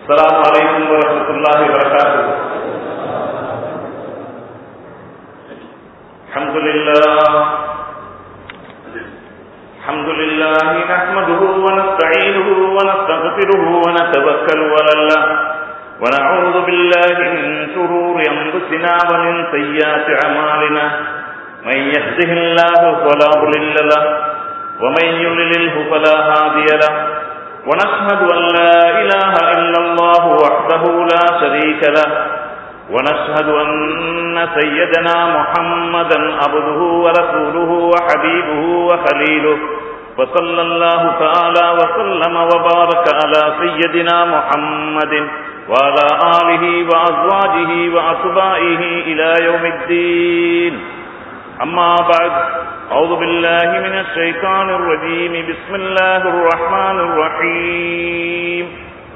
السلام عليكم ورحمة الله وبركاته. الحمد لله نحمده ونستعينه ونستغفره ونتوكل على الله ونعوذ بالله من شرور أنفسنا ومن سيئات أعمالنا من يهده الله فلا مضل له ومن يضلله فلا هادي له ونشهد أن لا إله إلا الله وحده لا شريك له ونشهد أن سيدنا محمدا عبده ورسوله وحبيبه وخليله وصلى الله تعالى وسلم وبارك على سيدنا محمد وعلى آله وأزواجه وأتباعه إلى يوم الدين. أما بعد، أعوذ بالله من الشيطان الرجيم. بسم الله الرحمن الرحيم.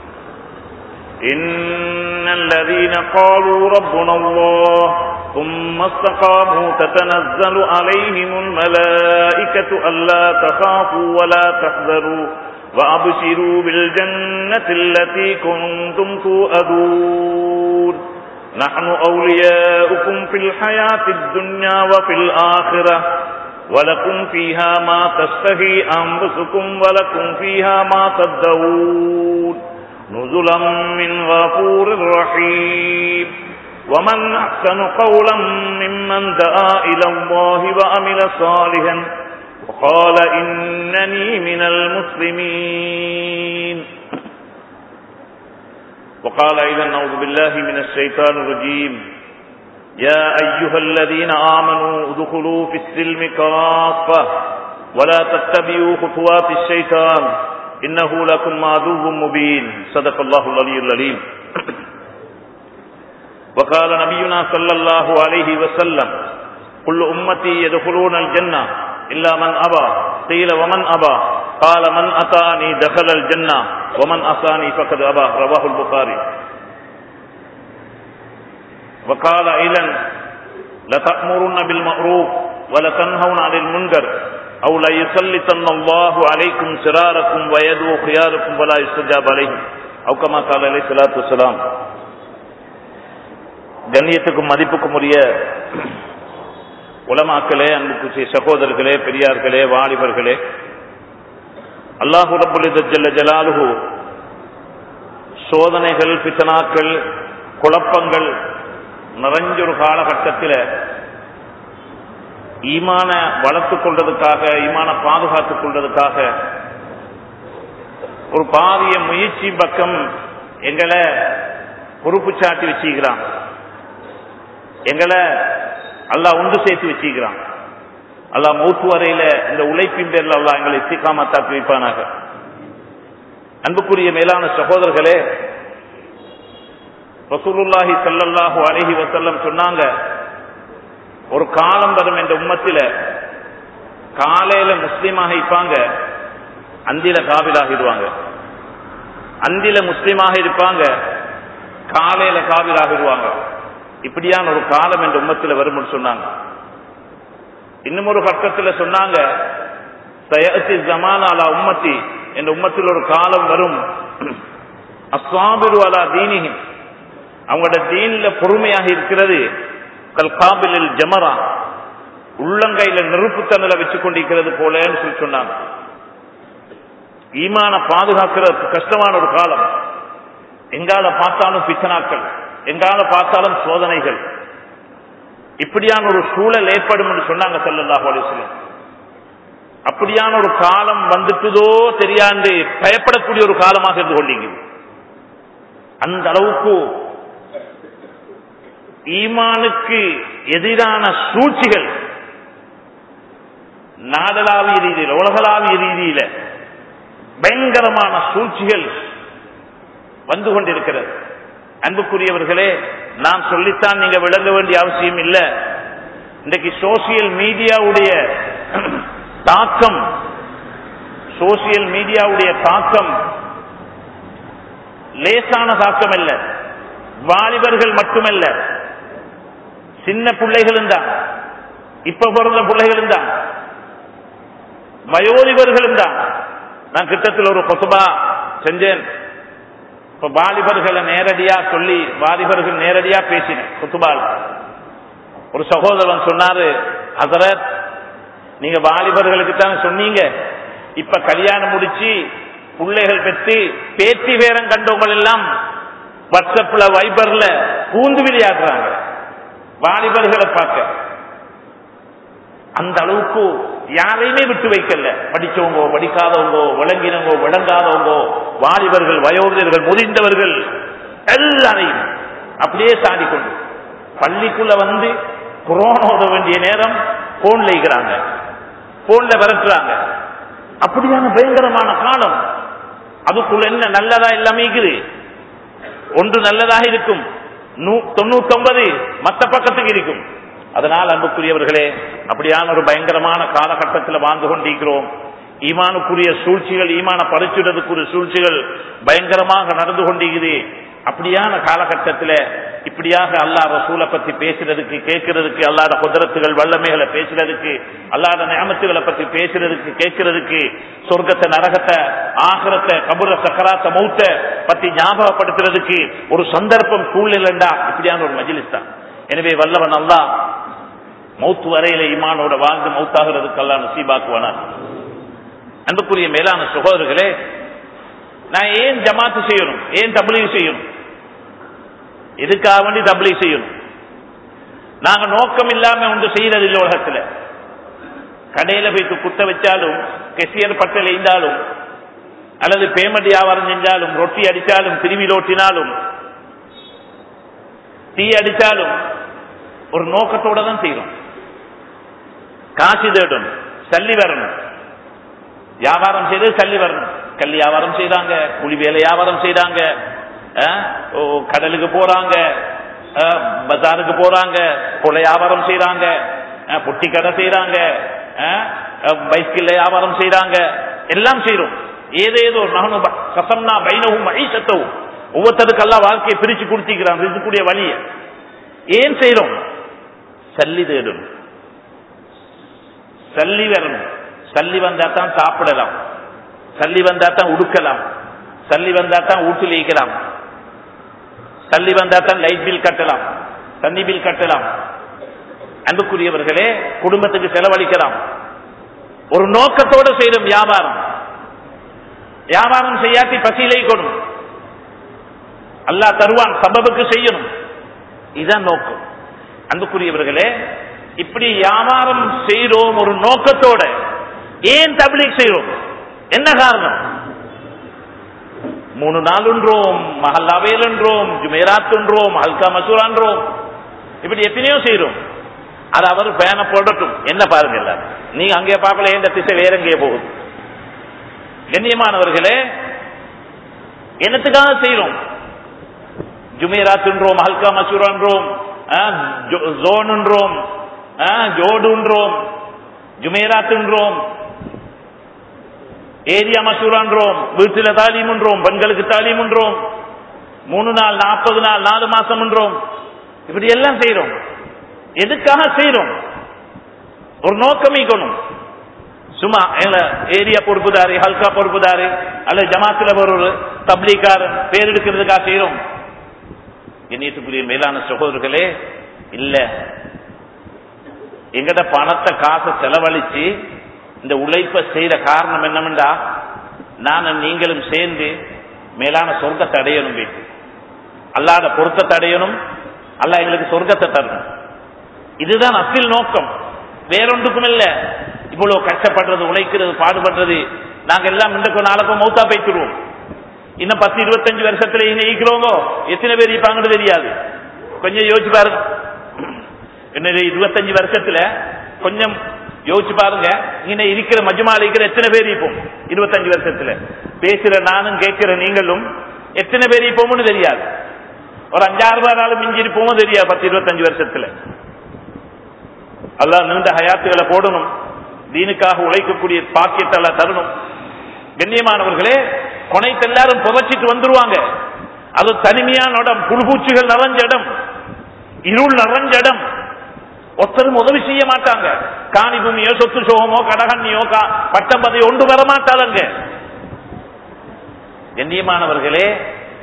إن الذين قالوا ربنا الله ثم استقاموا تتنزل عليهم الملائكة ألا تخافوا ولا تحزنوا وأبشروا بالجنة التي كنتم توعدون نحن أولياؤكم في الحياة الدنيا وفي الآخرة ولكم فيها ما تشتهي أنفسكم ولكم فيها ما تدعون نزلا من غفور رحيم. ومن أحسن قولا ممن دعا إلى الله وعمل صالحا وقال إنني من المسلمين. وقال أيضا أعوذ بالله من الشيطان الرجيم. يا أيها الذين آمنوا ادخلوا في السلم كافة ولا تتبعوا خطوات الشيطان إنه لكم عدو مبين. صدق الله العلي العليم. وقال نبينا صلى الله عليه وسلم كل أمتي يدخلون الجنة إلا من أبى. قيل ومن أبى؟ قال من أطاعني دخل الجنة ومن عصاني فقد أبى. رواه البخاري. وقال أيضا لتأمرن بالمعروف ولتنهون عن المنكر أو لا يسلطن الله عليكم شراركم ويدعو خياركم ولا يستجاب عليهم أو كما قال عليه الصلاة والسلام. கண்ணியத்துக்கும் மதிப்புக்கும் உரிய உலமாக்களே, அன்புக்குரிய சகோதரர்களே, பெரியார்களே, வாலிபர்களே, அல்லாஹு ரப்புல் இஸ்ஸத் ஜல்ல ஜலாலுஹு சோதனைகள், ஃபித்னாக்கள், குழப்பங்கள் நிறைஞ்சொரு காலகட்டத்தில் ஈமான வளர்த்துக் கொள்றதுக்காக, ஈமான பாதுகாத்துக் கொள்றதுக்காக ஒரு பாரிய முயற்சி பக்கம் எங்களை பொறுப்பு சாட்டி வச்சுக்கிறான். எங்களை அல்லாஹ் ஒன்று சேர்த்து வச்சுக்கிறான். அல்லாஹ் மௌத்து வரையில இந்த உழைப்பின் பேரில் அல்லாஹ் எங்களை இஸ்திகாமத்தாக்கி வைப்பானாக. அன்புக்குரிய மேலான சகோதரர்களே, ரசூலுல்லாஹி ஸல்லல்லாஹு அலைஹி வஸல்லம் சொன்னாங்க, ஒரு காலம் வரும் என்ற உம்மத்தில காலையில முஸ்லீமாக இருப்பாங்க, அந்தில காபிலாகிடுவாங்க. அந்தில முஸ்லீமாக இருப்பாங்க, காலையில காபிலாகிடுவாங்க. இப்படியான ஒரு காலம் என்ற உம்மத்தில வரும் சொன்னாங்க. இன்னும் ஒரு பக்கத்தில் சொன்னாங்க, சயஅத்தி ஸமான் அலா உம்மத்தி, என்ற உம்மத்தில் ஒரு காலம் வரும், அஸ்ஸாபிரு அலா தீனிஹிம், அவங்களோட தீன்ல பொறுமையாக இருக்கிறது, கல் காபிலில் ஜமரா, உள்ளங்கையில நெருப்பு தணல வச்சு கொண்டிருக்கிறது போலன்னு சொல்லி சொன்னாங்க. ஈமான பாதுகாக்கிறது கஷ்டமான ஒரு காலம். எங்கால பார்த்தாலும் பித்தனாக்கள், எங்கால பார்த்தாலும் சோதனைகள், இப்படியான ஒரு சூழல் ஏற்படும் என்று சொன்னாங்க ஸல்லல்லாஹு அலைஹி வஸல்லம். அப்படியான ஒரு காலம் வந்துட்டுதோ தெரியாது பயப்படக்கூடிய ஒரு காலமாக இருந்து கொண்டீங்க. அந்த அளவுக்கு ஈமானுக்கு எதிரான சூழ்ச்சிகள் நாடளாவிய ரீதியில், உலகளாவிய ரீதியில பயங்கரமான சூழ்ச்சிகள் வந்து கொண்டிருக்கிறது. அன்புக்குரியவர்களே, நான் சொல்லித்தான் நீங்க விளங்க வேண்டிய அவசியம் இல்லை. இன்றைக்கு சோசியல் மீடியாவுடைய தாக்கம், சோசியல் மீடியாவுடைய தாக்கம் லேசான தாக்கம் அல்ல. வாலிபர்கள் மட்டுமல்ல, சின்ன பிள்ளைகளும் தான், இப்ப பிறந்த பிள்ளைகளும் தான், வயோதிபர்களும் தான். நான் கிட்டத்தில் ஒரு கொசுபா செஞ்சேன். இப்ப வாலிபர்களை நேரடியா சொல்லி வாலிபர்கள் நேரடியா பேசின குத்துபால். ஒரு சகோதரன் சொன்னாரு, ஹஸரத் நீங்க வாலிபர்களுக்கு தான் சொன்னீங்க, இப்ப கல்யாணம் முடிச்சு பிள்ளைகள் பெற்று பேச்சு வேறம் கண்டவங்க எல்லாம் வாட்ஸ்அப்ல வைபர்ல பூந்து விளையாடுறாங்க வாலிபர்களை பார்க்க. அந்த அளவுக்கு யாரையுமே விட்டு வைக்கல. படிச்சவங்க, படிக்காதவங்க, விளங்கினவங்க, விளங்காதவங்க, வாலிபர்கள், வயோதிகர்கள், முதிர்ந்தவர்கள் எல்லாரையும் அப்படியே சாடி கொண்டு பள்ளிக்குள்ள வந்து குர்ஆன் ஓத வேண்டிய நேரம் போன்ல இருக்கிறாங்க, போன்ல விரட்டுறாங்க. அப்படியான பயங்கரமான காலம். அதுக்குள்ள என்ன நல்லதா எல்லாமே இருக்குது. ஒன்று நல்லதாக இருக்கும், 99 மற்ற பக்கத்துக்கு இருக்கும். அதனால் அன்புக்குரியவர்களே, அப்படியான ஒரு பயங்கரமான காலகட்டத்தில் வாழ்ந்து கொண்டிருக்கிறோம். ஈமானுக்குரிய சூழ்ச்சிகள், ஈமான பறிச்சுடுறதுக்குரிய சூழ்ச்சிகள் பயங்கரமாக நடந்து கொண்டிருக்குது. அப்படியான காலகட்டத்தில் இப்படியாக அல்லாஹ் ரசூலை பத்தி பேசுறதுக்கு, கேட்கறதுக்கு, அல்லாஹ்வுடைய குதிரத்துகள் வல்லமைகளை பேசுறதுக்கு, அல்லாஹ்வுடைய நியமத்துகளை பத்தி பேசுறதுக்கு, கேட்கறதுக்கு, சொர்க்கத்தை, நரகத்தை, ஆகிரத்தை, கபுர, சக்கராத்த, மௌத்த பத்தி ஞாபகப்படுத்துறதுக்கு ஒரு சந்தர்ப்பம் சூழ்நிலைண்டா இப்படியான ஒரு மஜ்லிஸ் தான். எனவே வல்லவன் அல்லாஹ் மௌத்து வரையில ஈமானோட வாழ்ந்து மௌத்தாகிறதுக்கு அல்லாஹ் நசீபாக்குவானார். அன்புக்குரிய மேலான சகோதரர்களே, நான் ஏன் ஜமாத்து செய்யணும், ஏன் தப்லீக் செய்யணும், எதுக்காக வேண்டி தப்லீக் செய்யணும்? நாங்க நோக்கம் இல்லாம ஒன்று செய்யறது இல்லை. உலகத்துல கடையில போய்த்து குத்த வச்சாலும், கெசியர் பட்டல் எய்ந்தாலும், அல்லது பேமெண்ட் வியாபாரம் செஞ்சாலும், ரொட்டி அடிச்சாலும், திருவி ரோட்டினாலும், தீ அடிச்சாலும் ஒரு நோக்கத்தோட தான் செய்யறோம். காசு தேடணும், சல்லி வரணும். வியாபாரம் செய்து சல்லி வரணும். கல் வியாபாரம் செய்றாங்க, கூலி வேலை வியாபாரம் செய்றாங்க, கடலுக்கு போறாங்க, பஜாருக்கு போறாங்க, கொலை வியாபாரம் செய்றாங்க, பொட்டி கடை செய்றாங்க, பைஸ்கில் வியாபாரம் செய்றாங்க, எல்லாம் செய்யறோம். ஏதேதோ கசம்னா பைனவும் ஐசத்தவும் ஒவ்வொருத்தருக்கு எல்லாம் வாழ்க்கையை பிரிச்சு கொடுத்திக்கிறான் இருக்கக்கூடிய வழியை. ஏன் செய்யறோம்? சல்லி தேடணும், சல்லி வரணும். சல்லி வந்தா தான் சாப்பிடலாம், சல்லி வந்தா தான் உடுக்கலாம், சல்லி வந்தா தான் வீட்டில் வைக்கலாம், சல்லி வந்தா தான் லைட் பில் கட்டலாம், தண்ணி பில் கட்டலாம். அன்புக்குரியவர்களே, குடும்பத்துக்கு செலவழிக்கலாம். ஒரு நோக்கத்தோடு செய்யணும் வியாபாரம். வியாபாரம் செய்யாட்டி பசியிலை கொடும், அல்லாஹ் தருவான், சபபுக்கு செய்யணும். இதுதான் நோக்கம். அன்புக்குரியவர்களே, இப்படி வியாபாரம் செய்யறோம் ஒரு நோக்கத்தோட. ஏன் தப்லீக் செய்யறோம்? என்ன காரணம்? 3 நாள் என்றோம், மஹல்லாவேல் என்றோம், ஜுமேராத் என்றோம், ஹல்கா மசூரான்றோம், இப்படி எத்தனையோ செய்யறோம். அது அவர் பேன போடட்டும், என்ன பாருங்க, நீங்க அங்கே பார்க்கல, எந்த திசை வேற எங்கே போகுது. கண்ணியமானவர்களே, என்னத்துக்காக செய்யறோம்? ஜுமேராத் என்றோம், ஹல்கா மசூரான்றோம், ஜோன் என்றோம், ஜோடு என்றோம், ஜுமேராத் என்றோம், ஏரியா மசூரான்றோம், வீட்டில தாலீம் என்றோம், பெண்களுக்கு தாலீம் என்றோம், 3 நாள், 40 நாள், 4 மாசம் என்றோம், இப்படி எல்லாம் செய்யறோம். எதுக்காக செய்யறோம்? ஒரு நோக்கம் இருக்கணும். சும்மா ஏரியா பொறுப்புதாரி, ஹல்கா பொறுப்புதாரி, அல்ல ஜமாத்துல ஒரு தப்லீக்காரன் பேர் எடுக்கிறதுக்காக செய்யறோம். கண்ணியத்துக்குரிய மேலான சகோதரர்களே, இல்ல, எங்கட பணத்தை காசை செலவழிச்சு இந்த உழைப்பை செய்த காரணம் என்னமெண்டா, நானும் நீங்களும் சேர்ந்து மேலான சொர்க்கத்தை அடையணும், வீட்டு அல்லாத பொருத்தத்தை அடையணும், அல்லாஹ் எங்களுக்கு சொர்க்கத்தை தரணும். இதுதான் அசில் நோக்கம், வேறொன்றுக்கும் இல்ல. இவ்வளவு கஷ்டப்படுறது, உழைக்கிறது, பாடுபடுறது, நாங்க எல்லாம் இன்றைக்கு நாளைக்கும் மௌத்தா போய்த்துருவோம். இன்னும் 10-25 வருஷத்துல இருக்கிறோமோ எத்தனை பேர் இருப்பாங்கன்னு தெரியாது. கொஞ்சம் யோசிச்சு பாருங்க. இன்னும் 25 வருஷத்துல கொஞ்சம் யோசிச்சு பாருங்க, இங்க இருக்கிற மஜ்மால இருக்கிற எத்தனை பேர் இருப்போம் 25 வருஷத்துல. பேசுற நானும் கேட்கிற நீங்களும் எத்தனை பேர் இருப்போம்னு தெரியாது. ஒரு 5-6 நாள் மிஞ்சி இருப்போமோ தெரியாது 10-25 வருஷத்துல. அல்லாஹ் நீண்ட ஹயாத்துகளை போடணும், தீனுக்காக உழைக்கக்கூடிய பாக்கியத்தை எல்லாம் தரணும். கண்ணியமானவர்களே, கொனைத்து எல்லாரும் புதைச்சிட்டு வந்துருவாங்க. அது தனிமையான இடம், புழுபூச்சிகள் நிறைஞ்ச இடம், இருள் நிறைஞ்ச இடம். ஒருத்தரும் உதவி செய்ய மாட்டாங்க. காணி பூமியோ, சொத்து சோகமோ, கடகண்ணியோ, பட்டம் பதவி ஒன்று வர மாட்டாங்க. கண்ணியமானவர்களே,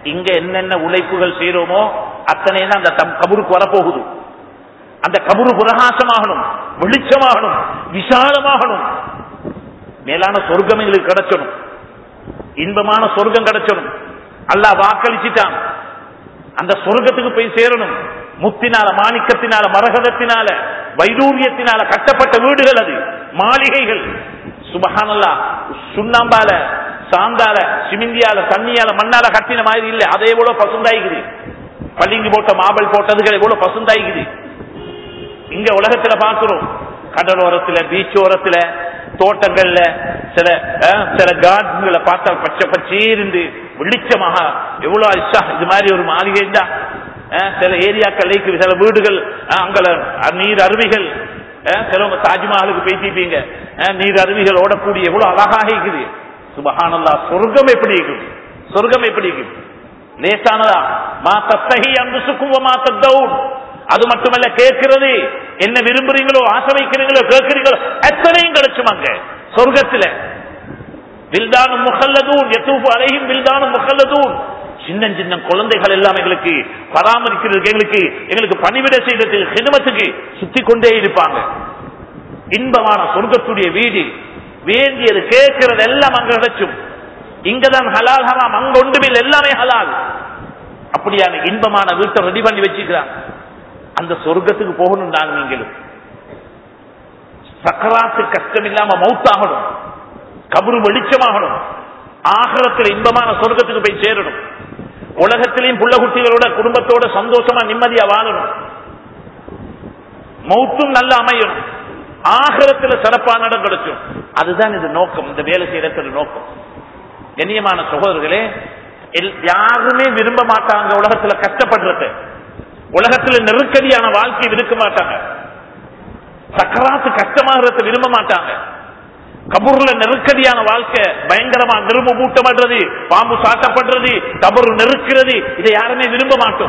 இங்க என்னென்ன உழைப்புகள் செய்யறோமோ அத்தனை தான் அந்த கபருக்கு வரப்போகுது. அந்த கபரு பிரகாசமாகணும், வெளிச்சமாகணும், விசாலமாகணும். மேலான சொர்க்கம் எங்களுக்கு கிடைச்சணும், இன்பமான சொர்க்கம் கிடைச்சணும். அல்லாஹ் வாக்களிச்சிட்டான். அந்த சொர்க்கத்துக்கு போய் சேரணும். முத்தினால, மாணிக்கத்தினால, மரகதத்தினால, வைடூரியத்தினால கட்டப்பட்ட வீடுகள், அது மாளிகைகள். சுபஹானல்லாஹ். சுண்ணாம்பால, சாந்தால, சிமிந்தியால, தண்ணியால, மண்ணால கட்டின மாதிரி இல்லை. அதே போல பசுந்தாய்க்குது. பள்ளிங்கு போட்ட மாபல் போட்டதுகளை போல பசுந்தாய்க்குது. இங்க உலகத்துல பார்க்கிறோம், கடலோரத்துல, பீச்சோரத்துல, தோட்டங்கள்ல, சில கார்டன்களை பார்த்தால் பச்சை பச்சேருந்து வெளிச்சமாக எவ்வளவு இஷ்டா. இது மாதிரி ஒரு மாளிகை தான். சில ஏரியாக்கள், சில வீடுகள், அங்க நீர் அருவிகள், சிலவங்க தாஜ்மஹாலுக்கு பேசிப்பீங்க, நீர் அருவிகள் ஓடக்கூடிய எவ்வளவு அழகாக இருக்குது. சுபஹானல்லாஹ். சொர்க்கம் எப்படி இருக்கும்? சொர்க்கம் எப்படி இருக்கும்? லேசானதா? மா தஸ்தஹி அன்ஃபுசுக்கும் வமா தத்தஊன். அது மட்டுமல்ல, கேட்கிறது என்ன விரும்புறீங்களோ, ஆசை வைக்கிறீங்களோ, கேட்கிறீங்களோ அத்தனையும் கிடைச்சுமாங்க சொர்க்கத்துல. வில்தானும் முஹல்லதூன் யதூஃபு அலைஹிம் வில்தானும் முஹல்லதூன். சின்ன சின்ன குழந்தைகள் எல்லாம் எங்களுக்கு பராமரிக்கிறதுக்கு, எங்களுக்கு பணிவிட செய்யறதுக்கு, ஹிதமத்துக்கு சுத்தி கொண்டே இருப்பாங்க. இன்பமான சொர்க்கத்துடைய வீடு. வேண்டியது கேட்கிறது எல்லாம் அங்க கிடைச்சும். இங்கதான் ஹலால் ஹராம், அங்க ஒன்றுமில்லை, எல்லாமே ஹலால். அப்படியான இன்பமான வீட்டை ரெடி பண்ணி வச்சுக்கிறாங்க. அந்த சொர்க்கத்துக்கு போகணும். நாங்க நீங்களும் சக்கராத்து கஷ்டம் இல்லாம மௌத்தாகணும், கபரு வெளிச்சமாகணும், ஆகிரத்தில் இன்பமான சொர்க்கத்துக்கு போய் சேரணும். உலகத்திலையும் புள்ள குட்டிகளோட குடும்பத்தோட சந்தோஷமா நிம்மதியா வாழணும். மௌத்தும் நல்ல அமையணும், ஆகிரத்தில் சிறப்பான இடம் கிடைக்கும். அதுதான் இது நோக்கம், இந்த வேலை செய்யற நோக்கம். கண்ணியமான சகோதரர்களே, யாருமே விரும்ப மாட்டாங்க உலகத்துல கஷ்டப்படுறது. உலகத்துல நெருக்கடியான வாழ்க்கை விரும்ப மாட்டாங்க. சக்கராத்து கஷ்டமாகிறத விரும்ப மாட்டாங்க. கபூர்ல நெருக்கடியான வாழ்க்கை, பயங்கரமா நெருப்பு மூட்டப்படுறது, பாம்பு சாட்டப்படுறது, கபூர் நெருக்கிறது, இதை யாருமே விரும்ப மாட்டோம்.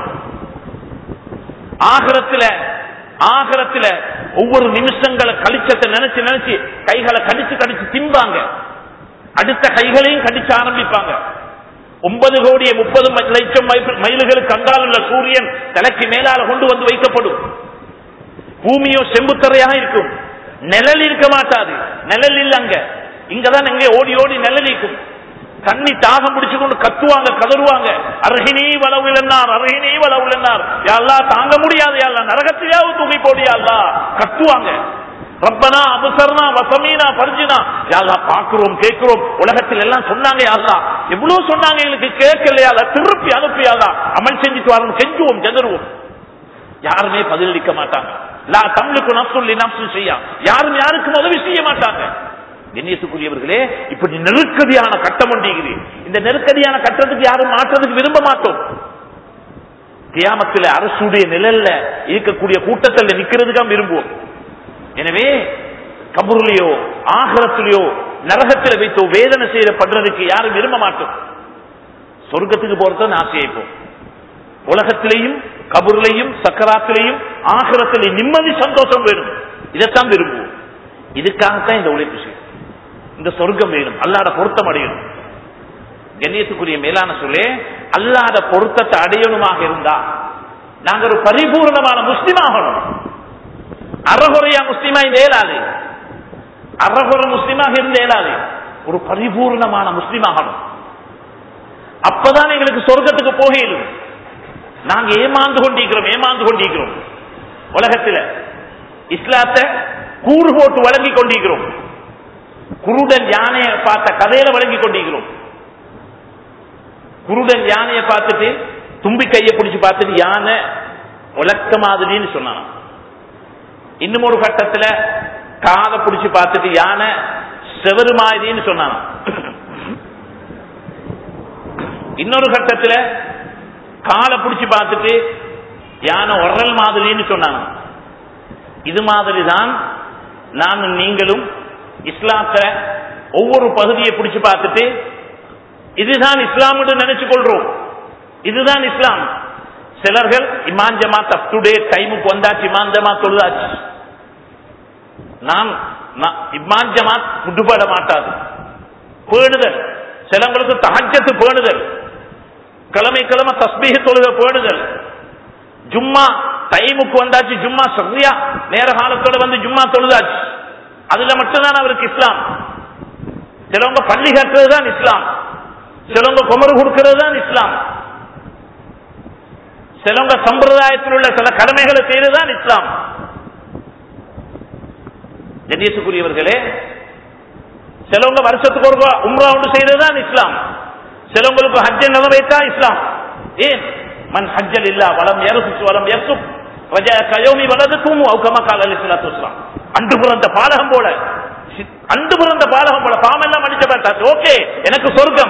ஆகிரத்துல ஒவ்வொரு நிமிஷங்களை கழிச்சத்தை நினைச்சு நினைச்சு கைகளை கடிச்சு கடிச்சு திம்பாங்க. அடுத்த கைகளையும் கடிச்சு ஆரம்பிப்பாங்க. 9,30,00,000 மைல்களுக்கு அங்கால் உள்ள சூரியன் தலைக்கு மேலால கொண்டு வந்து வைக்கப்படும். பூமியோ செம்புத்தரையாக இருக்கும், நிழல் இருக்க மாட்டாது. நிழல் இல்லங்க, இங்கதான் எங்க ஓடி ஓடி நிழல் இருக்கும். தண்ணி தாகம் பிடிச்சு கொண்டு கத்துவாங்க, கதறுவாங்க. அருகினி வளவுலன்னார், அருகினி வளவுலன்னார். யாழ்லா தாங்க முடியாது, யாழ்லா நரகத்தையாவது தூக்கி போடு யாழ்லா, கத்துவாங்க. ரப்பனா அபசர்னா வசமீனா பர்ஜினா, யாழ்லா பாக்குறோம் கேட்கிறோம். உலகத்தில் எல்லாம் சொன்னாங்க, யாழ்லா எவ்வளவு சொன்னாங்க, எங்களுக்கு கேட்கலையால திருப்பி அனுப்பியாதா, அமல் செஞ்சுட்டு வரணும், செஞ்சுவோம், செதறுவோம். யாருமே பதிலளிக்க மாட்டாங்க. லா தம்லிகு நஃப்ஸுன் லிநஃப்ஸின் ஷைஆ, யாரும் யாருக்கும் உதவி செய்ய மாட்டாங்க. கண்ணியத்துக்குரியவர்களே, இப்படி நெருக்கடியான கட்டம் ஒன்றுகிறது. இந்த நெருக்கடியான கட்டத்துக்கு யாரும் மாற்றத்துக்கு விரும்ப மாட்டோம். கியாமத்தில் அரசுடைய நிழல்ல இருக்கக்கூடிய கூட்டத்தில் நிக்கிறதுக்காக விரும்புவோம். எனவே கபூர்லயோ ஆகிரத்திலேயோ நரகத்தில் வைத்தோ வேதனை செய்யப்படுறதுக்கு யாரும் விரும்ப மாட்டோம். சொர்க்கத்துக்கு போறதுன்னு ஆசையாய்ப்போம். உலகத்திலேயும் கபூர்லையும் சக்கராத்திலையும் ஆகிரத்திலையும் நிம்மதி சந்தோஷம் வேணும், இதைத்தான் விரும்புவோம். இதுக்காகத்தான் இந்த உழைப்பு செய்யும். இந்த சொர்க்கம் வேணும், அல்லாஹ்வுடைய பொருத்தம் அடையணும். கண்ணியத்துக்குரிய மேலான சொல்லே, அல்லாஹ்வுடைய பொருத்தத்தை அடையணுமாக இருந்தா நாங்க ஒரு பரிபூர்ணமான முஸ்லிம் ஆகணும். அறகுறையா முஸ்லிமா இந்த இயலாது, அறகுறை முஸ்லிமாக இருந்த இயலாது. ஒரு பரிபூர்ணமான முஸ்லிம் ஆகணும். அப்பதான் எங்களுக்கு சொர்க்கத்துக்கு போகலும். நாங்க ஏமாந்து கொண்டிருக்கிறோம் உலகத்தில். இஸ்லாத்தை கூறு போட்டு வழங்கி கொண்டிருக்கிறோம். குருடன் யானையை பார்த்த கதையில வழங்கி கொண்டிருக்கிறோம். குருடன் யானையை பார்த்துட்டு தும்பி கையை பிடிச்சு பார்த்துட்டு யானை உலக்க மாதிரின்னு சொன்னான். இன்னும் ஒரு கட்டத்தில் காதை பிடிச்சு பார்த்துட்டு யானை செவரு மாதிரின்னு சொன்னான். இன்னொரு கட்டத்தில் காலை பிடிச்சு பார்த்துட்டு யானை உரல் மாதிரின்னு சொன்னான். இது மாதிரிதான் நானும் நீங்களும் இஸ்லாத்தை ஒவ்வொரு பகுதியை பிடிச்சு பார்த்துட்டு இதுதான் இஸ்லாம் என்று நினைச்சு கொள்றோம். இதுதான் இஸ்லாம். சிலர்கள் இமாம் ஜமாத் அப் டு டேட் டைமுக்கு வந்தாச்சு, இமாம் ஜமாத் தொழுதாச்சு. நான் இமாம் ஜமாத் விடுபட மாட்டாது. பேணுதல், சிலங்களுக்கு தஹஜ்ஜத் பேணுதல், கிழமை கிழமை தஸ்பீஹ் தொழுக போடுதல், ஜும்மா டைமுக்கு வந்தாச்சு, ஜும்மா சரியா நேர காலத்தோட வந்து ஜும்மா தொழுதாச்சு, அதுல மட்டும்தான் அவருக்கு இஸ்லாம். சிலவங்க பள்ளி கட்டுறது தான் இஸ்லாம், சிலவங்க குமரு கொடுக்கிறது தான் இஸ்லாம், சிலவங்க சம்பிரதாயத்தில் உள்ள சில கடமைகளை செய்யறதுதான் இஸ்லாம். கண்ணியத்துக்குரியவர்களே, சிலவங்க வருஷத்துக்கு ஒரு உம்ரா ஒன்று செய்யறதுதான் இஸ்லாம், சிலவங்களுக்கு ஹஜ்ஜ நிறைவேற்றா இஸ்லாம். ஏன் மன் ஹஜ்ஜல் இல்லா வலம் யர்ஃபுஸ் வலம் யர்ஃபுக் ரஜா கயௌமி வலதுக்கும் அவ் கமா கால அலைஹிஸ்ஸலாத்து வஸ்ஸலாம். அன்று பிறந்த பாலகம் போல, அன்று பிறந்த பாலகம் போல பாவெல்லாம் அடிச்ச பார்த்தாச்சு, ஓகே எனக்கு சொர்க்கம்.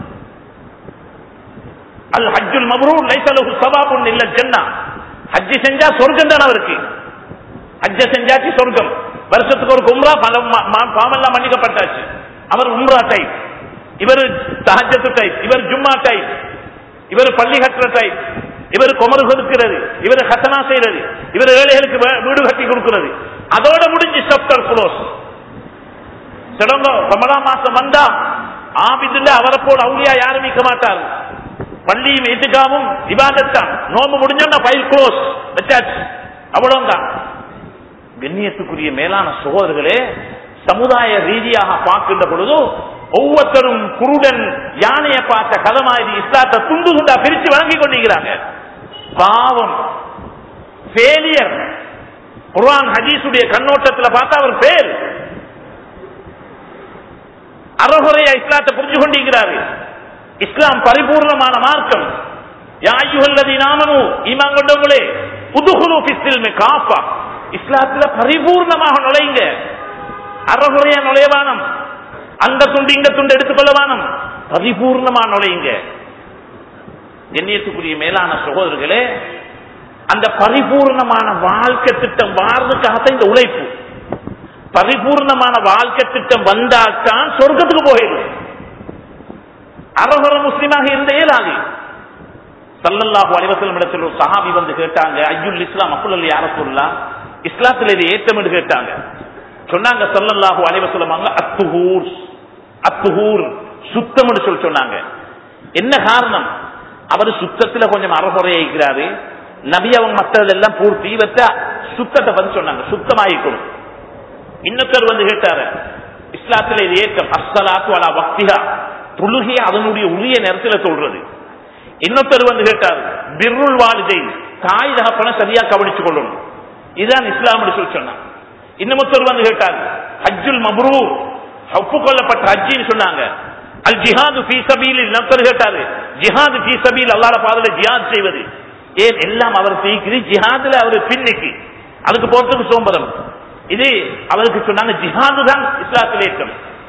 அல் ஹஜ்ஜுல் மப்ரூர் லைஸ லஹு ஸவாபுன் இல்ல ஜன்னah. ஹஜ் செஞ்சா சொர்க்கம் தான் அவருக்கு, ஹஜ் செஞ்சாச்சு சொர்க்கம். வருஷத்துக்கு ஒரு உம்ரா பாவெல்லாம் மன்னிக்கப்பட்டாச்சு. அவர் உம்ரா டைப், இவர் தஹஜ்ஜத் டைப், இவர் ஜும்மா டைப், இவர் பள்ளி கட்டுற டைப், இவர் குமரு கொடுக்கிறது, இவர் ஹசனா செய்யறது, இவர் ஏழைகளுக்கு வீடு கட்டி கொடுக்கிறது. அதோட முடிஞ்சு சாப்டர் க்ளோஸ். சிலவங்க ரமலான் மாசம் வந்தா ஆபிதுல்ல அவரை போல அவுலியா யாரும் இருக்க மாட்டார், பள்ளியும் இத்துகாவும் இபாதத்தான், நோம்பு முடிஞ்சோம்னா ஃபைல் க்ளோஸ் வச்சாச்சு, அவ்வளவுதான். கண்ணியத்துக்குரிய மேலான சகோதரர்களே, சமுதாய ரீதியாக பார்க்கின்ற பொழுது ஒவ்வொருத்தரும் குருடன் யானையை பார்த்த கதை மாதிரி இஸ்லாத்தை துண்டு துண்டா பிரிச்சு வழங்கி கொண்டிருக்கிறாங்க. பாவம், ஃபெயிலியர். குர்ஆன் ஹதீஸுடைய கண்ணோட்டத்தில் பார்த்தா அவர் ஃபெயில், அறகுறையா இஸ்லாத்தை புரிஞ்சு கொண்டிருக்கிறாரு. இஸ்லாம் பரிபூர்ணமான மார்க்கம். யா அய்யுஹல்லதீன ஆமனூ, ஈமான் கொண்டவங்களே, உதுகுலு ஃபிஸ்ஸில்மி காஃபா, இஸ்லாத்துல பரிபூர்ணமாக நுழையுங்க. அறகுறையா நுழையவானம், அந்த துண்டு இந்த துண்டு எடுத்துக்கொள்ளவானம், பரிபூர்ணமா நுழையுங்க. எண்ணியத்துக்குரிய மேலான சகோதரர்களே, அந்த பரிபூர்ணமான வாழ்க்கை திட்டம் வாழ்றதுக்காகத்தான் இந்த உழைப்பு. பரிபூர்ணமான வாழ்க்கை திட்டம் வந்தால்தான் சொர்க்கத்துக்கு போயிடும். அறகுற முஸ்லிமாக இருந்த இயலாது. ஸல்லல்லாஹு அலைஹி வஸல்லம் இடத்தில் ஒரு சஹாபி வந்து கேட்டாங்க, ஐயுல் இஸ்லாம் அக்குல் யா ரசூலுல்லாஹ், இஸ்லாத்தில் இது ஏற்றம் என்று கேட்டாங்க. சொன்னாங்க ஸல்லல்லாஹு அலைஹி வஸல்லம் அத்துஹூர், அத்துஹூர் சுத்தம் என்று சொன்னாங்க. என்ன காரணம்? அவர் சுத்தத்தில் கொஞ்சம் அறகுறையா இருக்கிறாரு. நபி அவங்க மற்றதெல்லாம் பூர்த்தி வச்ச சுத்தத்தை வந்து சொன்னாங்க, சுத்தமாயிக்கணும். இன்னொருத்தர் வந்து கேட்டாரு, இஸ்லாத்தில் இது ஏற்றம், அஸ்ஸலாத்து அலா வக்திஹா, தொழுகை அதனுடைய உரிய நேரத்தில் சொல்றது. இன்னொருத்தர் வந்து கேட்டார், பிர்ருல் வாலிதைன், தாய் தகப்பனை சரியா கவனித்துக் கொள்ளணும், இதுதான் இஸ்லாம் சொல்லி சொன்னாங்க. இன்னொருத்தர் வந்து கேட்டார், ஹஜ்ஜுல் மப்ரூர், ஒப்புக்கொள்ளப்பட்ட ஹஜ்ஜின்னு சொன்னாங்க. அல் ஜிஹாது ஃபீ சபீலில், இன்னொருத்தர் கேட்டாரு, ஜிஹாது ஃபீ சபீல், அல்லாஹ்வுடைய பாதையில ஜிஹாத் செய்வது. ஏன் எல்லாம் அவர் செய்கிறது, ஜிஹாதுல அவர் பின்னிக்கு, அதுக்கு போறதுக்கு சோம்பரம். இது அவருக்கு சொன்னாங்க, ஜிஹாது தான் இஸ்லாத்தில் ஏற்றம்.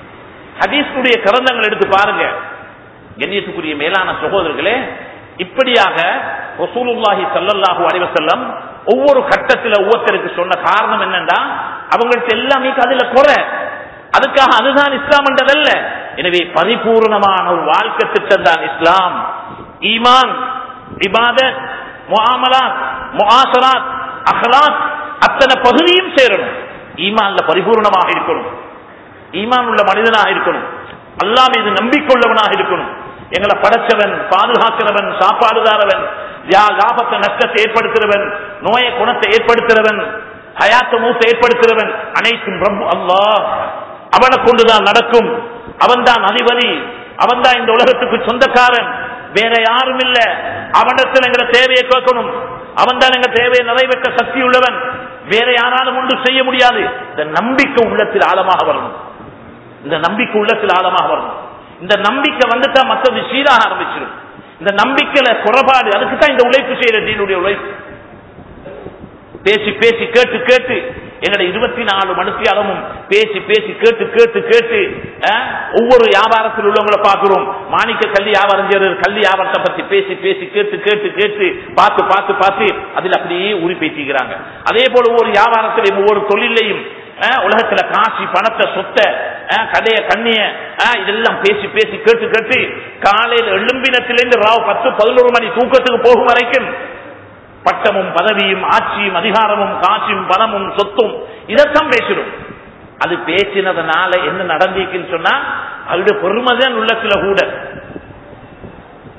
ஹதீஸுடைய கிரந்தங்கள் எடுத்து பாருங்க. கண்ணியத்துக்குரிய மேலான சகோதரர்களே, இப்படியாக ரசூலுல்லாஹி ஸல்லல்லாஹு அலைஹி வஸல்லம் ஒவ்வொரு கட்டத்தில் ஒவ்வொருத்தருக்கு சொன்ன காரணம் என்னன்னா, அவங்களுக்கு எல்லாமே அதுல குறை, அதுக்காக அதுதான் இஸ்லாம் என்றதல்ல. எனவே பரிபூர்ணமான ஒரு வாழ்க்கை திட்டம் தான் இஸ்லாம். ஈமான், இபாதத், முஆமலாத், முஆஷராத், அக்லாக், அத்தனை பகுதியும் சேரணும். ஈமான்ல பரிபூர்ணமாக இருக்கணும், ஈமான் உள்ள மனிதனாக இருக்கணும், அல்லாஹ் மீது நம்பிக்கொள்ளவனாக இருக்கணும். எங்களை படைச்சவன், பாதுகாக்கிறவன், சாப்பாடுதாரவன், லாபத்தை நஷ்டத்தை ஏற்படுத்துறவன், நோயை குணத்தை ஏற்படுத்துறவன், ஹயாத்த மூத்தை ஏற்படுத்துறவன், அனைத்தும் ரப்பு அல்லாஹ். அவனை கொண்டுதான் நடக்கும். அவன் தான் அதிபதி, அவன் தான் இந்த உலகத்துக்கு சொந்தக்காரன், வேற யாரும் இல்ல. அவனிடத்தில் எங்களை தேவையை கேட்கணும், அவன் தான் எங்க தேவையை நிறைவேற்ற சக்தி உள்ளவன், வேற யாராலும் ஒன்று செய்ய முடியாது. இந்த நம்பிக்கை உள்ளத்தில் ஆழமாக வரணும், இந்த நம்பிக்கை உள்ளத்தில் ஆழமாக வரணும். இந்த நம்பிக்கை வந்துட்டா மற்றது சீராக ஆரம்பிச்சிடும். இந்த நம்பிக்கையில குறைபாடு, அதுக்கு தான் இந்த உழைப்பு செய்யற தீனுடைய உழைப்பு. பேசி பேசி கேட்டு கேட்டு எங்களுடைய 24 மணித்தியாலமும் பேசி பேசி கேட்டு கேட்டு கேட்டு ஒவ்வொரு வியாபாரத்தில் உள்ளவங்களை பார்க்கிறோம். மாணிக்க கல்வி வியாபாரம் செய்யறது, கல்வி வியாபாரத்தை பத்தி பேசி பேசி கேட்டு கேட்டு கேட்டு பார்த்து பார்த்து பார்த்து அதில் அப்படியே உரி பேசிக்கிறாங்க. அதே போல ஒவ்வொரு வியாபாரத்திலையும் ஒவ்வொரு தொழிலையும் உலகத்துல காசி பணத்தை சொத்தை கதைய கண்ணிய இதெல்லாம் பேசி பேசி கேட்டு கேட்டு காலையில் எழும்பினத்திலிருந்து ராவ் 10-11 மணி தூக்கத்துக்கு போகும் வரைக்கும் பட்டமும் பதவியும் ஆட்சியும் அதிகாரமும் காட்சியும் பணமும் சொத்தும் இதைத்தான் பேசணும். அது பேசினதுனால என்ன நடந்திருக்குன்னு சொன்னா அதோட பெருமைதான் உள்ளத்துல கூட.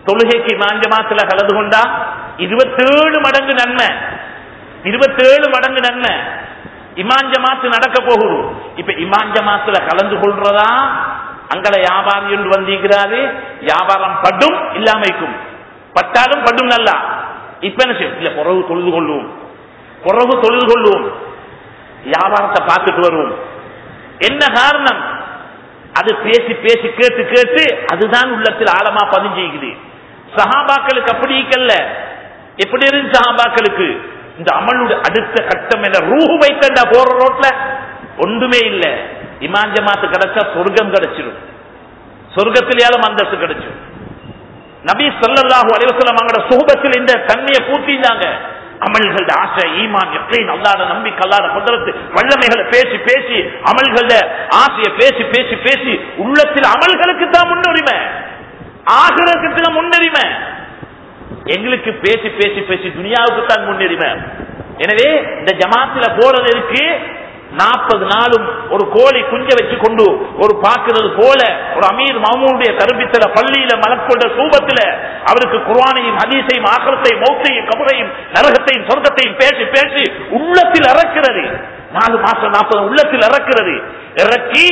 தொழுகைக்கு இமாம் ஜமாத்துல கலந்து கொண்டா 27 மடங்கு நன்மை, 27 மடங்கு நன்மை. இமாம் ஜமாத்து நடக்க போகுது. இப்ப இமாம் ஜமாத்துல கலந்து கொள்றதா அங்கட வியாபாரி என்று வந்திருக்கிறாரு. வியாபாரம் படும் இல்லாமைக்கும், பட்டாலும் படும் நல்லா. இப்ப என்ன செய்ய, புறவு தொழுது கொள்வோம், புறவு தொழுது கொள்வோம், வியாபாரத்தை பார்த்துட்டு வருவோம். என்ன காரணம்? அது பேசி பேசி கேட்டு கேட்டு அதுதான் உள்ளத்தில் ஆழமா பதிஞ்சிக்குது. சஹாபாக்களுக்கு அப்படி இருக்கல்ல. எப்படி இருந்து சஹாபாக்களுக்கு இந்த அமலுடைய அடுத்த கட்டம் என்ன, ரூஹு வைத்தா போற ரோட்ல ஒன்றுமே இல்ல. இமாம் ஜமாத்து கிடைச்சா சொர்க்கம் கிடைச்சிடும், சொர்க்கத்திலேயாலும் அந்தஸ்து கிடைச்சிடும். நபி ஸல்லல்லாஹு அலைஹி வஸல்லம் அவங்களோட சுஹபத்தில் இந்த தன்மையை பூத்தினாங்க. அமல்கள ஆசை, ஈமான், யக்கீன், அல்லாஹ்வுடைய நம்பிக்கை, அல்லாஹ்வுடைய குத்ரத், வல்லமைகளை பேசி பேசி அமல்கள ஆசையை பேசி பேசி பேசி உள்ளத்தில் அமல்களுக்கு தான் முன்னுரிமை, ஆகிரத்துக்கு தான் முன்னுரிமை. எங்களுக்கு பேசி பேசி பேசி துனியாவுக்கு தான் முன்னுரிமை. எனவே இந்த ஜமாத்துல போறது இருக்கு 40 நாளும் ஒரு கோழி குஞ்ச வச்சு கொண்டு ஒரு பாக்குறது போல ஒரு அமீர் மாமூனுடைய கருப்பித்தல பள்ளியில மலக்கொண்ட சூபத்துல அவருக்கு குர்ஆனையும் ஹதீஸையும் ஆகிரத்தையும் மௌத்தையும் கபரையும் நரகத்தையும் சொர்க்கத்தையும் பேசி பேசி உள்ளத்தில் இறக்கிறது. 4 மாசம் 40 உள்ளத்தில் இறக்கிறது. இறக்கி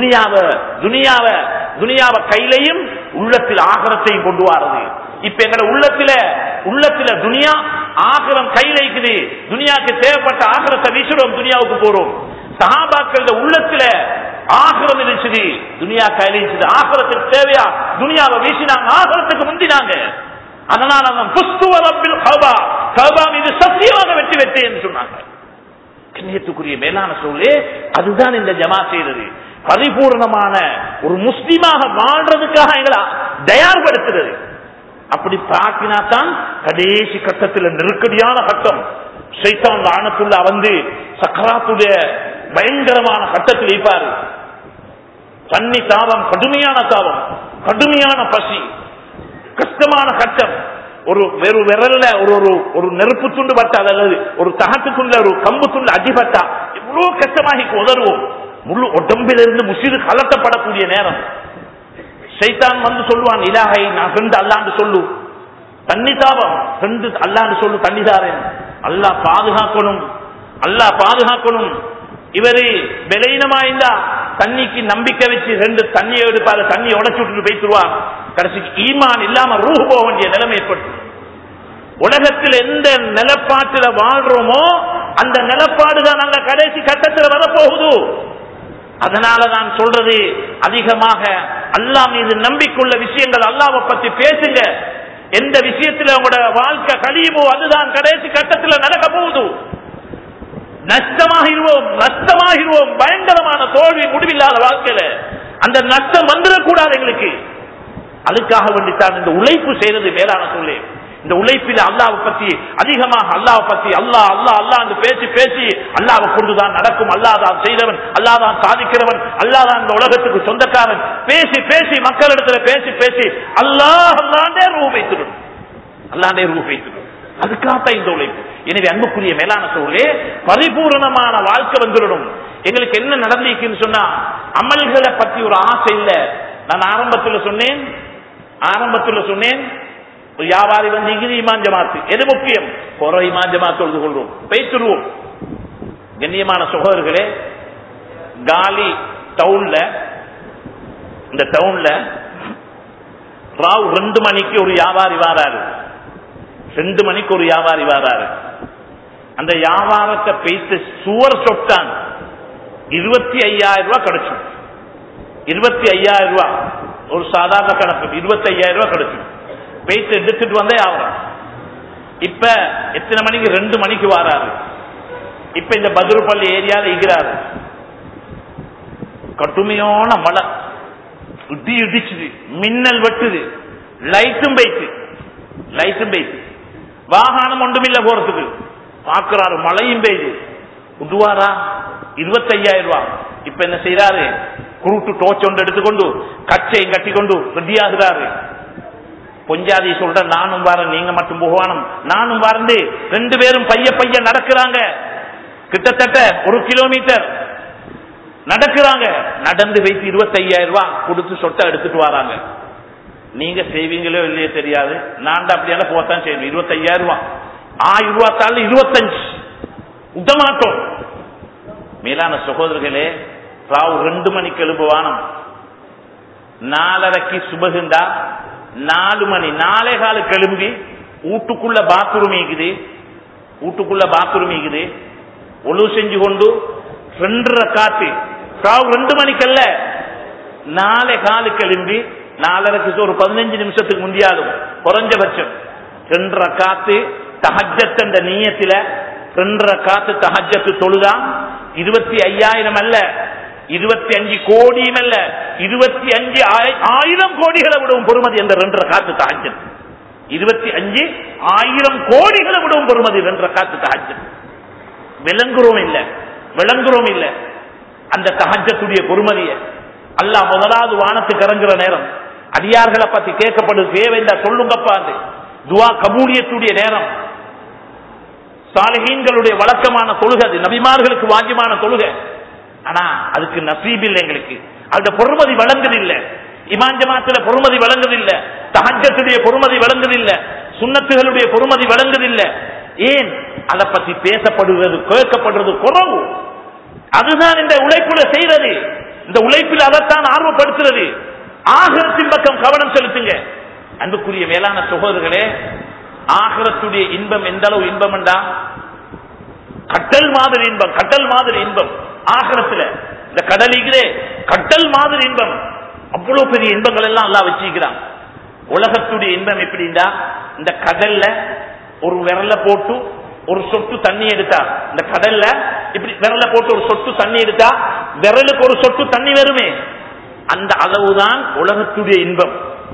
துனியாவ கையிலையும் உள்ளத்தில் ஆகிரத்தையும் கொண்டு வாரது. இப்ப எங்க உள்ளத்துல துனியா ஆகிரம் கையில இருக்குது. துனியாவுக்கு தேவைப்பட்ட ஆகிரத்தை வீசுறோம், துனியாவுக்கு போறோம். சஹாபாக்கள் உள்ளத்துல ஆகிரம் இருந்துச்சு, துனியா கையில இருந்துச்சு. ஆகிரத்துக்கு தேவையா துனியாவை வீசினாங்க, ஆகிரத்துக்கு முந்தினாங்க. அதனால மீது சத்தியமாக வெற்றி வெற்றேன்னு சொன்னாங்க. கண்ணியத்துக்குரிய மேலான சொல்லே அதுதான் இந்த ஜமா செய்யறது. பரிபூர்ணமான ஒரு முஸ்லிமாக வாழ்றதுக்காக எங்களை தயார்படுத்துறது. அப்படி தாக்கினாத்தான் கடைசி கட்டத்தில் நெருக்கடியான கட்டம் ஷைத்தான் லானத்துள்ள வந்து சக்கராத்துடைய பயங்கரமான கட்டத்தில் இருப்பாரு. தண்ணி தாவம், கடுமையான தாவம், கடுமையான பசி, கஷ்டமான கட்டம். ஒரு வெறும் விரல்ல ஒரு நெருப்பு துண்டு பட்டா அல்லது ஒரு தகத்துக்குள்ள ஒரு கம்பு துண்டு அடிபட்டா எவ்வளவு கஷ்டமாகி உதறுவோம். முழு உடம்பிலிருந்து முசிறு கலட்டப்படக்கூடிய நேரம் ஷைத்தான் வந்து சொல்லுவான், இலாஹை நான் 2 அல்லாண்டு சொல்லு, தண்ணி தாபம் 2 அல்லாண்டு சொல்லு, தண்ணி தாரேன். அல்லாஹ் பாதுகாக்கணும், அல்லாஹ் பாதுகாக்கணும். இவரு விலையினமாயிருந்தா தண்ணிக்கு நம்பிக்கை வச்சு 2 தண்ணியை எடுப்பாரு, தண்ணியை உடைச்சு விட்டு போய்த்துருவார். கடைசிக்கு ஈமான் இல்லாம ரூஹ் போக வேண்டிய நிலைமை ஏற்பட்டு உலகத்தில் எந்த நிலப்பாட்டில வாழ்றோமோ அந்த நிலப்பாடுதான் நாங்க கடைசி கட்டத்தில் வரப்போகுது. அதனால நான் சொல்றது அதிகமாக அல்லாஹ் மீது நம்பிக்கையுள்ள விஷயங்கள், அல்லாஹ்வை பத்தி பேசுங்க. எந்த விஷயத்துல உங்களோட வாழ்க்கை கழியுமோ அதுதான் கடைசி கட்டத்தில் நடக்க போகுது. நஷ்டமாகிடுவோம், பயங்கரமான தோல்வி, முடிவில்லாத வாழ்க்கையில அந்த நஷ்டம் வந்துடக்கூடாது எங்களுக்கு. அதுக்காக வேண்டித்தான் இந்த உழைப்பு செய்யறது மேலான சொல்லு. இந்த உழைப்பில் அல்லாஹ்வை பத்தி அதிகமாக அல்லாஹ்வை பத்தி அல்லாஹ் அல்லாஹ் அல்லாஹ் என்று பேசி பேசி அல்லாஹ்வை கொண்டுதான் நடக்கும், அல்லாஹ் தான் செய்தவன், அல்லாஹ் தான் சாதிக்கிறவன், அல்லாஹ் தான் இந்த உலகத்துக்கு சொந்தக்காரன் பேசி பேசி மக்களிடத்துல பேசி பேசி அல்லாஹ் அல்லாண்டே ரூஹ் வைத்துடும், அல்லாண்டே ரூஹ் வைத்துடும். அதுக்காகத்தான் இந்த உழைப்பு. எனவே அன்புக்குரிய மேலான சொல்லே பரிபூர்ணமான வாழ்க்கை வந்துடணும். எங்களுக்கு என்ன நடந்திருக்குன்னு சொன்னா அமல்களை பத்தி ஒரு ஆசை இல்ல. நான் ஆரம்பத்தில் சொன்னேன் வியாபாரி வந்து இமாம் ஜமாத்து எது முக்கியம், போற இமாம் ஜமாத்து தொழுது கொள்வோம், பேசிடுவோம். கண்ணியமான சகோதரர்களே, காலி டவுன்ல, இந்த டவுன்ல ராவ் 2 மணிக்கு ஒரு வியாபாரி வாராரு. 2 மணிக்கு ஒரு வியாபாரி வாராரு. அந்த வியாபாரத்தை பேசி சுவர் சொட்டான் 25,000 ரூபாய் கிடைச்சு. 25,000 ரூபாய் ஒரு சாதாரண கணக்கு, 25,000 ரூபாய் கிடைச்சு. பேசி எடுத்துட்டு வந்தே ஆவரம். இப்ப எத்தனை மணிக்கு? 2 மணிக்கு வாராரு. இப்ப இந்த பத்ருப்பள்ளி ஏரியால இருக்கிறாரு. கடுமையான மழை, இடி இடிச்சுது, மின்னல் வெட்டுது, லைட்டும் போயிட்டு வாகனம் ஒன்றுமில்ல போறதுக்கு. பாக்குறாரு மழையும் பெய்யுது. உதுவாரா 25,000 ரூபாய். இப்ப என்ன செய்யறாரு? குருட்டு டோச் ஒன்று எடுத்துக்கொண்டு கச்சையும் கட்டி கொண்டு ரெடியாகிறாரு. பொஞ்சாதி சொல்ற, நானும் வாரன், நீங்க மட்டும் போகணும், நானும் வாரந்து 2 பேரும் பைய நடக்கிறாங்க. கிட்டத்தட்ட 1 கிலோமீட்டர் நடக்கிறாங்க. நடந்து வைத்து 25,000 ரூபாய் கொடுத்து சொட்டை எடுத்துட்டு வராங்க. நீங்க செய்வீங்களோ இல்லையோ தெரியாது, நான் அப்படியான போத்தான் செய்யணும். 25,000 ரூபாய் 1000 ரூபாய் தாள் 25 உத்தமாட்டோம். மேலான சகோதரர்களே, ராவு 2 மணிக்கு எழுப்புவானம், 4:30 சுபகுண்டா 4 மணி 4:15 எழும்பி வீட்டுக்குள்ள பாத்ரூம் இருக்குது, ஒழு செஞ்சு கொண்டு 2 ரக்காத்து ராவு 2 மணிக்கல்ல 4:15 எழும்பி 4:30 ஒரு 15 நிமிஷத்துக்கு முந்தியாலும் குறைஞ்சபட்சம் 2 ரக்காத்து தஹஜ்ஜத் என்ற நியத்தில 2 ரக்காத்து தஹஜ்ஜத் தொழுதா 25,000 அல்ல, 25 கோடியும் அல்ல, 25,000 கோடிகளை விடவும் பொறுமதி என்ற 2 ரக்காத்து தஹஜ்ஜத். 25,000 கோடிகளை விடவும் பொறுமதி 2 ரக்காத்து தஹஜ்ஜத். விளங்குறோம் இல்ல அந்த தஹஜ்ஜத்துடைய பொறுமதியை. அல்லாஹ் முதலாவது வானத்துக்கு இறங்குற நேரம் அடியார்களை பத்தி கேட்கப்படுது, தேவையா சொல்லுங்கப்பா. துவா கபூலியத்துடைய நேரம், சாலிஹீன்களுடைய வழக்கமான தொழுகை, அது நபிமார்களுக்கு வாஜிபான தொழுகை. ஆனா அதுக்கு நசீப் இல்லை, எங்களுக்கு அந்த பொறுமதி வழங்குதில்லை. இமாம் ஜமாத்துல பொறுமதி வழங்குதில்லை, தஹஜ்ஜத்துடைய பொறுமதி வழங்குதில்லை, சுன்னத்துகளுடைய பொறுமதி வழங்குதில்லை. ஏன்? அதை பத்தி பேசப்படுகிறது, கேட்கப்படுறது குறவு. அதுதான் இந்த உழைப்புல செய்யறது, இந்த உழைப்பில் அதைத்தான் ஆர்வப்படுத்துறது. ஆகிரத்தின் பக்கம் கவனம் செலுத்துங்க. அன்புக்குரிய மேலான சகோதரர்களே, ஆகிரத்துடைய இன்பம் எந்த அளவு இன்பம் என்றா கடல் மாதிரி இன்பம். ஆகிரத்துல இந்த கடலிலே கடல் மாதிரி இன்பம், அவ்வளவு பெரிய இன்பங்கள் எல்லாம் அல்லாஹ் வச்சிருக்கிறான். உலகத்துடைய இன்பம் எப்படின்னா, இந்த கடல்ல ஒரு விரல போட்டு ஒரு சொட்டு தண்ணி எடுத்தா, இந்த கடல்ல இப்படி விரல போட்டு ஒரு சொட்டு தண்ணி எடுத்தா விரலுக்கு ஒரு சொட்டு தண்ணி வருமே, அந்த அளவுதான் உலகத்துடைய இன்பம்.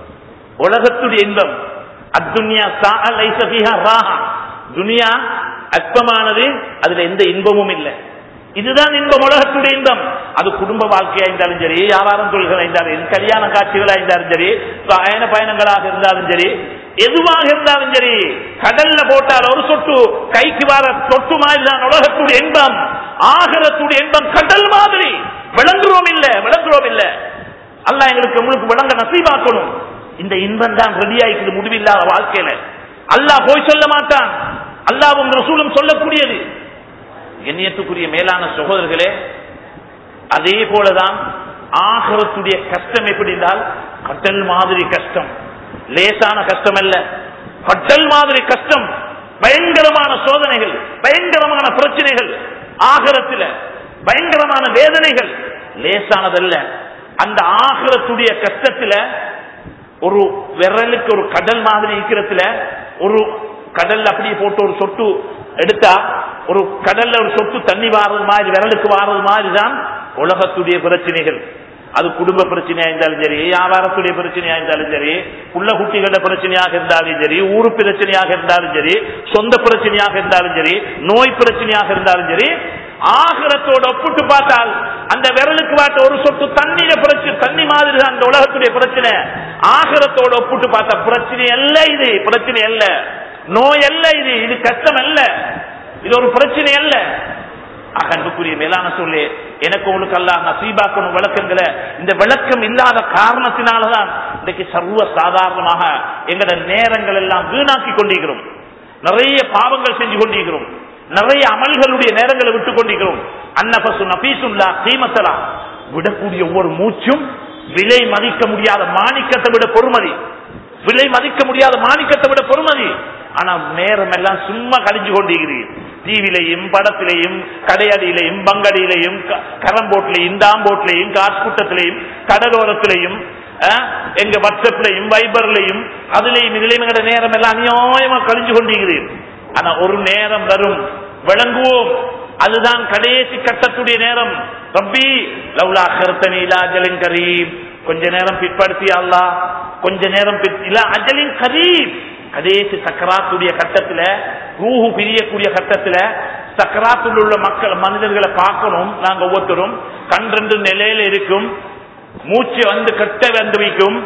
அத்துன்யா சாஅ லைஸ ஃபீஹா ராஹா, துனியா அற்பமானது, அதுல எந்த இன்பமும் இல்லை. இதுதான் இன்பம், உலகத்துடைய இன்பம். அது குடும்ப வாழ்க்கையா இருந்தாலும் சரி, வியாபாரம் தொழில்களா இருந்தாலும், கல்யாண காட்சிகளா இருந்தாலும் சரி, பயணங்களாக இருந்தாலும் சரி, எதுவாக இருந்தாலும் சரி, கடல்ல போட்டால் ஒரு சொட்டு கைக்கு வர சொட்டு மாதிரி தான் உலகத்துடைய இன்பம். ஆகிரத்துடைய இன்பம் கடல் மாதிரி. விளங்குறோம் இல்ல. அல்லாஹ் எங்களுக்கு உங்களுக்கு விளங்க நசீபாக்கணும். இந்த இன்பம் தான் ரெடியாயிக்குது முடிவில்லாத வாழ்க்கையில. அல்லாஹ் போய் சொல்ல மாட்டான், அல்லாஹ்வும் ரசூலும் சொல்லக்கூடியது. கண்ணியத்துக்குரிய மேலான சகோதரர்களே, அதே போலதான் ஆகிரத்துடைய கஷ்டம் எப்படி என்றால் கடல் மாதிரி கஷ்டம், லேசான கஷ்டம் அல்ல, கடல் மாதிரி கஷ்டம். பயங்கரமான சோதனைகள், பயங்கரமான பிரச்சனைகள், ஆகிரத்தில பயங்கரமான வேதனைகள், லேசானதல்ல. அந்த ஆகிரத்துடைய கஷ்டத்துல ஒரு விரலுக்கு ஒரு கடல் மாதிரி இருக்கிறதுல, ஒரு கடல் அப்படியே போட்டு ஒரு சொட்டு எடுத்தா ஒரு கடல்ல ஒரு சொட்டு தண்ணி வாரது மாதிரி, விரலுக்கு வாரது மாதிரி தான் உலகத்துடைய பிரச்சனைகள். அது குடும்ப பிரச்சனையா இருந்தாலும் சரி, வியாபாரத்துடைய பிரச்சனையா இருந்தாலும் சரி, புள்ள குட்டிகள பிரச்சனையாக இருந்தாலும் சரி, ஊரு பிரச்சனையாக இருந்தாலும் சரி, சொந்த பிரச்சனையாக இருந்தாலும் சரி, நோய் பிரச்சனையாக இருந்தாலும் சரி, ஆகிரத்தோட ஒப்பிட்டு பார்த்தால் அந்த விரலுக்கு வாட்ட ஒரு சொட்டு தண்ணீர பிரச்சனை, தண்ணி மாதிரி தான் அந்த உலகத்துடைய பிரச்சனை. ஆகிரத்தோட ஒப்பிட்டு பார்த்தா பிரச்சனை அல்ல இது, பிரச்சனை அல்ல, நோய் அல்ல இது, இது கஷ்டம் அல்ல, இது ஒரு பிரச்சனை அல்ல. அன்புக்குரிய மேலான சொல்லு, எனக்கு உங்களுக்கு அல்லாஹ் நசீபாக்கணும் விளக்கங்களை. இந்த விளக்கம் இல்லாத காரணத்தினாலதான் இன்றைக்கு சர்வ சாதாரணமாக எங்கட நேரங்கள் எல்லாம் வீணாக்கி கொண்டிருக்கிறோம், நிறைய பாவங்கள் செஞ்சு கொண்டிருக்கிறோம், நிறைய அமல்களுடைய நேரங்களை விட்டுக் கொண்டிருக்கிறோம். அன்னபசு நபீசுல்லா கீமத்தலா, விடக்கூடிய ஒவ்வொரு மூச்சும் விலை மதிக்க முடியாத மாணிக்கத்தை விட பொறுமதி, விலை மதிக்க முடியாத மாணிக்கத்தை விட பொறுமதி. ஆனா நேரம் எல்லாம் சும்மா கழிஞ்சு கொண்டிருக்கிறீர்கள். டிவிலையும் படத்திலையும் கடையடியிலையும் பங்கடியிலையும் கரம்போட்லையும் தாம்போட்லையும் காட்கூட்டத்திலையும் கடலோரத்திலையும் எங்க வாட்ஸ்அப்லையும் வைபர்லையும் அதுலையும் இதுலையும் நேரம் எல்லாம் அநியாயமா கழிஞ்சு கொண்டிருக்கிறீர்கள். ஆனா ஒரு நேரம் வரும், விளங்குவோம், அதுதான் கடைசி கட்டத்துடைய நேரம். ரப்பி லவ்லா அஹர்தனி இலா அஜலின் கரீம், கொஞ்ச நேரம் பிற்படுத்தி அல்லாஹ், கொஞ்ச நேரம் இலா அஜலின் கரீம், கடைசி சக்கராத்துடைய கட்டத்துல, ரூஹு பிரியக்கூடிய கட்டத்துல, சக்கராத்தில் உள்ள மக்கள் மனிதர்களை பார்க்கணும். நாங்க ஒவ்வொருத்தரும் கண் 2 நிலையில இருக்கும், மூச்சு வந்து கட்ட வந்து வைக்கும்.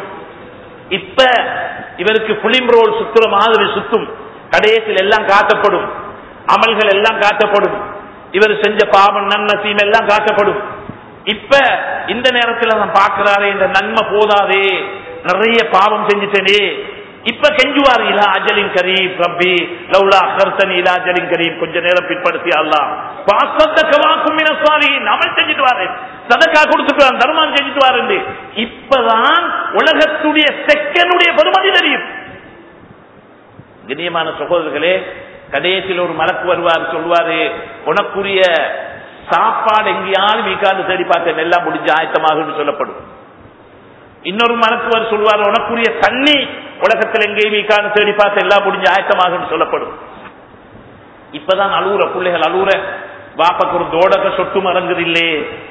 இப்ப இவருக்கு பிலிம் ரோல் சுத்துற மாதிரி சுத்தும், கடைசியில் எல்லாம் காட்டப்படும், அமல்கள் எல்லாம் காட்டப்படும், இவர் செஞ்ச பாவம் நன்மை எல்லாம் காட்டப்படும். இப்ப இந்த நேரத்தில் நான் பார்க்கிறாரே, இந்த நன்மை போதாதே, நிறைய பாவம் செஞ்சுட்டேனே, இப்ப கெஞ்சுவார் இலா அஜலின் கரீம் ரப்பி லவ்லா அக்ஹர்தனி இலா அஜலின் கரீம், கொஞ்ச நேரம் பிற்படுத்தி அல்லாஹ் பாஸத்தகவாக்கும் மினஸ் சாலிஹீன், அமல் செஞ்சுட்டு வாரு, சதகா கொடுத்துட்டு வாரு, தர்மம் செஞ்சுட்டு வாரு. இப்பதான் உலகத்துடைய செகண்டுடைய பெருமதி தெரியும். கண்ணியமான சகோதரர்களே, கடைசியில் ஒரு மலக்கு வருவார், சொல்வாரு உனக்குரிய சாப்பாடு எங்கேயாவது வீக்காண்டு தேடி பார்த்தேன், எல்லாம் முடிஞ்ச ஆயத்தமாக சொல்லப்படும். இன்னொரு மலக்குவர் சொல்வார் உனக்குரிய தண்ணி உலகத்தில் எங்கேயும் வீக்காண்டு தேடி பார்த்து எல்லாம் முடிஞ்ச ஆயத்தமாக சொல்லப்படும். இப்பதான் அழுவுற பிள்ளைகள் அழுவுற, பாப்பாக்கு ஒரு தோடக சொட்டு மறங்குது இல்லே,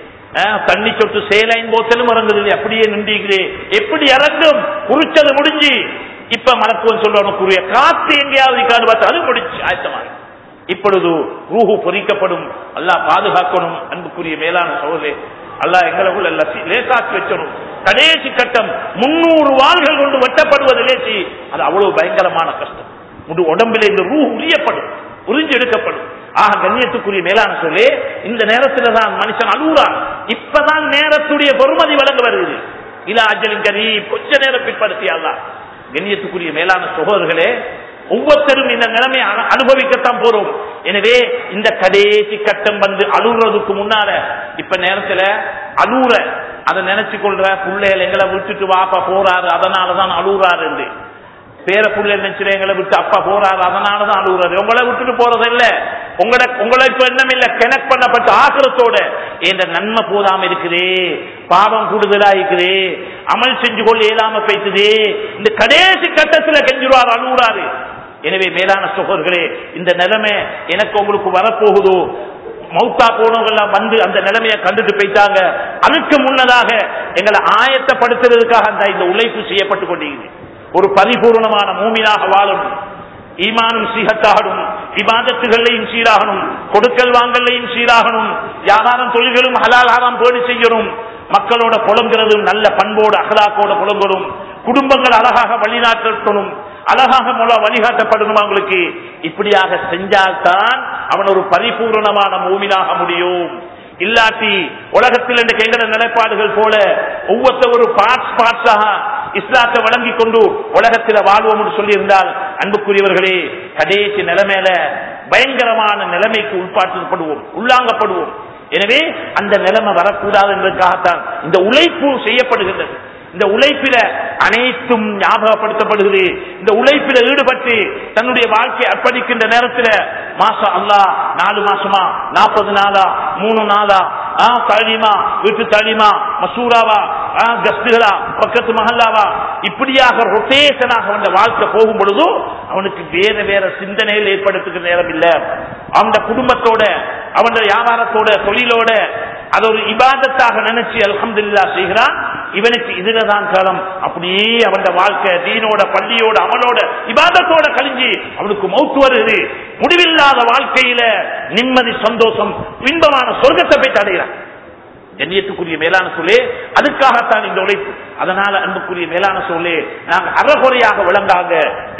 தண்ணி சொட்டு சேலைன் போத்தலும் மறங்குது இல்லையே, அப்படியே நின்றீங்களே, எப்படி இறங்கும், குறிச்சது முடிஞ்சு. இப்ப மலக்குவன் சொல்ற உனக்குரிய காத்து எங்கேயாவது வீக்காண்டு பார்த்து அது முடிச்சு ஆயத்தமாக. இப்பொழுது ரூஹு பொறிக்கப்படும். அல்லாஹ் பாதுகாக்கணும். அன்புக்குரிய மேலான சோதரே, அல்லாஹ் எங்களுக்குள்ள லேசாக்கி வச்சணும். கடைசி கட்டம் 300 வாள்கள் கொண்டு வெட்டப்படுவது லேசி, அது அவ்வளவு பயங்கரமான கஷ்டம். முழு உடம்பில் இந்த ரூஹ் உரியப்படும், உறிஞ்சு எடுக்கப்படும். ஆக கண்ணியத்துக்குரிய மேலான சொல்லே, இந்த நேரத்தில் தான் மனுஷன் அழுகுறான். இப்பதான் நேரத்துடைய பொறுமதி வழங்க வருகிறது. இலா அஜலின் கரீம், கொஞ்ச நேரம் பிற்படுத்திய அல்லாஹ். கண்ணியத்துக்குரிய மேலான சகோதரர்களே, ஒவ்வொருத்தரும் இந்த நிலைமை அனுபவிக்கத்தான் போறோம். எனவே இந்த கடைசி கட்டம் வந்து அழுகுறதுக்கு முன்னால, இப்ப நேரத்துல அழுகுற அதை நினைச்சு கொள்ற பிள்ளைகள் எங்களை விட்டுட்டு வாப்பா போறாரு அதனாலதான் அழுகுறாரு என்று, பேர பிள்ளை நினைச்சு எங்களை விட்டு அப்பா போறாரு அதனாலதான் அழுகுறாரு. உங்களை விட்டுட்டு போறது இல்ல, உங்களை இப்ப எண்ணம் இல்ல, கனெக்ட் பண்ணப்பட்ட ஆசிரத்தோட என்ற நன்மை போதாம இருக்குதே, பாவம் கூடுதலா இருக்குதே, அமல் செஞ்சு கொள்ள இயலாம பேசுதே, இந்த கடைசி கட்டத்தில் கெஞ்சுறாரு அழுகுறாரு. எனவே மேலான சகோதரர்களே, இந்த நிலைமை எனக்கு உங்களுக்கு வரப்போகுதோ, மௌத்தா போனவங்க வந்து அந்த நிலைமையை கண்டுட்டு போயிட்டாங்க. அதுக்கு முன்னதாக எங்களை ஆயத்தப்படுத்துறதுக்காக அந்த இந்த உழைப்பு செய்யப்பட்டு கொண்டிருக்கிறது. ஒரு பரிபூர்ணமான மூமினாக வாழணும், ஈமானும் சீகத்தாகணும், இபாதத்துகளையும் சீராகணும், கொடுக்கல் வாங்கலையும் சீராகணும், வியாபாரம் தொழில்களும் ஹலால் ஹராம் பேணி செய்யணும், மக்களோட புலங்குறதும் நல்ல பண்போடு அகலாக்கோட புலங்குறதும், குடும்பங்கள் அழகாக வழிநாட்டணும், அழகாக வழிகாட்டப்படணும் அவங்களுக்கு. இப்படியாக செஞ்சால்தான் அவன் ஒரு பரிபூர்ணமான மூமினாக முடியும். இல்லாட்டி உலகத்தில் என்ற எங்கட நிலைப்பாடுகள் போல ஒவ்வொரு பார்ட்ஸாக இஸ்லாத்தை வழங்கி கொண்டு உலகத்தில் வாழ்வோம் என்று சொல்லி இருந்தால், அன்புக்குரியவர்களே, கடைசி நிலைமையில பயங்கரமான நிலைமைக்கு உட்பாட்டுப்படுவோம், உள்ளாங்கப்படுவோம். எனவே அந்த நிலைமை வரக்கூடாது என்பதற்காகத்தான் இந்த உழைப்பு செய்யப்படுகின்றது. இந்த உழைப்பில அனைத்தும் ஞாபகப்படுத்தப்படுகிறது. இந்த உழைப்பில ஈடுபட்டு தன்னுடைய வாழ்க்கையை அர்ப்பணிக்கின்ற நேரத்தில் மாசா அல்லாஹ் 4 மாசமா 40 நாளா 3 நாளா தாலிமா, வீட்டு தாலிமா, மசூராவா, கஸ்துகளா, பக்கத்து மஹல்லாவா, இப்படியாக ரொட்டேஷனாக அவன் வாழ்க்கை போகும் பொழுது அவனுக்கு வேற வேற சிந்தனைகள் ஏற்படுத்துகிற நேரம் இல்ல. அவன் குடும்பத்தோட, அவன் வியாபாரத்தோட, தொழிலோட அது ஒரு இபாதத்தாக நினைச்சு அல்ஹம்துலில்லாஹ் செய்கிறான். இவனுக்கு இதுலதான் காலம். அப்படியே அவன் வாழ்க்கை தீனோட, பள்ளியோட, அமலோட, இபாதத்தோட கழிஞ்சு அவனுக்கு மௌத்து வருது. முடிவில்லாத வாழ்க்கையில நிம்மதி, சந்தோஷம், இன்பமான சொர்க்கத்தை போய் அடைகிறான். கண்ணியத்துக்குரிய மேலான சொல்லே, அதுக்காகத்தான் இந்த உழைப்பு. அதனால அன்புக்குரிய மேலான சொல்லே, நாங்க அறகுறையாக விளங்காங்க.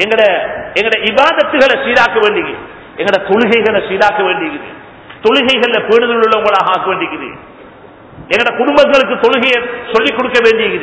எங்கட இபாதத்துகளை சீராக்க வேண்டியது, எங்கட தொழுகைகளை சீராக்க வேண்டியது, தொழுகைகள்ல பேணுதல் உள்ளவங்களாக ஆக்க வேண்டியது, எங்கட குடும்பங்களுக்கு தொழுகையை சொல்லிக் கொடுக்க வேண்டியது,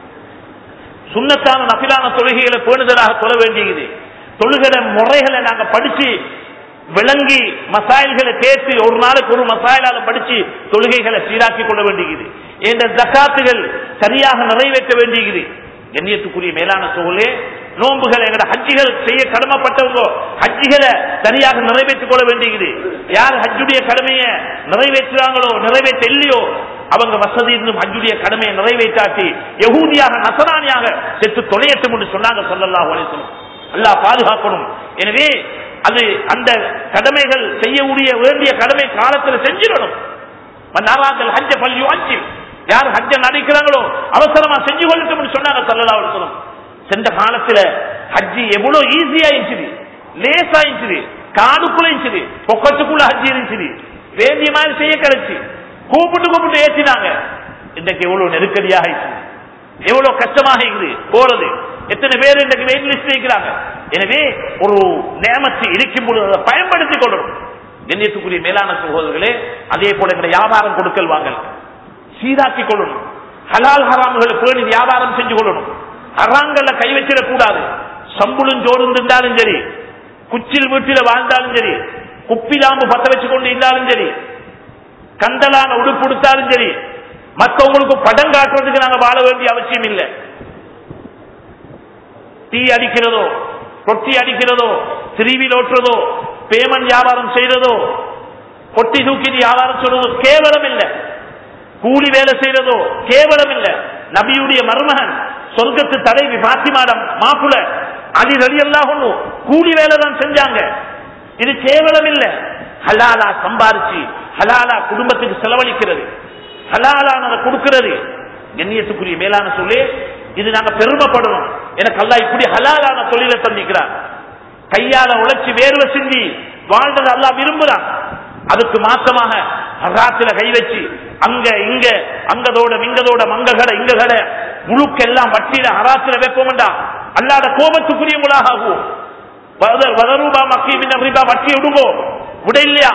சுன்னத்தான நஃபிலான தொழுகைகளை பேணுதலாக தொழ வேண்டியது, தொழுகிற முறைகளை நாங்க படிச்சு விளங்கி மசாயல்களை தேர்த்து ஒரு நாளுக்கு ஒரு மசாயலால படிச்சு தொழுகைகளை சீராக்கி கொள்ள வேண்டியது, என்ற ஜகாத்துகள் சரியாக நிறைவேற்ற வேண்டியது. கண்ணியத்துக்குரிய மேலான சோழே, நோன்புகள் எங்கட ஹஜ்ஜிகள் செய்ய கடமைப்பட்டவங்க ஹஜ்ஜிகளை சரியாக நிறைவேற்றிக் கொள்ள வேண்டியது. யார் ஹஜ்ஜுடைய கடமையை நிறைவேற்றுறாங்களோ, நிறைவேற்ற இல்லையோ, அவங்க வசதி இருந்தும் ஹஜ்ஜுடைய கடமையை நிறைவேற்றாட்டி யஹூதியாக நசரானியாக செத்து தொலையட்டும் என்று சொன்னாங்க ஸல்லல்லாஹு அலைஹி வஸல்லம். அல்லாஹ் பாதுகாக்கணும். எனவே அது அந்த கடமைகள் செய்யக்கூடிய வேண்டிய கடமை காலத்தில் செஞ்சிடணும். ஹஜ்ஜ ஃபல்யுஅஜ்ஜில், யார் ஹஜ்ஜ நடிக்கிறாங்களோ அவசரமா செஞ்சு கொள்ளட்டும் சொன்னாங்க ஸல்லல்லாஹு அலைஹி வஸல்லம். சென்ற காலத்துல ஹஜ்ஜி எவ்வளவு ஈஸியா இருந்துச்சு, லேசா இருந்துச்சு, காடுக்குள்ள இருந்துச்சு, பொக்கத்துக்குள்ள ஹஜ்ஜி இருந்துச்சு, வேண்டிய மாதிரி செய்ய கிடைச்சு, கூப்பிட்டு ஏற்றினாங்க. இன்றைக்கு எவ்வளவு நெருக்கடியாக ஆயிடுச்சு, எவ்வளவு கஷ்டமாக இருக்குது போறது. எத்தனை பேர் இன்றைக்கு வெயிட் லிஸ்ட் வைக்கிறாங்க. எனவே ஒரு நேமத்தை இருக்கும் பொழுது அதை பயன்படுத்திக் கொள்ளணும். கண்ணியத்துக்குரிய மேலான சகோதரர்களே, அதே போல எங்களை வியாபாரம் கொடுக்கல் வாங்கல் சீராக்கிக் கொள்ளணும். ஹலால் ஹராம்களை பேணி வியாபாரம் செஞ்சு கொள்ளணும். ஹராங்கல்ல கை வச்சிடக் கூடாது. சம்புளும் ஜோடும் இருந்தாலும் சரி, குச்சில் வீட்டில வாழ்ந்தாலும் சரி, குப்பிலாம்பு பத்த வச்சு கொண்டு இருந்தாலும் சரி, கண்டலான உடுப்பு கொடுத்தாலும் சரி, மற்றவங்களுக்கு படம் காட்டுறதுக்கு நாங்க வாழ வேண்டிய அவசியம் இல்லை. டீ அடிக்கிறதோ, ரொட்டி அடிக்கிறதோ, திருவியில் ஓட்டுறதோ, பேமெண்ட் வியாபாரம் செய்யறதோ, கொட்டி தூக்கி வியாபாரம் சொல்றதோ கேவலம் இல்லை. கூலி வேலை செய்யறதோ கேவலம் இல்லை. நபியுடைய மருமகன் சொர்க்கத்து தலைவி பாத்திமாடம் மாப்புல அலி ரலியல்லாஹு அன்ஹு கூலி வேலை தான் செஞ்சாங்க. இது கேவலம் இல்லை. ஹலாலா சம்பாரிச்சு ஹலாலா குடும்பத்துக்கு செலவழிக்கிறது, ஹலாலானதை கொடுக்கிறது கண்ணியத்துக்குரிய மேலான சொல்லி இது நாங்க பெருமைப்படணும். எனக்கு அல்லாஹ் இப்படி ஹலாலான தொழிலை தந்திக்கிறார். கையால உழைச்சி வேர்வை சிந்தி வாழ்ந்தது அல்லாஹ் விரும்புறான். அதுக்கு மாற்றமாக ஹராத்துல கை வச்சு அங்க இங்க அங்கதோட இங்கதோட மங்க கடை இங்க கடை முழுக்கெல்லாம் வட்டியில ஹராத்துல வைப்போம்டா அல்லாத கோபத்துக்குரியவங்களாக ஆகும். வட்டி விடுங்கோ விட இல்லையா?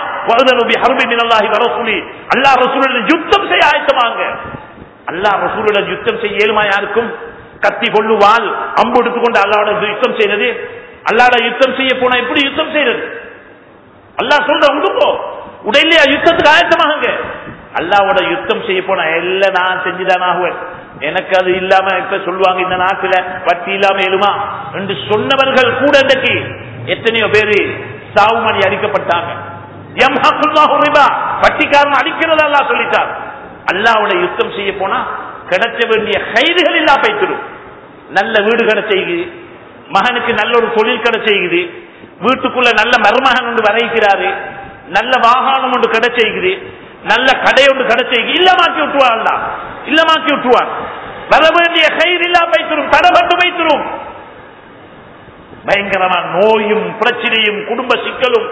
அல்லாஹ் ரசூலுடன் யுத்தம் செய்ய ஆயத்தமாங்க. அல்லாஹ் ரசூலுடன் யுத்தம் செய்ய இயலுமா? யாருக்கும் கத்தி கொள்ளுவாள் அம்பு எடுத்துக்கொண்டு அல்லாஹ்வோட யுத்தம் செய்யறது. அல்லாஹ்வோட யுத்தம் செய்ய போனா எப்படி யுத்தம் செய்யறது? அல்லாஹ் சொல்ற உடுப்போ உடையிலையா யுத்தத்துக்கு ஆயத்தமாகுங்க. அல்லாஹ்வோட யுத்தம் செய்ய போனா எல்லாம் நான் செஞ்சுதான் ஆகுவேன், எனக்கு அது இல்லாம இப்ப சொல்லுவாங்க இந்த நாட்டுல வட்டி இல்லாம எழுமா என்று சொன்னவர்கள் கூட இன்றைக்கு எத்தனையோ பேரு சாவுமணி அடிக்கப்பட்டாங்க. வட்டிக்காரன் அடிக்கிறது அல்லாஹ் சொல்லிட்டார். அல்லாஹ்வோட யுத்தம் செய்ய போனா கிடைச்ச வேண்டிய கைதுகள் இல்லா பைத்திரும். நல்ல வீடு கிடைச்சது, மகனுக்கு நல்ல ஒரு தொழில் கிடைச்சது, வீட்டுக்குள்ள நல்ல மருமகன் ஒன்று வரைக்கிறாரு, நல்ல வாகனம் ஒன்று கிடைச்சது, நல்ல கடை ஒன்று கிடைச்சது, இல்லமாக்கி விட்டுவான். இல்லமாக்கி விட்டுவான். வர வேண்டிய கைது இல்லா பைத்திரும், தடப்பட்டு வைத்திரும். பயங்கரமான நோயும் பிரச்சனையும் குடும்ப சிக்கலும்,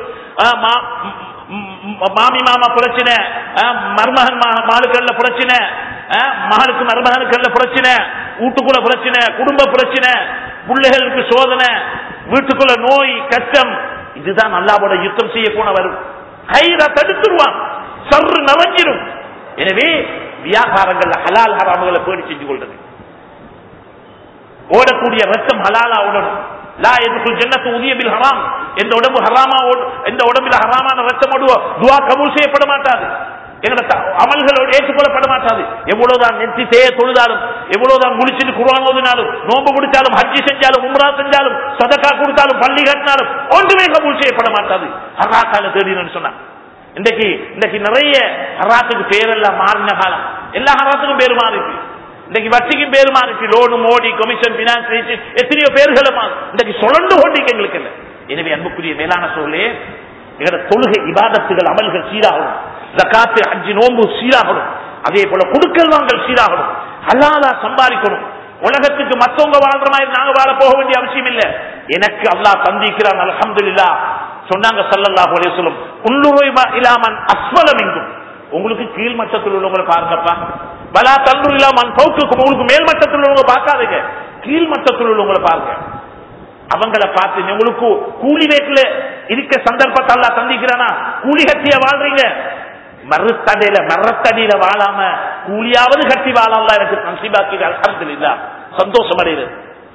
மாமி மாமா பிரச்சனை, மருமகன் மாலுக்கல்ல பிரச்சனை, மகளுக்கு மருமகனுக்கல்ல பிரச்சனை, வீட்டுக்குள்ள பிரச்சனை, குடும்ப பிரச்சனை, பிள்ளைகளுக்கு சோதனை, வீட்டுக்குள்ள நோய் கஷ்டம். இதுதான் அல்லாஹ்வோட யுத்தம் செய்ய போன வரும். கைத தடுத்துருவான், சர்று நிறைஞ்சிரும். எனவே வியாபாரங்கள் ஹலால் ஹராம்களை பேடி செஞ்சு கொள்றது. ஓடக்கூடிய ரத்தம் ஹலாலா ஓடணும். லா எதுக்குள் ஜன்னத்து உதிய பில் ஹராம். எந்த உடம்பு ஹராமா எந்த உடம்பில் ஹராமான ரத்தம் ஓடுவோ துவா கபூல் செய்யப்பட மாட்டாது. எங்களோட அமல்களோடு ஏற்றுக்கொள்ளப்பட மாட்டாது. எவ்வளவுதான் நெத்தி செய்ய தொழுதாலும், எவ்வளவுதான் முடிச்சுட்டு குர்ஆன் ஓதினாலும், நோன்பு முடிச்சாலும், ஹஜ்ஜி செஞ்சாலும், உம்ரா செஞ்சாலும், சதகா கொடுத்தாலும், பள்ளி கட்டினாலும் ஒன்றுமே கபூல் செய்யப்பட மாட்டாது. ஹராக்கால தேடினு சொன்னா இன்னைக்கு நிறைய ஹராத்துக்கு பேரெல்லாம் மாறின காலம். எல்லா ஹராத்துக்கும் பேரு மாறிச்சு. இன்னைக்கு வட்டிக்கும் பேரு மாறிச்சு. லோனு, மோடி, கமிஷன், பினான்ஸ், எத்தனையோ பேர்களை இன்னைக்கு சுழண்டு கொண்டிருக்கு எங்களுக்கு இல்லை. எனவே அன்புக்குரிய மேலான சொல்லே எங்களோட தொழுகை இபாதத்துகள் அமல்கள் சீராகணும். ஜகாத்து ஹஜ்ஜி நோன்பு சீராகணும். அதே போல கொடுக்கல் வாங்கல் சீராகணும். ஹலாலா சம்பாதிக்கணும். உலகத்துக்கு மத்தவங்க வாழ்ற மாதிரி நாங்க வாழ போக வேண்டிய அவசியம் இல்லை. எனக்கு அல்லாஹ் தந்திக்கிறான் அல்ஹம்துலில்லாஹ். சொன்னாங்க ஸல்லல்லாஹு அலைஹி வஸல்லம், குல்லுரைமா இலாமன் அஸ்வல மின்கும். உங்களுக்கு கீழ் மட்டத்தில் உள்ளவங்களை பாருங்கப்பா. வலா தன்னுரு இலாமன் ஃபௌகுக்கும். உங்களுக்கு மேல் மட்டத்தில் உள்ளவங்க பார்க்காதீங்க, கீழ் மட்டத்தில் உள்ளவங்களை பாருங்க. அவங்களை பார்த்து உங்களுக்கு கூலி வேட்டில இருக்க சந்தர்ப்பத்தை அல்லாஹ் தந்திக்கிறானா? கூலி கட்டிய வாழ்றீங்க, மரத்தடியில வாழாம கூலியாவது கட்டி வாழலாம். எனக்கு நசீபாக்கி அல்ஹம்துலில்லாஹ். சந்தோஷம் அடைகிறது,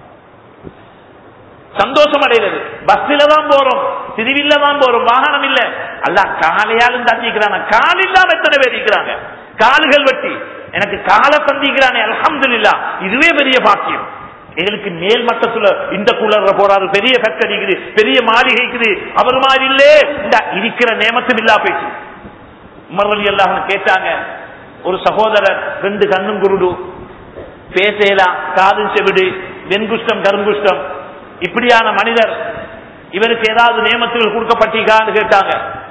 சந்தோஷம் அடைகிறது. பஸ்ல தான் போறோம், திருவில்ல தான் போறோம், வாகனம் இல்ல. அல்லாஹ் காலையாலும் தந்திக்கிறான. கால் இல்லாம எத்தனை பேர் இருக்கிறாங்க? கால்கள் வெட்டி எனக்கு காலை தந்திக்கிறானே அல்ஹம்துலில்லாஹ். இதுவே பெரிய பாக்கியம். எங்களுக்கு மேல் மட்டத்துல இந்த குளர்ல போறாரு, பெரிய ஃபேக்டரி இருக்குது, பெரிய மாளிகை இருக்குது, அவர் மாதிரி இல்லே இந்த இருக்கிற நேமத்தும் இல்லா போயிட்டு. உமர் ரலியல்லாஹு அன்ஹு கேட்டாங்க, ஒரு சகோதரர் 2 கண்ணும் குருடு, பேசலாம், காதும் செவிடு, வெண்குஷ்டம் கருங்குஷ்டம், இப்படியான மனிதர் இவருக்கு ஏதாவது நியமத்துகள் கொடுக்கப்பட்டீங்கன்னு கேட்டாங்க.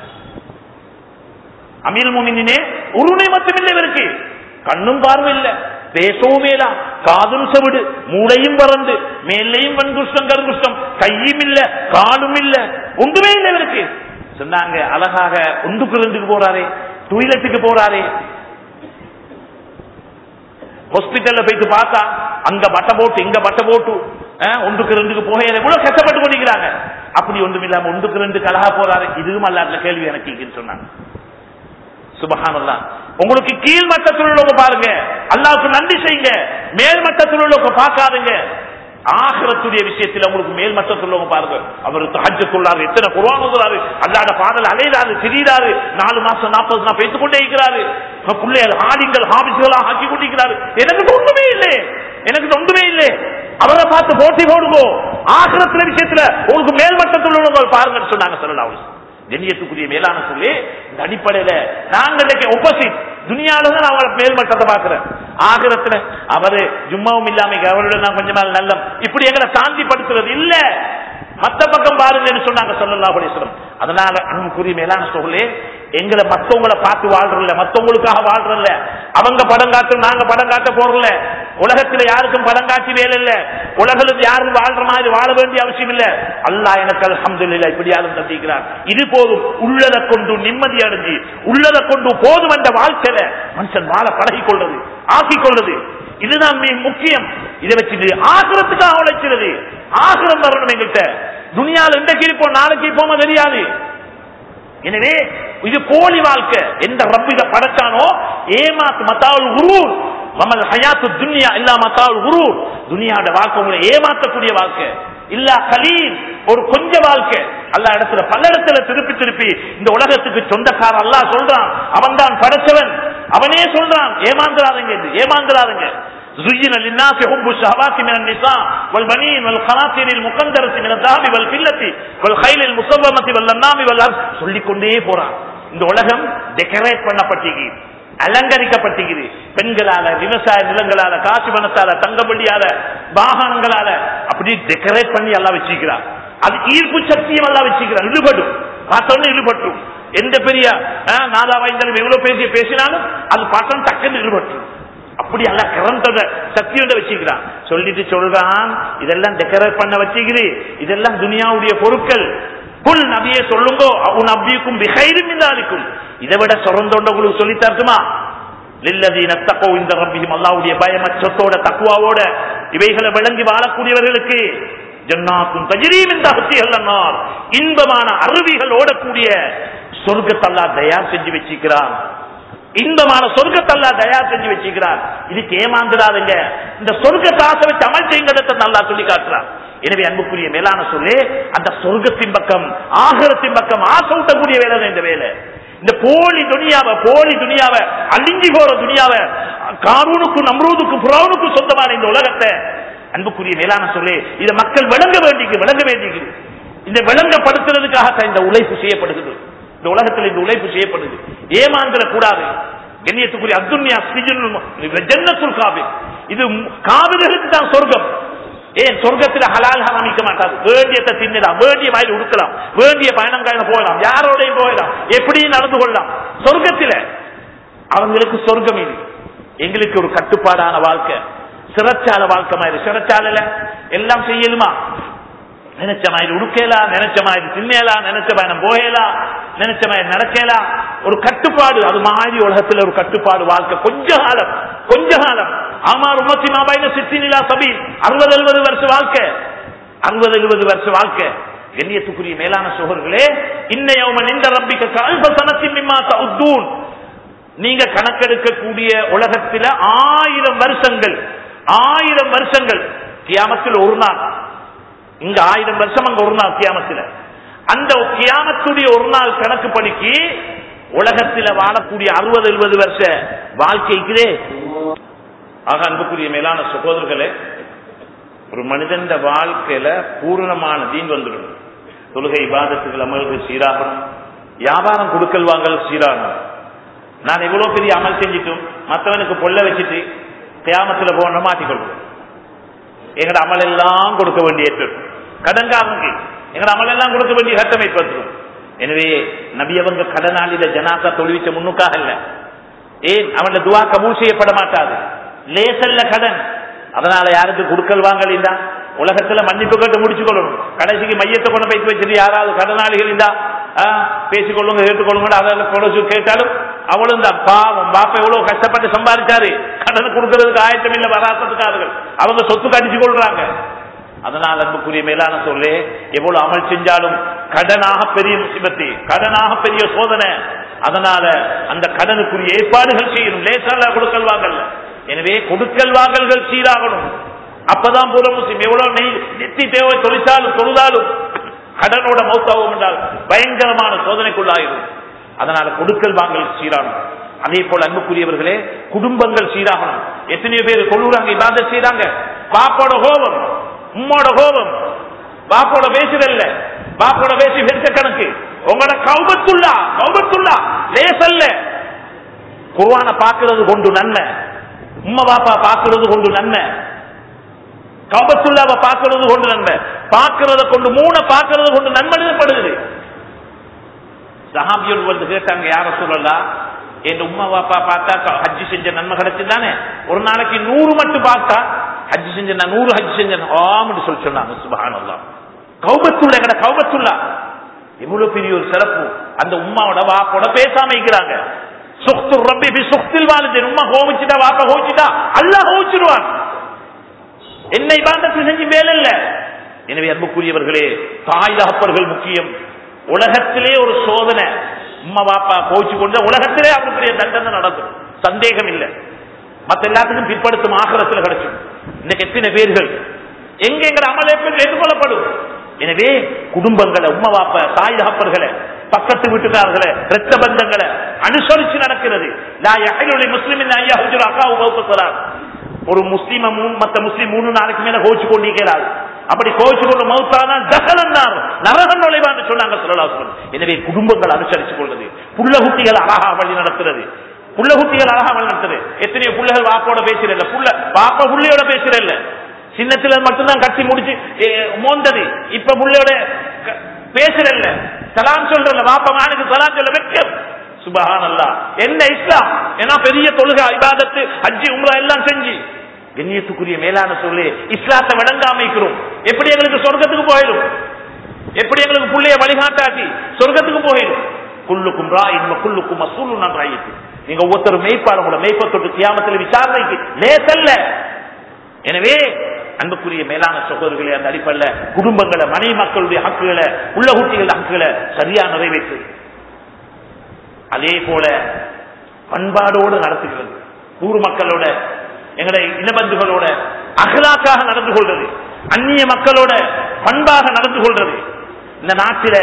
அமீருல் முஃமினீனே, ஒரு நியமத்தும் இல்லை இவருக்கு. கண்ணும் பார்வை இல்லை, பேசவும் இல்ல, காதும் செவிடு, மூளையும் பறந்து, மேலையும் வெண்குஷ்டம் கருங்குஷ்டம், கையும் இல்ல, காலும் இல்ல, ஒன்றுமே இல்லை இவருக்கு. சொன்னாங்க, அழகாக ஒன்றுக்கு 2க்கு போறாரே, டாய்லெட்டுக்கு போறாரே, ஹாஸ்பிட்டல்ல போயிட்டு பார்த்தா அங்க பட்டை போட்டு இங்க பட்டை போட்டு ஒன்றுக்கு 2க்கு போக எவ்வளவு கஷ்டப்பட்டு கொண்டிருக்கிறாங்க. அப்படி ஒன்றும் இல்லாம 1க்கு 2க்கு அழகா போறாரு. இதுவும் அல்லாஹ்ல கேள்வி எனக்கு சொன்னாங்க. சுப்ஹானல்லாஹ். உங்களுக்கு கீழ் மட்டத்தில் உள்ளவங்க பாருங்க, அல்லாஹ்வுக்கு நன்றி செய்யுங்க. மேல் மட்டத்தில் உள்ளவங்க பார்க்காதுங்க. ஆகிரத்துடைய விஷயத்தில் உங்களுக்கு மேல்மட்டம் சொல்லுவாங்க பாருங்க. அவர் தஹஜ்ஜத் சொல்றாரு, எத்தனை குர்ஆன் ஓதுறாரு, அல்லாஹ்வுடைய பாடல் அலைறாரு, திரிறாரு, 4 மாசம் 40 நாள் பேசிக் கொண்டே இருக்கிறாரு, பிள்ளைகள் ஆடிங்கள் ஹாபிஸ்களாக ஆக்கி கொண்டிருக்கிறாரு. எனக்கு ஒன்றுமே இல்லை, எனக்கு ஒன்றுமே இல்லை. அவரை பார்த்து போட்டி போடுவோம். ஆகிரத்துல விஷயத்துல உங்களுக்கு மேல்மட்டத்தில் உள்ளவங்க பாருங்கன்னு சொன்னாங்க ஸல்லல்லாஹு அலைஹி வஸல்லம். கண்ணியத்துக்குரிய மேலான சொல்லி இந்த அடிப்படையில நாங்கள் ஒப்போசிட் துனியால தான் அவங்கள மேல்மட்டத்தை பாக்குறேன். ஆகிரத்துல அவரு ஜும்மாவும் இல்லாம அவரோட நான் கொஞ்ச நாள் நல்ல இப்படி எங்களை சாந்தி படுத்துறது இல்ல. மத்த பக்கம் பாருங்கன்னு சொன்னாங்க ஸல்லல்லாஹு அலைஹி வஸல்லம். அதனால அன்புக்குரிய மேலான சொல்லி எங்களை மத்தவங்களை பார்த்து வாழ்றல, மத்தவங்களுக்காக வாழ்றல. அவங்க படம் காட்டு, நாங்க படம் காட்ட போறல. உலகத்துல யாருக்கும் படம் காட்டி வேலை இல்ல. உலகத்தில் யாரும் வாழ்ற மாதிரி வாழ வேண்டிய அவசியம் இல்ல. அல்லாஹ் எனக்கு அல்ஹம்துலில்லாஹ் இப்படி யாரும் தந்திக்கிறார். இது போதும். உள்ளதை கொண்டு நிம்மதி அடைஞ்சு, உள்ளதை கொண்டு போதும் என்ற வாழ்க்கையில மனுஷன் வாழ பழகி கொள்றது, ஆக்கிக் கொள்வது, இதுதான் மிக முக்கியம். இதை வச்சு ஆகிரத்துக்காக உழைக்கிறது. ஆகிரம் வரணும் எங்கிட்ட. துனியாவில் இன்றைக்கு இருப்போம், நாளைக்கு போம தெரியாது. எனவே இது போலி வாழ்க்கை. எந்த ரப்பு இதை படைச்சானோ ஏமாத்து மத்தாவுல் குரூர் வமல் ஹயாத்து துன்யா இல்லா மத்தாவுல் குரூர். துனியாவோட வாழ்க்கை உங்களை ஏமாற்றக்கூடிய வாழ்க்கை இல்லா கலீல், ஒரு கொஞ்ச வாழ்க்கை. அல்லாஹ் இடத்துல பல இடத்துல திருப்பி திருப்பி இந்த உலகத்துக்கு சொந்தக்கார அல்லாஹ் சொல்றான், அவன் தான் படைச்சவன். அவனே சொல்றான் ஏமாந்துறாதீங்க, ஏமாந்துறாதீங்க. زين للناس حب الشهوات من النساء والبنين والقناطير المقنطرة من الذهب والفضة والخيل المسومة والأنعام والحرث சொல்லிக்கொண்டே போறான். இந்த உலகம் டெக்கரேட் பண்ணப்பட்டிருக்கு, அலங்கரிக்கப்பட்டிருக்குது. பெண்களால, விவசாய நிலங்களால, காசு பணத்தால, தங்கப்பள்ளியால, வாகனங்களால அப்படி டெக்கரேட் பண்ணி எல்லாம் வச்சிருக்கிறார். அது ஈர்ப்பு சக்தியும் எல்லாம் வச்சிருக்கிறார். இழுபடும், பார்த்தோன்னு இழுபட்டும். எந்த பெரிய நாதாவாய்ந்தாலும் எவ்வளவு பேசினாலும் அது பார்த்தோன்னு டக்குன்னு இழுபட்டும். அப்படி அல்ல கரண்ட் சக்தியோட வச்சுக்கிறான். சொல்லிட்டு சொல்றான், இதெல்லாம் டெக்கரேட் பண்ண வச்சுக்கிறீ, இதெல்லாம் துனியாவுடைய பொருட்கள். புல் நபியே சொல்லுங்கோ, உன் அபிக்கும் பிகைரும் இல்லாதிக்கும். இதை விட சொரந்தோண்டவங்களுக்கு சொல்லி தரட்டுமா? லில்லதீன தக்கோ இந்த ரப்பியும் அல்லாஹ்வுடைய பயமச்சத்தோட தக்வாவோட இவைகளை விளங்கி வாழக்கூடியவர்களுக்கு ஜன்னாத்துன் தஜ்ரீ மின் தஹ்திஹல் அன்ஹார், இன்பமான அருவிகள் ஓடக்கூடிய சொர்க்கத்தை அல்லாஹ் தயார் செஞ்சு வச்சிருக்கிறான். இன்பமான சொர்க்கத்தை அல்லாஹ் தயார் செஞ்சு வச்சிருக்கிறார். இதுக்கு ஏமாந்துடாதுங்க. இந்த சொர்க்கத்தை ஆசை வச்சு அமல் செய்யுங்கிறத நல்லா சொல்லி காட்டுறார். எனவே அன்புக்குரிய மேலான சொல்லி அந்த சொர்க்கத்தின் பக்கம், ஆகிரத்தின் பக்கம் ஆசை ஊட்டக்கூடிய வேலை தான் இந்த வேலை. இந்த போலி துனியாவை அழிஞ்சி போற துனியாவை காரூனுக்கும் நம்ரூதுக்கும் புராவுனுக்கும் சொந்தமான இந்த உலகத்தை அன்புக்குரிய மேலான சொல்லி இதை மக்கள் விளங்க வேண்டியது. இந்த விளங்கப்படுத்துறதுக்காக இந்த உழைப்பு செய்யப்படுகிறது. இந்த உலகத்தில் இந்த உழைப்பு செய்யப்படுது. ஏமாந்திர கூடாது. கண்ணியத்துக்குரிய அத்துன்யா ஜன்னத்துல் காபிர், இது காபிர்களுக்கு தான் சொர்க்கம். ஏன் சொர்க்கத்தில் ஹலால் ஹராமிக்க மாட்டாது. வேண்டியத்தை தின்னலாம், வேண்டிய மாதிரி உடுக்கலாம், வேண்டிய பயணம் போகலாம், யாரோடையும் போகலாம், எப்படி நடந்து கொள்ளலாம். சொர்க்கத்தில் அவங்களுக்கு சொர்க்கம் இது. எங்களுக்கு ஒரு கட்டுப்பாடான வாழ்க்கை, சிறைச்சாலை வாழ்க்கை மாதிரி. சிறைச்சாலையில எல்லாம் செய்யலுமா? நினைச்ச மாதிரி உடுக்கலாம், நினைச்ச மாதிரி தின்னலாம், நினைச்ச பயணம் போகலாம், நினைச்ச மாதிரி நடக்கலாம். ஒரு கட்டுப்பாடு, அது மாதிரி உலகத்தில் ஒரு கட்டுப்பாடு வாழ்க்கை. கொஞ்ச காலம் ஆமார் உம்மத்தி மாபாயின சித்தினிலா சபி 60-70 வருஷ வாழ்க்கை, 60-70 வருஷ வாழ்க்கை. கண்ணியத்துக்குரிய மேலான சகோதரர்களே, இன்னையவன் இந்த ரப்பிக்க கல்ப சனத்தின் மிம்மா தஉத்தூன், நீங்க கணக்கெடுக்கக்கூடிய உலகத்தில் 1000 வருஷங்கள் கியாமத்தில் ஒரு நாள். இங்க 1000 வருஷம், அங்க ஒரு நாள் கியாமத்தில். அந்த கியாமத்துடைய ஒரு நாள் கணக்கு படிக்கு உலகத்தில் வாழக்கூடிய 60-70 வருஷ வாழ்க்கைக்கு. ஆக அன்புக்குரிய மேலான சகோதரர்களே, ஒரு மனிதன் வாழ்க்கையில பூரணமான தீன் வந்துடும். தொழுகை, இபாதத்துகள், அமல்கள் சீராகணும், வியாபாரம் கொடுக்கல் வாங்கல் சீராகணும். நான் எவ்வளவு பெரிய அமல் செஞ்சிட்டும் மற்றவனுக்கு பொல்ல வச்சுட்டு கியாமத்தில் போன மாட்டிக்கொள்வோம். எங்கட அமல் எல்லாம் கொடுக்க வேண்டிய கடன்காரனுக்கு எங்கட அமல் எல்லாம் கொடுக்க வேண்டிய கட்டம் ஏற்படுத்தும். எனவே நபியவங்க கடனாளில ஜனாசா தொழுவிச்ச முன்னுக்காக இல்ல. ஏன் அவன் துவா கபூல் செய்யப்பட மாட்டாது. லேசல்ல கடன். அதனால யாருக்கு கொடுக்கல் வாங்கல் இல்ல, உலகத்துல மன்னிப்பு கேட்டு முடிச்சு கொள்ளணும். கடைசிக்கு மையத்தை கொண்டு போய் வச்சுட்டு யாராவது கடனாளிகள் இருந்தா பேசிக்கொள்ளுங்க, கேட்டுக்கொள்ளுங்க. அதெல்லாம் கேட்டாலும் அவளும் தான் பாவம், பாப்பா எவ்வளவு கஷ்டப்பட்டு சம்பாதிச்சாரு, கடன் கொடுக்கறதுக்கு ஆயத்தம் இல்ல வராசத்துக்காரர்கள், அவங்க சொத்துக்கு அடிச்சு கொள்றாங்க. அதனால் அன்புக்குரிய மேலான சொல்லே, எவ்வளவு அமல் செஞ்சாலும் கடனாக பெரிய முசிபத்து, கடனாக பெரிய சோதனை. அதனால அந்த கடனுக்குரிய ஏற்பாடுகள் செய்யணும், லேசால கொடுக்கல் வாங்கல். எனவே கொடுக்கல் வாங்கல்கள் சீராகணும். அப்பதான் பூரா முஸ்லிம். எவ்வளவு நெத்தி தேவை தொழுதாலும் கடனோட மௌத்தாகும் என்றால் பயங்கரமான சோதனைக்குள்ளாயிரும். அதனால கொடுக்கல் வாங்கல் சீரானும். அதே போல அன்புக்குரியவர்களே, குடும்பங்கள் சீராகணும். எத்தனையோ பேர் தொழுறாங்க, இபாதத் செய்றாங்க. பாப்போட கோபம், உம்மோட கோபம், பாப்போட பேசுறல்ல, பாப்போட பேசி வெறுத்த கணக்கு. உங்களோட கௌபத்துல்லா லேசல்ல. குர்ஆன பாக்குறது கொண்டு நன்மை, உம்மா பாப்பா பாக்குறது கொண்டு நன்மை, கௌபத்துல்லாவை பாக்குறது கொண்டு நன்மை, பாக்குறத கொண்டு மூணை பாக்குறது கொண்டு நன்மை எழுதப்படுகிறது. சஹாபியோடு வந்து கேட்டாங்க, யார சொல்லலாம், என் உம்மா பாப்பா பார்த்தா ஹஜ்ஜி செஞ்ச நன்மை கிடைச்சுதானே, ஒரு நாளைக்கு 100 மட்டும் பார்த்தா ஹஜ்ஜி செஞ்ச 100 ஹஜ்ஜி செஞ்ச ஆம்னு சொல்லி சொன்னாங்க. சுப்ஹானல்லாஹ். கௌபத்துல்லா எங்கட கௌபத்துல்லா எவ்வளவு பெரிய ஒரு சிறப்பு. அந்த உம்மாவோட வாப்போட பேசாம இருக்கிறாங்க. சுக்து ரப்பி பி சுக்தில் வாலிதின். உம்மா கோவிச்சிட்டா, வாப்பா கோவிச்சிட்டா, அல்லாஹ் கோவிச்சிடுவான். என்ன இபாதத்து செஞ்சு மேல இல்ல. எனவே அன்புக்குரியவர்களே, தாய் தகப்பர்கள் முக்கியம். உலகத்திலே ஒரு சோதனை, உம்மா பாப்பா கோவிச்சு கொண்ட உலகத்திலே அவருக்குரிய தண்டனை நடக்கும், சந்தேகம் இல்லை. மற்ற எல்லாத்துக்கும் பிற்படுத்தும் ஆகிரத்தில் கிடைக்கும். இன்னைக்கு எத்தனை பேர்கள் எங்க எங்க அமலே ஏற்றுக்கொள்ளப்படும். எனவே குடும்பங்களை, உம்மா பாப்பா தாய் தகப்பர்களை, பக்கத்து வீட்டுக்காரர்களை, இரத்த பந்தங்களை அனுசரிச்சு நடக்கிறது. ஒரு முஸ்லீம மற்ற முஸ்லீம் 3 நாளைக்கு மேல கோச்சு கொண்டிருக்கிறார். அப்படி கோச்சு கொண்டு மௌத்தானால் தகலன்னார், நரகம் நுழைவான்னு சொன்னாங்க ஸல்லல்லாஹு அலைஹி வஸல்லம். எனவே குடும்பங்கள் அனுசரிச்சு கொள்வது, புள்ள குட்டிகள் அழகா வழி நடத்துறது, புள்ள குட்டிகள் அழகா வழி நடத்துறது. எத்தனையோ புள்ளைகள் வாப்போட பேசுறல்ல, பாப்பா புள்ளையோட பேசுறல்ல. சின்னத்துல மட்டும்தான் கட்டி முடிச்சு மோந்தது. இப்ப புள்ளையோட பேசுறல்ல, சலாம் சொல்றல்ல, வாப்பா மானுக்கு சலாம் சொல்ல வெட்கம். சுப்ஹானல்லாஹ். என்ன இஸ்லாம்? ஏன்னா பெரிய தொழுகை, இபாதத்து, ஹஜ்ஜி, உம்ரா எல்லாம் செஞ்சு கண்ணியத்துக்குரிய மேலான சொல்லி இஸ்லாத்தை விளங்காமைக்கிறோம். எப்படி எங்களுக்கு சொர்க்கத்துக்கு போயிடும்? எப்படி எங்களுக்கு புள்ளைய வழிகாட்டாட்டி சொர்க்கத்துக்கு போயிடும்? குல்லுக்கும் ராயின் வ குல்லுக்கும் மஸ்ஊலுன் அன் ரஅய்யிஹி. நீங்க ஒவ்வொருத்தரும் மேய்ப்பாளர், உங்களை மேய்ப்பத்தொட்டு கியாமத்தில் விசாரணைக்கு லேசல்ல. எனவே அன்புக்குரிய மேலான சகோதரர்களே, அந்த அடிப்படையில் குடும்பங்களை, மனைவி மக்களுடைய ஹக்குகளை, உள்ள குட்டிகள் ஹக்குகளை சரியா நிறைவேற்று. அதே போல பண்பாடோடு நடத்துகிறது. ஊர் மக்களோட, எங்களுடைய இனபந்துகளோட அகலாக்காக நடந்து கொள்றது, அந்நிய மக்களோட பண்பாக நடந்து கொள்றது. இந்த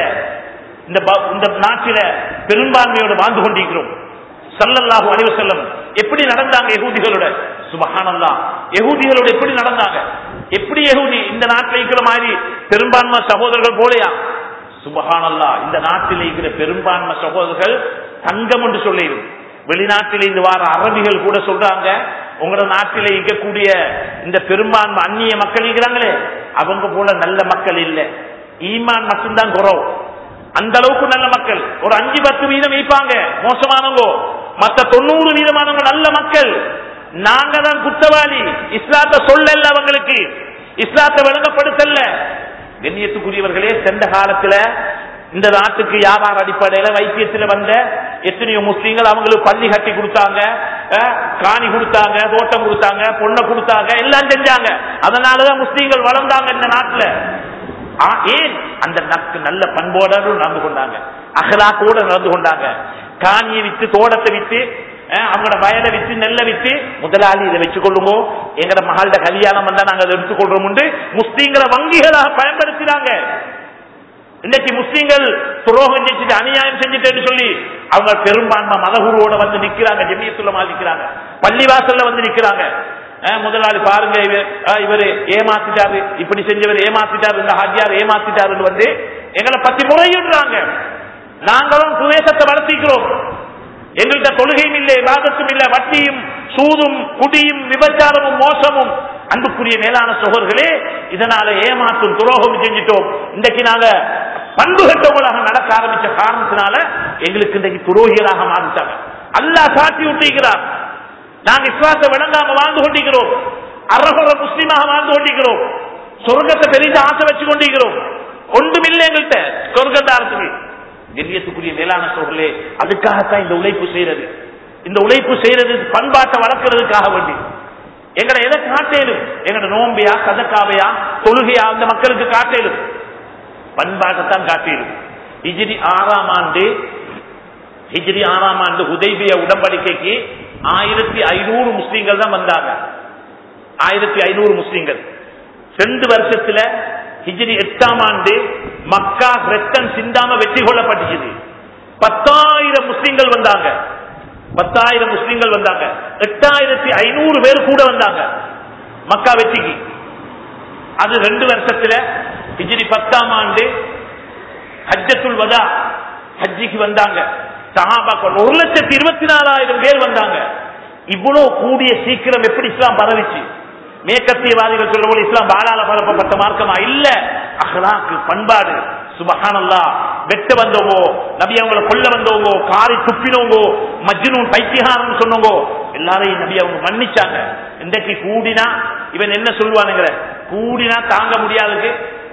நாட்டில பெரும்பான்மையோடு வாழ்ந்து கொண்டிருக்கிறோம். ஸல்லல்லாஹு அலைஹி வஸல்லம் எப்படி நடந்தாங்க யகூதிகளோட? சுப்ஹானல்லாஹ். யகூதிகளோட எப்படி நடந்தாங்க? எப்படி யகூதி இந்த நாட்டில் இருக்கிற மாதிரி பெரும்பான்மை சகோதரர்கள் போலையா? சுப்ஹானல்லாஹ். இந்த நாட்டில் இருக்கிற பெரும்பான்மை சகோதரர்கள் தங்கம் என்று சொல்லிடும். வெளிநாட்டில் இருந்து வார அரபிகள் கூட சொல்றாங்க, உங்களோட நாட்டில் இருக்கக்கூடிய இந்த பெரும்பான்மை அந்நிய மக்கள் இருக்கிறாங்களே, அவங்க போல நல்ல மக்கள் இல்லை, ஈமான் மட்டும்தான் குறவு. அந்த அளவுக்கு நல்ல மக்கள் ஒரு 5-10% வைப்பாங்க மோசமானவங்க, மற்ற 90% நல்ல மக்கள். நாங்க தான் குற்றவாளி. இஸ்லாத்தை சொல்லல, அவங்களுக்கு இஸ்லாத்தை விளங்கப்படுத்தல. கண்ணியத்துக்குரியவர்களே, சென்ற காலத்துல இந்த நாட்டுக்கு வியாபார அடிப்படையில வைத்தியத்தில் வந்த எத்தனையோ முஸ்லீம்கள் அவங்களுக்கு பள்ளி கட்டி கொடுத்தாங்க, காணி கொடுத்தாங்க, தோட்டம் கொடுத்தாங்க, பொண்ணை கொடுத்தாங்க, எல்லாம் செஞ்சாங்க. அதனாலதான் முஸ்லீம்கள் வளர்ந்தாங்க இந்த நாட்டுல. ஏன்? அந்த நல்ல பண்போட நடந்து கொண்டாங்க, அகலாக்கோட நடந்து கொண்டாங்க. காணியை வித்து, தோட்டத்தை வித்து, அவங்களோட வயலை வித்து, நெல்லை வித்து, முதலாளி இதை வச்சு கொள்ளுங்க, எங்கட மகளோட கல்யாணம் வந்தா நாங்க அதை எடுத்துக்கொள்றோம் என்று முஸ்லீம்களை வங்கிகளாக பயன்படுத்தினாங்க. இன்னைக்கு முஸ்லீம்கள் துரோகம் செஞ்சுட்டு, அநியாயம் செஞ்சுட்டு சொல்லி அவங்க பெரும்பான்மை மதகுருவோட வந்து நிக்கிறாங்க, ஜமியத்துல்லமா நிக்கிறாங்க, பள்ளிவாசல்ல வந்து நிக்கிறாங்க. முதலாளி பாருங்க, இவரு ஏமாத்திட்டாரு, இப்படி செஞ்சவர் ஏமாத்திட்டாரு, இந்த ஹாஜியார் ஏமாத்திட்டாரு வந்து எங்களை பத்தி முறையிடுறாங்க. நாங்களும் சுவேசத்தை வளர்த்திக்கிறோம், எங்கள்கிட்ட தொழுகையும் இல்லை, இபாதத்தும் இல்லை, வட்டியும் சூதும் குடியும் விபச்சாரமும் மோசமும். அன்புக்குரிய மேலான சகோதரர்களே, இதனால ஏமாற்றும் துரோகம் செஞ்சிட்டோம். இன்றைக்கு நாங்க பண்பு கட்டவங்களாக நடக்க ஆரம்பிச்ச காரணத்தினால எங்களுக்கு இன்றைக்கு துரோகிகளாக மாறிட்டாங்க. அல்லாஹ் சாட்சி விட்டுகிறார். நாங்க இஸ்லாத்தை விளங்காம வாழ்ந்து கொண்டிருக்கிறோம், அரகுற முஸ்லீமாக வாழ்ந்து கொண்டிருக்கிறோம், சொர்க்கத்தை பெரிய ஆசை வச்சு கொண்டிருக்கிறோம். ஒன்றுமில்லை எங்கள்கிட்ட சொர்க்கத்தாரத்துக்கு. கண்ணியத்துக்குரிய மேலான சகோதரர்களே, அதுக்காகத்தான் இந்த உழைப்பு செய்யறது. இந்த உழைப்பு செய்யறது பண்பாட்டை வளர்க்கிறதுக்காக வேண்டி. எங்களை எதை காட்டேலும், எங்களோட நோம்பியா, சதக்காவையா, தொழுகையா, அந்த மக்களுக்கு காட்டேலும், பண்பாட்டைத்தான் காட்டேலும். ஹிஜ்ரி 6ஆம் ஆண்டு ஹுதைபியா உடன்படிக்கைக்கு 1500 முஸ்லீம்கள் தான் வந்தாங்க. 1500 முஸ்லிம்கள். 2 வருஷத்துல ஹிஜ்ரி 8ஆம் ஆண்டு மக்கா ரத்தம் சிந்தாம வெற்றி கொள்ளப்பட்டுச்சு. 10,000 முஸ்லிம்கள் வந்தாங்க. 10,000 முஸ்லிம்கள் வந்தாங்க. 8500 பேர் கூட வந்தாங்க மக்கா வெற்றிக்கு. அது 2 வருஷத்துல ஹிஜ்ரி 10ஆம் ஆண்டு ஹஜ்ஜத்துல் வதா ஹஜ்ஜிக்கு வந்தாங்க சஹாபாக்கள். 1,24,000 பேர் வந்தாங்க. இவ்வளவு கூடிய சீக்கிரம் எப்படி இஸ்லாம் பரவிச்சு? மேற்கத்தியவாதிகள் சொல்ற போல இஸ்லாம் வாழால பரப்பப்பட்ட மார்க்கமா? இல்ல, அஹ்லாக்கு, பண்பாடு. சுப்ஹானல்லாஹ். வெட்ட வந்தவங்க, நபி அவங்களை கொல்ல வந்தவங்க, காரி துப்பினவங்க, மஜ்னூன் பைத்தியகாரன் சொன்னவங்க எல்லாரையும் நபி அவங்க மன்னிச்சாங்க. இன்றைக்கு கூடினா இவன் என்ன சொல்லுவானுங்கிற, கூடினா தாங்க முடியாதுக்கு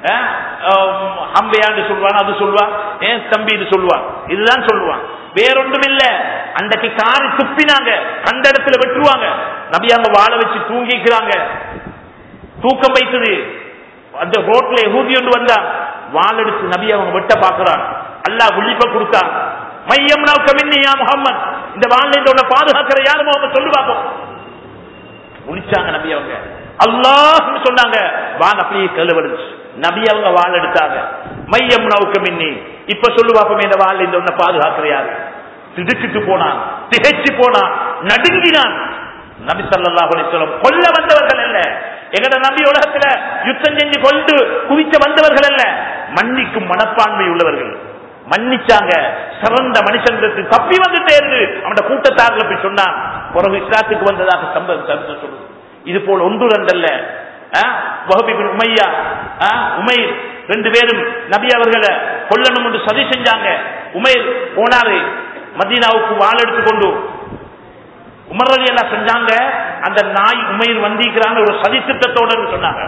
ஹம்பையாண்டு சொல்லுவான், அது சொல்லுவான், ஏன் தம்பி இது சொல்லுவான், இதுதான் சொல்லுவான், வேறொன்றும் இல்ல. அன்றைக்கு காரி துப்பினாங்க, கண்ட இடத்துல வெட்டுவாங்க. நபி அவங்க வாழ வச்சு தூங்கிக்கிறாங்க, தூக்கம் வைத்தது. அந்த ரோட்ல யஹூதி ஒன்று வந்தா வாள் எடுத்து நபி அவங்க வெட்ட பாக்குறான். அல்லாஹ் விழிப்ப கொடுத்தான். மையம் கமின்னியா முஹம்மத், இந்த வாழ்ல இந்த பாதுகாக்கிற யாரும் அவங்க சொல்லு பார்ப்போம். முடிச்சாங்க நபி அவங்க. அல்லாஹ் சொன்னாங்க, வான் அப்படியே கழுவடிச்சு. நபி அவங்க வாள் எடுத்தாங்க. மையம் கமின்னி, இப்ப சொல்லு பார்ப்போம், இந்த வாழ்ல இந்த பாதுகாக்கிற யாரு? திடுக்கிட்டு போனான், திகைச்சு போனான், நடுங்கினான். நபி ஸல்லல்லாஹு அலைஹி வஸல்லம் கொல்ல வந்தவர்கள் அல்ல. எங்கட நபி உலகத்துல யுத்தம் செஞ்சு கொண்டு குவிக்க வந்தவர்கள் அல்ல, மன்னிக்கும் மனப்பான்மை உள்ளவர்கள். மன்னிச்சாங்க. சிறந்த மனுஷனுக்கு தப்பி வந்துட்டே இருந்து அவன் கூட்டத்தார்கள் போய் சொன்னான். பிறகு இஸ்லாத்துக்கு வந்ததாக சம்பவம் சொல்லுது. இது போல ஒன்று ரெண்டல்ல. வஹப் இப்னு உமையா, உமைர் 2 பேரும் நபி அவர்களை கொல்லணும் என்று சதி செஞ்சாங்க. உமைர் போனாரு மதீனாவுக்கு வாள் எடுத்துக்கொண்டு. உமர் ரலியல்லாஹு செஞ்சாங்க. அந்த நாய் உமைர் வந்திருக்கிறாங்க ஒரு சதி திட்டத்தோடு சொன்னாங்க.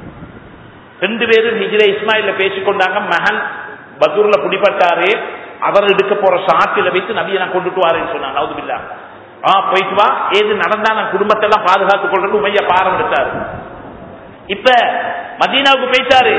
2 பேரும் ஹிஜ்ரே இஸ்மாயில்ல பேசிக்கொண்டாங்க. மகன் பத்ருல பிடிபட்டாரு, அவர் எடுக்க போற சாத்தில வைத்து நபியை நான் கொண்டுட்டு வாரேன்னு சொன்னாங்க. நவுதுபில்லாஹ். போயிட்டு வா, ஏது நடந்தா நான் குடும்பத்தை எல்லாம் பாதுகாத்துக் கொள்றது உமையா பாரம் எடுத்தாரு. இப்ப மதீனாவுக்கு போயிட்டாரு.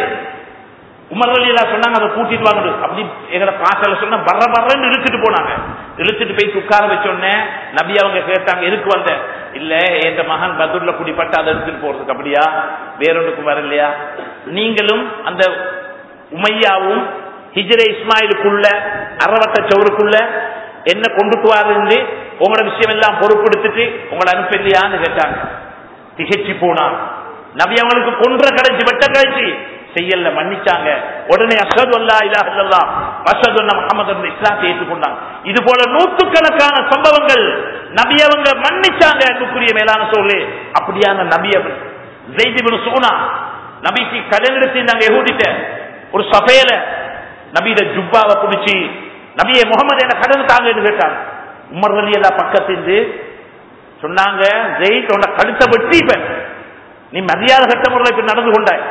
உமர் ரலியல்லாஹு சொன்னாங்க, அதை கூட்டிட்டு வாங்க. அப்படி எங்கட பாசல சொன்னா பர்ற பர்றன்னு இழுத்துட்டு போனாங்க. இழுத்துட்டு போய் உட்கார வச்சோடனே நபி அவங்க கேட்டாங்க, எதுக்கு வந்த? இல்ல, என் மகன் பத்ருல குடிப்பட்டு அதை எடுத்துட்டு போறதுக்கு. அப்படியா? வேறொன்றுக்கும் வர இல்லையா? நீங்களும் அந்த உமையாவும் ஹிஜ்ரே இஸ்மாயிலுக்குள்ள அரவட்ட சவுருக்குள்ள என்ன கொண்டுட்டு வாருந்து உங்களோட விஷயம் எல்லாம் பொறுப்படுத்திட்டு உங்களை அனுப்பலையான்னு கேட்டாங்க. திகைச்சு போனான். நபி அவங்களுக்கு கொன்ற கடைசி வெட்ட கடைசி செய்யல, மன்னிச்சாங்க. உடனே அஷ்ஹது அல்லா இலாஹ இல்லல்லாஹ் வஅஷ்ஹது அன்ன முஹம்மதன் இஸ்லாத்தை ஏற்றுக்கொண்டாங்க. இது போல நூற்றுக்கணக்கான சம்பவங்கள் நபி அவங்க மன்னிச்சாங்க. அன்புக்குரிய மேலான சோழே, அப்படியான நபி அவர் ஸைத் இப்னு சூனா நபிக்கு கடன் எடுத்து யஹூதிட்ட ஒரு சபையில நபியோட ஜுப்பாவை பிடிச்சி, நபியே முகமது என்ன கடன் தாங்கன்னு கேட்டாங்க. உமர் ரலியல்லாஹு பக்கத்திலிருந்து சொன்னாங்க, ஸைத் உன்னை கழுத்தை வெட்டிப்பேன், நீ மரியாதை கட்ட முறையில் இப்ப நடந்து கொண்டாய்,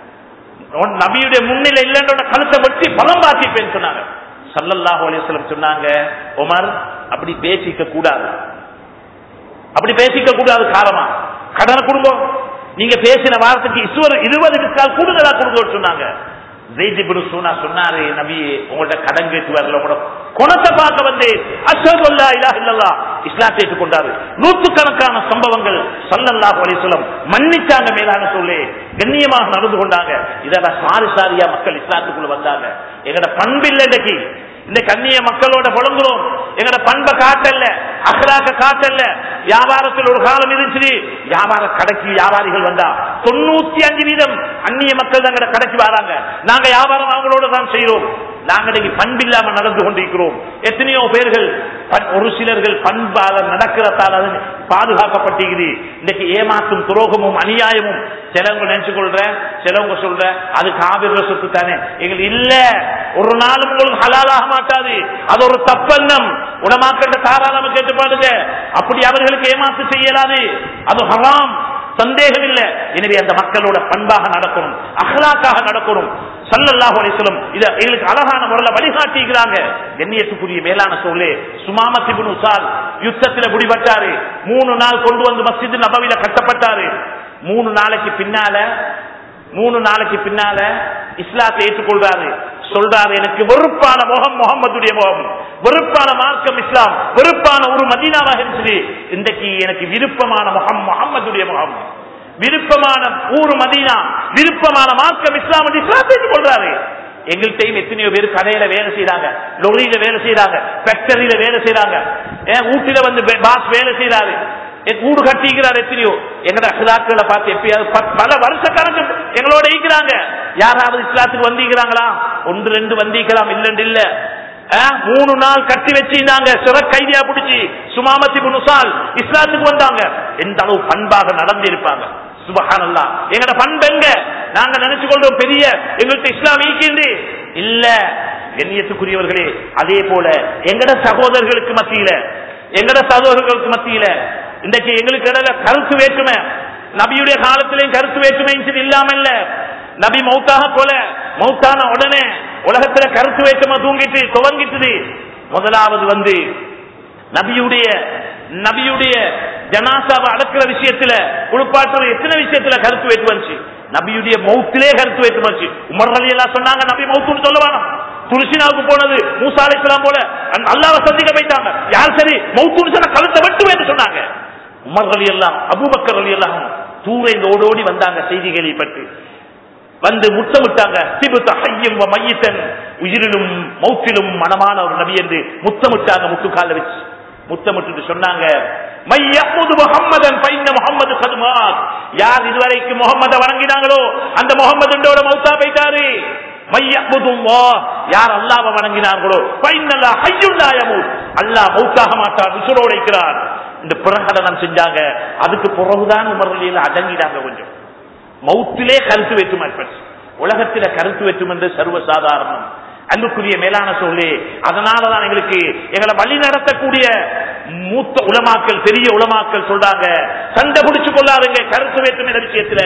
நபியுடைய முன்னிலை இல்லைன்ற கழுத்தை வெட்டி பலம் பார்த்திப்பேன்னு சொன்னாங்க. ஸல்லல்லாஹு அலைஹி வஸல்லம் சொன்னாங்க, உமர் அப்படி பேசிக்க கூடாது, அப்படி பேசிக்க கூடாது. காரணமா கடனை குடும்பம், நீங்க பேசின வாரத்துக்கு 20 கால் கூடுதலா கொடுங்க சொன்னாங்க. ஸைத் இப்னு சூனா சொன்னாரு, நபியே உங்கள்ட்ட கடன் கேட்டு வரல, உங்களோட குணத்தை பார்க்க வந்து அஷ்ஹது அல்லா இலாஹ இல்லல்லாஹ் இஸ்லாத்தை ஏற்றுக்கொண்டாரு. நூற்றுக்கணக்கான சம்பவங்கள் ஸல்லல்லாஹு அலைஹி வஸல்லம் மன்னிச்சாங்க. மேலான சொல்லே கண்ணியமாக நடந்து கொண்டாங்க. இதெல்லாம் சாரி சாரியா மக்கள் இஸ்லாத்துக்குள்ள வந்தாங்க. எங்கட பண்பில்லை இன்னைக்கு. இந்த கண்ணிய மக்களோட புலங்குறோம், எங்கட பண்பை காட்டல்ல, அஹ்லாக்க காட்டல்ல. வியாபாரத்தில் ஒரு காலம் இருந்துச்சு, வியாபார கடைக்கு வியாபாரிகள் வந்தா 95% அந்நிய மக்கள் தான் கடைக்கு வராங்க. நாங்க வியாபாரம் அவங்களோட தான் செய்யறோம். நாங்க இன்னைக்கு பண்பில்லாம நடந்து கொண்டிருக்கிறோம். எத்தனையோ பேர்கள், ஒரு சிலர்கள் பண்பால நடக்கிறதால பாதுகாக்கப்பட்டிருக்குது. இன்னைக்கு ஏமாற்றும் துரோகமும் அநியாயமும் சிலவங்க நினைச்சு கொள்ற, சிலவங்க சொல்ற அது காவிர சொத்து தானே, எங்களுக்கு இல்ல, ஒரு நாளும் உங்களுக்கு ஹலாலாக மாட்டாது. அது ஒரு தப்பெண்ணம். உலமாக்கிட்ட தாராளமா கேட்டு பாருங்க. அப்படி அவர்களுக்கு ஏமாற்று செய்யலாது, அது ஹராம், சந்தேகம் இல்லை. எனவே அந்த மக்களோட பண்பாக நடக்கணும், அஹ்லாக்காக நடக்கணும். ஸல்லல்லாஹு அலைஹி வஸல்லம் இத எங்களுக்கு அழகான முறையில் வழிகாட்டிக்கிறாங்க. கண்ணியத்துக்குரிய மேலான சொல்லே, சுமாமத் இப்னு உஸால் யுத்தத்தில் பிடிபட்டாரு. 3 நாள் கொண்டு வந்து மஸ்ஜித் நபவியில கட்டப்பட்டாரு. 3 நாளைக்கு பின்னால இஸ்லாத்தை ஏற்றுக்கொள்றாரு. சொல்றாரு, எனக்கு வெறுப்பான முகம் முகம்மதுடைய முகம், வெறுப்பான மார்க்கம் இஸ்லாம், வெறுப்பான ஒரு மதீனாவாக இருந்துச்சு. இன்றைக்கு எனக்கு விருப்பமான முகம் முகம்மதுடைய முகம். விருப்பமான ஊர் மதீனா, விருப்பமான மார்க்கம் இஸ்லாம் என்று இஸ்லாத்தை கொள்றாரு. எங்கள்கிட்டையும் எத்தனையோ பேர் கடையில வேலை செய்யறாங்க, லொரியில வேலை செய்யறாங்க, ஃபேக்டரியில வேலை செய்யறாங்க, வீட்டுல வந்து பாஸ் வேலை செய்யறாரு, வீடு கட்டிக்கிறார். எத்தனையோ எங்கட அஹ்லாக்களை பார்த்து எப்பயாவது பல வருஷ கணக்கு எங்களோட ஈக்கிறாங்க. யாராவது இஸ்லாத்துக்கு வந்திருக்கிறாங்களா? 1-2 வந்திருக்கலாம், இல்லன்னு இல்ல. 3 நாள் கட்டி வச்சிருந்தாங்க, சிற கைதியா பிடிச்சி சுமாமத்தி புனுசால் இஸ்லாத்துக்கு வந்தாங்க. எந்த அளவு பண்பாக நடந்து இருப்பாங்க. சுபஹானல்லாஹ். எங்கட பண்பு எங்க? நாங்க நினைச்சு கொள்றோம் பெரிய எங்கள்கிட்ட இஸ்லாம் ஈக்கிண்டு இல்ல. கண்ணியத்துக்குரியவர்களே, அதே போல எங்கட சகோதரர்களுக்கு மத்தியில இன்றைக்கு எங்களுக்கு இடையில கருத்து வேற்றுமை, நபியுடைய காலத்திலேயும் கருத்து வேற்றுமை இல்லாம இல்ல. நபி மௌத்தாக போல மௌத்தான உடனே உலகத்துல கருத்து வேற்றுமை தூங்கிட்டு துவங்கிட்டு முதலாவது வந்து நபியுடைய ஜனாசாவை அடக்கிற விஷயத்துல, குளிப்பாட்டுற எத்தனை விஷயத்துல கருத்து வேற்றுமை வந்துச்சு. நபியுடைய மௌத்திலே கருத்து வேற்றுமை வந்துச்சு. உமர் ரலியல்லாஹு சொன்னாங்க நபி மௌத்துன்னு சொல்லுவாங்க. துருசினாவுக்கு போனது மூசா அலைஹிஸ்ஸலாம் போல அல்லாஹ்வை சந்திக்க போயிட்டாங்க. யார் சரி மௌத்துன்னு சொன்னா கழுத்தை வெட்டுவேன்னு சொன்னாங்க. உமர் ரலியல்லாஹு, அபூபக்கர் ரலியல்லாஹு தூரே ஓடோடி வந்தாங்க. செய்திகளை பற்றி வந்து முத்தமிட்டாங்க. சிபுத ஹய்யம் வ மய்யிதன், உயிரிலும் மௌத்திலும் மனமான ஒரு நபி என்று முத்தமிட்டாங்க. முட்டுக்கால வச்சு முத்தமிட்டு சொன்னாங்க, மையஹ்முது முஹம்மதன் ஃபைன்ன முஹம்மது கத் மாத். யார் இதுவரைக்கும் முஹம்மதை வணங்கினாங்களோ அந்த முஹம்மதோட மௌத்தா போயிட்டாரு. மையஹ்முதுல்லாஹ், யார் அல்லாஹ்வை வணங்கினார்களோ ஃபைன்னல்லாஹ் ஹய்யுன் லா யமூத், அல்லாஹ் மௌத்தாக மாட்டார், உயிரோடு இருக்கிறார். இந்த பிரகடனம் செஞ்சாங்க. அதுக்கு பிறகுதான் உமர் ரலியல்லாஹு அடங்கிட்டாங்க. கொஞ்சம் மௌத்திலே கருத்து வேற்றுமை ஏற்பட்டு, உலகத்தில கருத்து வேற்றுமை என்று சர்வசாதாரணம். அன்புக்குரிய மேலான சொல்லி, அதனாலதான் எங்களுக்கு எங்களை வழி நடத்தக்கூடிய மூத்த உலமாக்கள், பெரிய உலமாக்கள் சொல்றாங்க, சண்டை பிடிச்சு கொள்ளாதுங்க கருத்து வேற்றுமை விஷயத்துல.